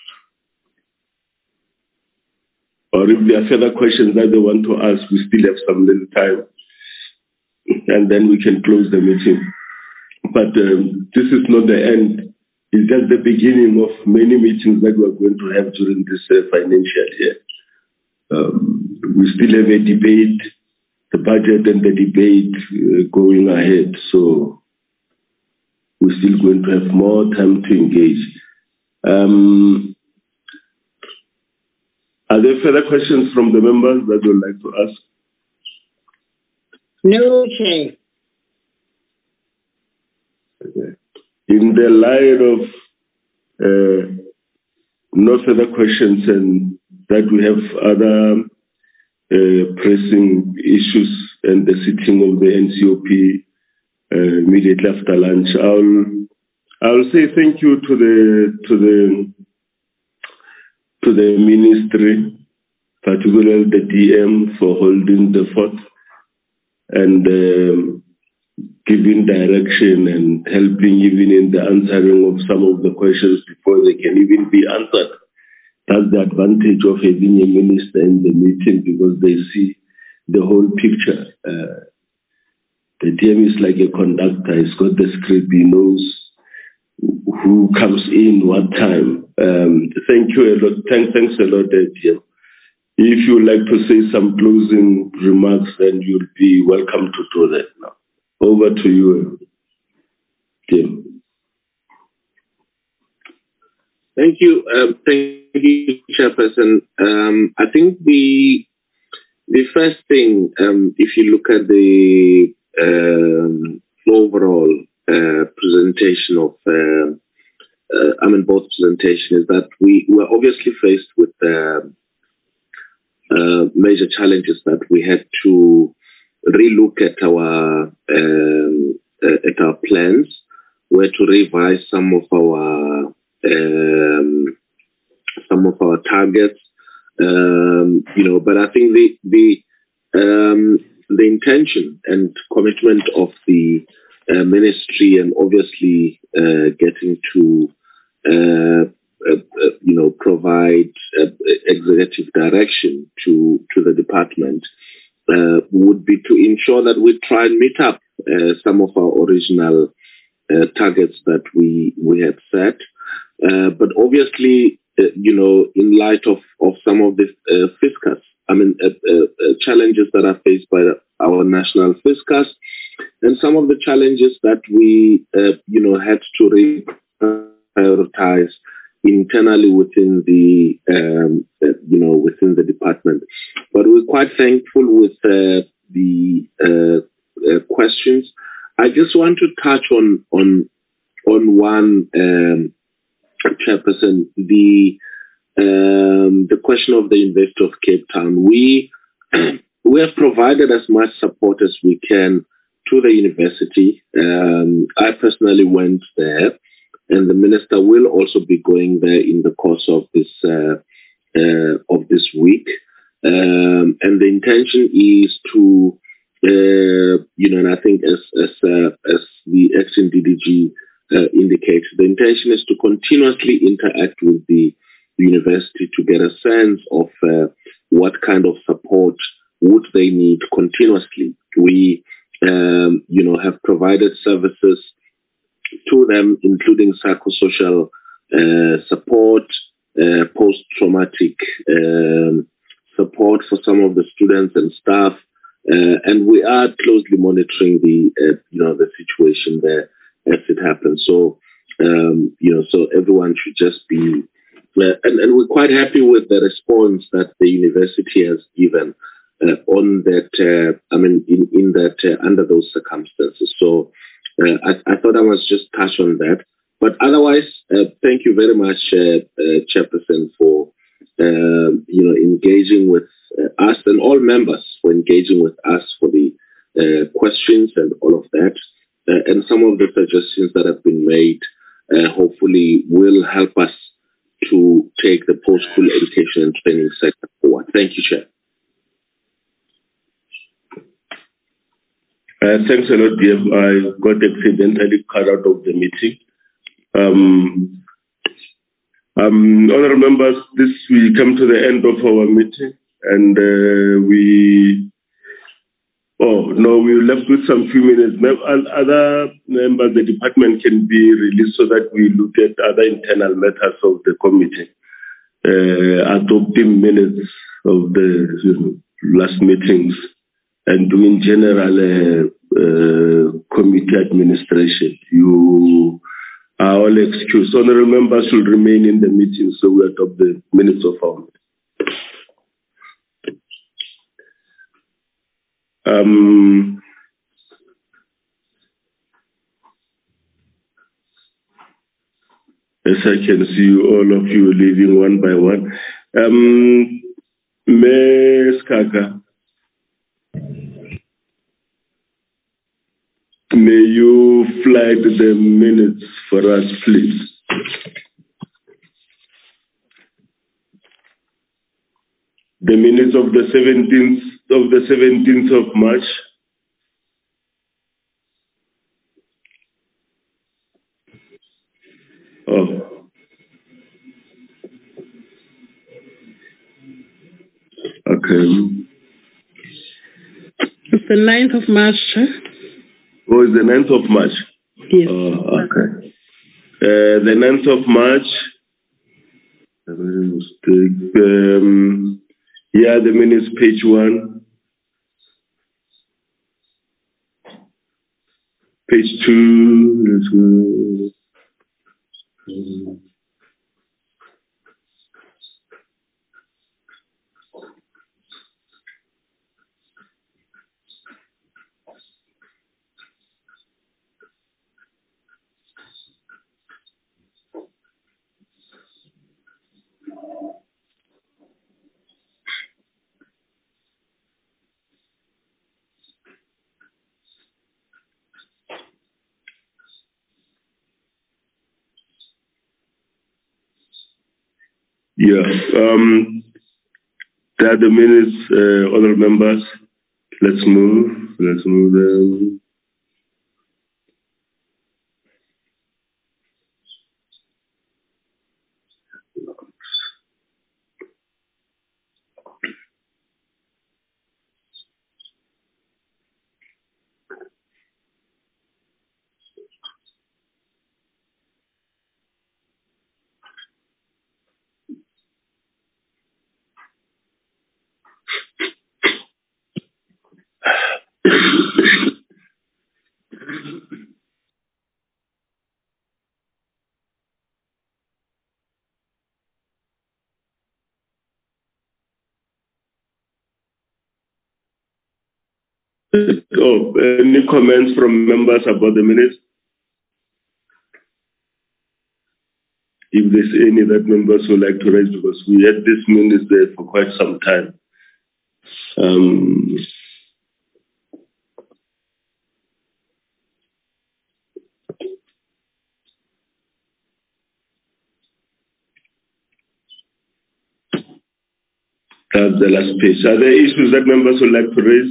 Or if there are further questions that they want to ask, we still have some little time, and then we can close the meeting. But um, this is not the end. It's just the beginning of many meetings that we're going to have during this uh, financial year. Um, we still have a debate, the budget and the debate uh, going ahead. So we're still going to have more time to engage. Um, are there further questions from the members that would like to ask? No, Chair. Okay. In the light of uh, no further questions and that we have other uh, pressing issues and the sitting of the N C O P uh, immediately after lunch, I'll I'll say thank you to the to the to the ministry particularly the D M for holding the fort and um, giving direction and helping even in the answering of some of the questions before they can even be answered. That's the advantage of having a minister in the meeting because they see the whole picture. Uh, the D M is like a conductor. He's got the script. He knows who comes in, what time. Um, thank you a lot. Thank, thanks a lot, D M. If you would like to say some closing remarks, then you'll be welcome to do that now. Over to you, Tim. Thank you. Um, thank you, Chairperson. Um, I think the the first thing, um, if you look at the um, overall uh, presentation of, uh, uh, I mean, both presentation, is that we were obviously faced with uh, uh, major challenges that we had to relook at our um, uh, at our plans, where to revise some of our um, some of our targets, um, you know. But I think the the um, the intention and commitment of the uh, ministry, and obviously uh, getting to uh, uh, uh, you know provide uh, executive direction to to the department. Uh, would be to ensure that we try and meet up uh, some of our original uh, targets that we we had set. Uh, but obviously, uh, you know, in light of, of some of the uh, fiscus, I mean, uh, uh, uh, challenges that are faced by the, our national fiscus, and some of the challenges that we, uh, you know, had to prioritize internally within the, um, uh, you know, within the department. But we're quite thankful with uh, the uh, uh, questions. I just want to touch on on on one, um, Chairperson, the um, the question of the University of Cape Town. We we have provided as much support as we can to the university. Um, I personally went there, and the minister will also be going there in the course of this uh, uh, of this week. Um, and the intention is to, uh, you know, and I think as as uh, as the acting D D G uh, indicates, the intention is to continuously interact with the university to get a sense of uh, what kind of support would they need continuously. We, um, you know, have provided services to them, including psychosocial uh, support, uh, post-traumatic um, support for some of the students and staff, uh, and we are closely monitoring the, uh, you know, the situation there as it happens. So, um, you know, so everyone should just be, uh, and, and we're quite happy with the response that the university has given uh, on that. Uh, I mean, in in that uh, under those circumstances. So. Uh, I, I thought I must just touch on that. But otherwise, uh, thank you very much, uh, uh, Chairperson, for uh, you know engaging with uh, us, and all members for engaging with us for the uh, questions and all of that. Uh, and some of the suggestions that have been made uh, hopefully will help us to take the post-school education and training sector forward. Thank you, Chair. Uh, thanks a lot, D M. I got accidentally cut out of the meeting. Um, um, honourable members, this we come to the end of our meeting, and uh, we. Oh no, we left with some few minutes. Other members, the department can be released so that we look at other internal matters of the committee, uh, adopting minutes of the you know, last meetings, and doing general uh, uh, committee administration. You are all excused. Honourable members should remain in the meeting, so we adopt the minutes of our meeting. Um, as I can see all of you leaving one by one. Um, Miz Kaka. May you flag the minutes for us, please? the minutes of the seventeenth of the seventeenth of March. Oh. Okay. It's the ninth of March. Huh? Oh, it's the ninth of March. Yes. Oh, okay. Uh, the ninth of March. Um, yeah, the minutes, page one. Page two. Let's go. Um, Yeah. Um, there are the minutes, uh, other members. Let's move. Let's move them. Oh, any comments from members about the minutes? If there's any that members would like to raise, because we had this minutes there for quite some time. Um, that's the last page. Are there issues that members would like to raise?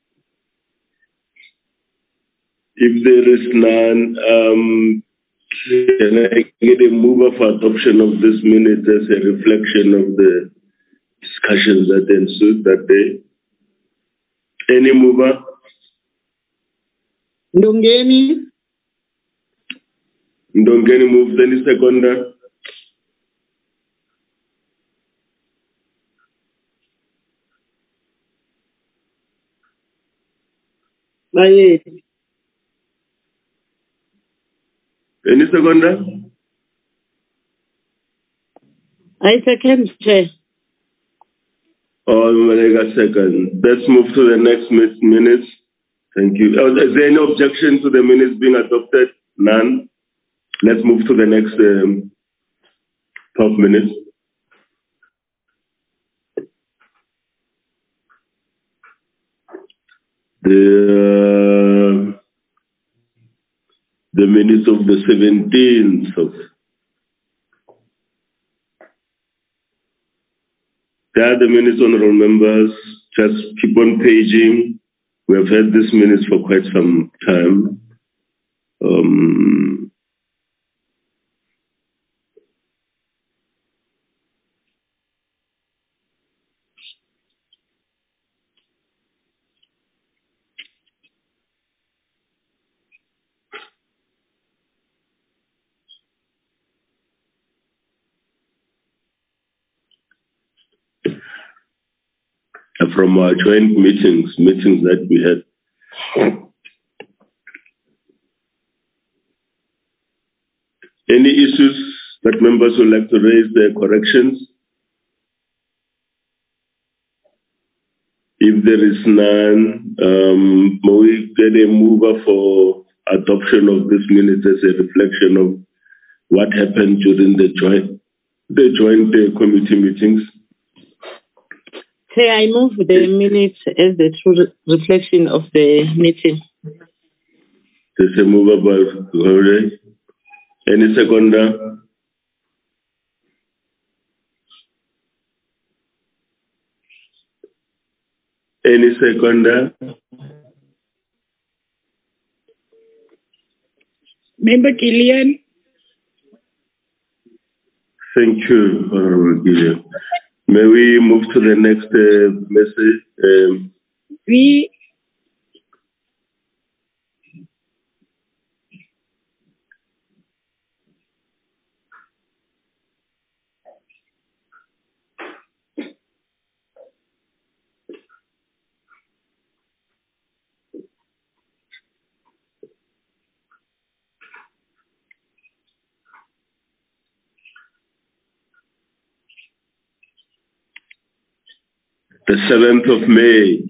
If there is none, um, can I get a mover for adoption of this minute as a reflection of the discussions that ensued that day? Any mover? Ndongeni. Ndongeni moves. Any seconder? Baye. Any seconder? I second, Chair. Oh, Malega second. Let's move to the next minutes. Thank you. Uh, is there any objection to the minutes being adopted? None. Let's move to the next um, twelve minutes. The, uh, the minutes of the seventeenth of There are the minutes, honorable members. Just keep on paging. We have had these minutes for quite some time. Um, from our joint meetings, meetings that we had. Any issues that members would like to raise, their corrections? If there is none, um, may we get a mover for adoption of this minute as a reflection of what happened during the joint, the joint uh, committee meetings? Chair, I move the minutes as the true reflection of the meeting. There's a mover by Gore. Any seconder? Any seconder? Member Gillian. Thank you, Honorable Gillian. May we move to the next uh, message? Um, we the seventh of May.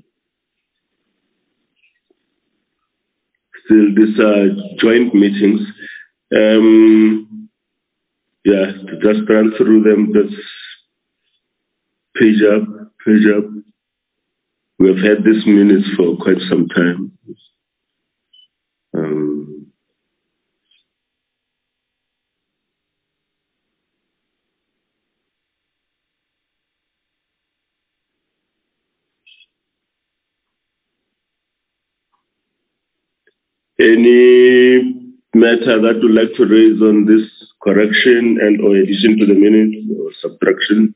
Still, these are joint meetings. Um, yeah, just run through them. Just page up, page up. We have had these minutes for quite some time. Um, any matter that you'd like to raise on this correction and or addition to the minutes or subtraction?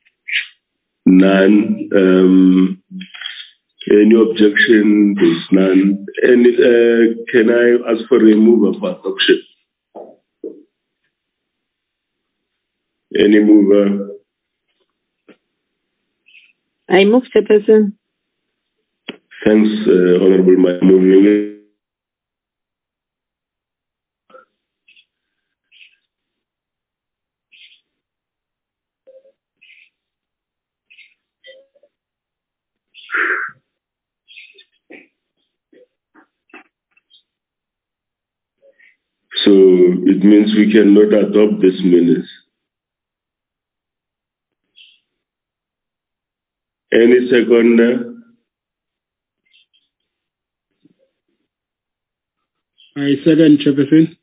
None. Um, any objection? There's none. Any, uh, can I ask for removal for adoption? Any mover? I move, Chairperson. Thanks, uh, Honorable Maimuni. So it means we cannot adopt this minutes. Any seconder? I second, Chairperson.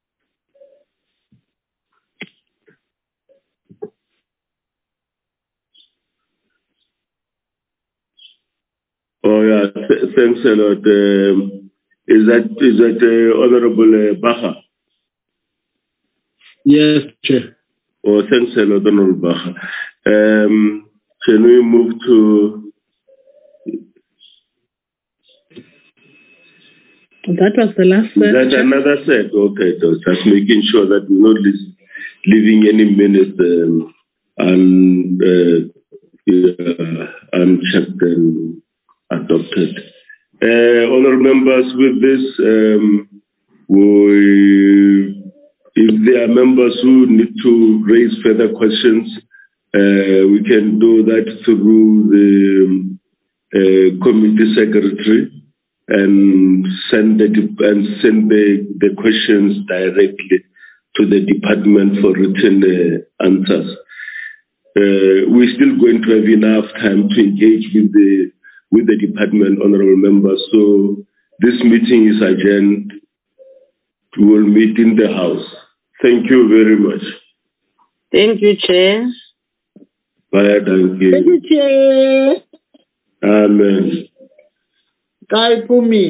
Oh yeah, th- thanks a lot. Um, is that is that uh, Honorable uh, Baha? Yes, Chair. Oh, thanks a lot, Honorable Baha. Um, can we move to? That was the last set. Is that Chair? another set? Okay, so just making sure that we're not leaving any minutes um, un, uh, uh, unchecked and adopted. Uh, honourable members, with this, um, we, if there are members who need to raise further questions, uh, we can do that through the uh, committee secretary and send the and send the, the questions directly to the department for written uh, answers. Uh, we're still going to have enough time to engage with the with the department, honourable members. So this meeting is adjourned. We will meet in the house. Thank you very much. Thank you, Chair. Bye, thank you. Thank you, Chair. Amen. Guy Pumi.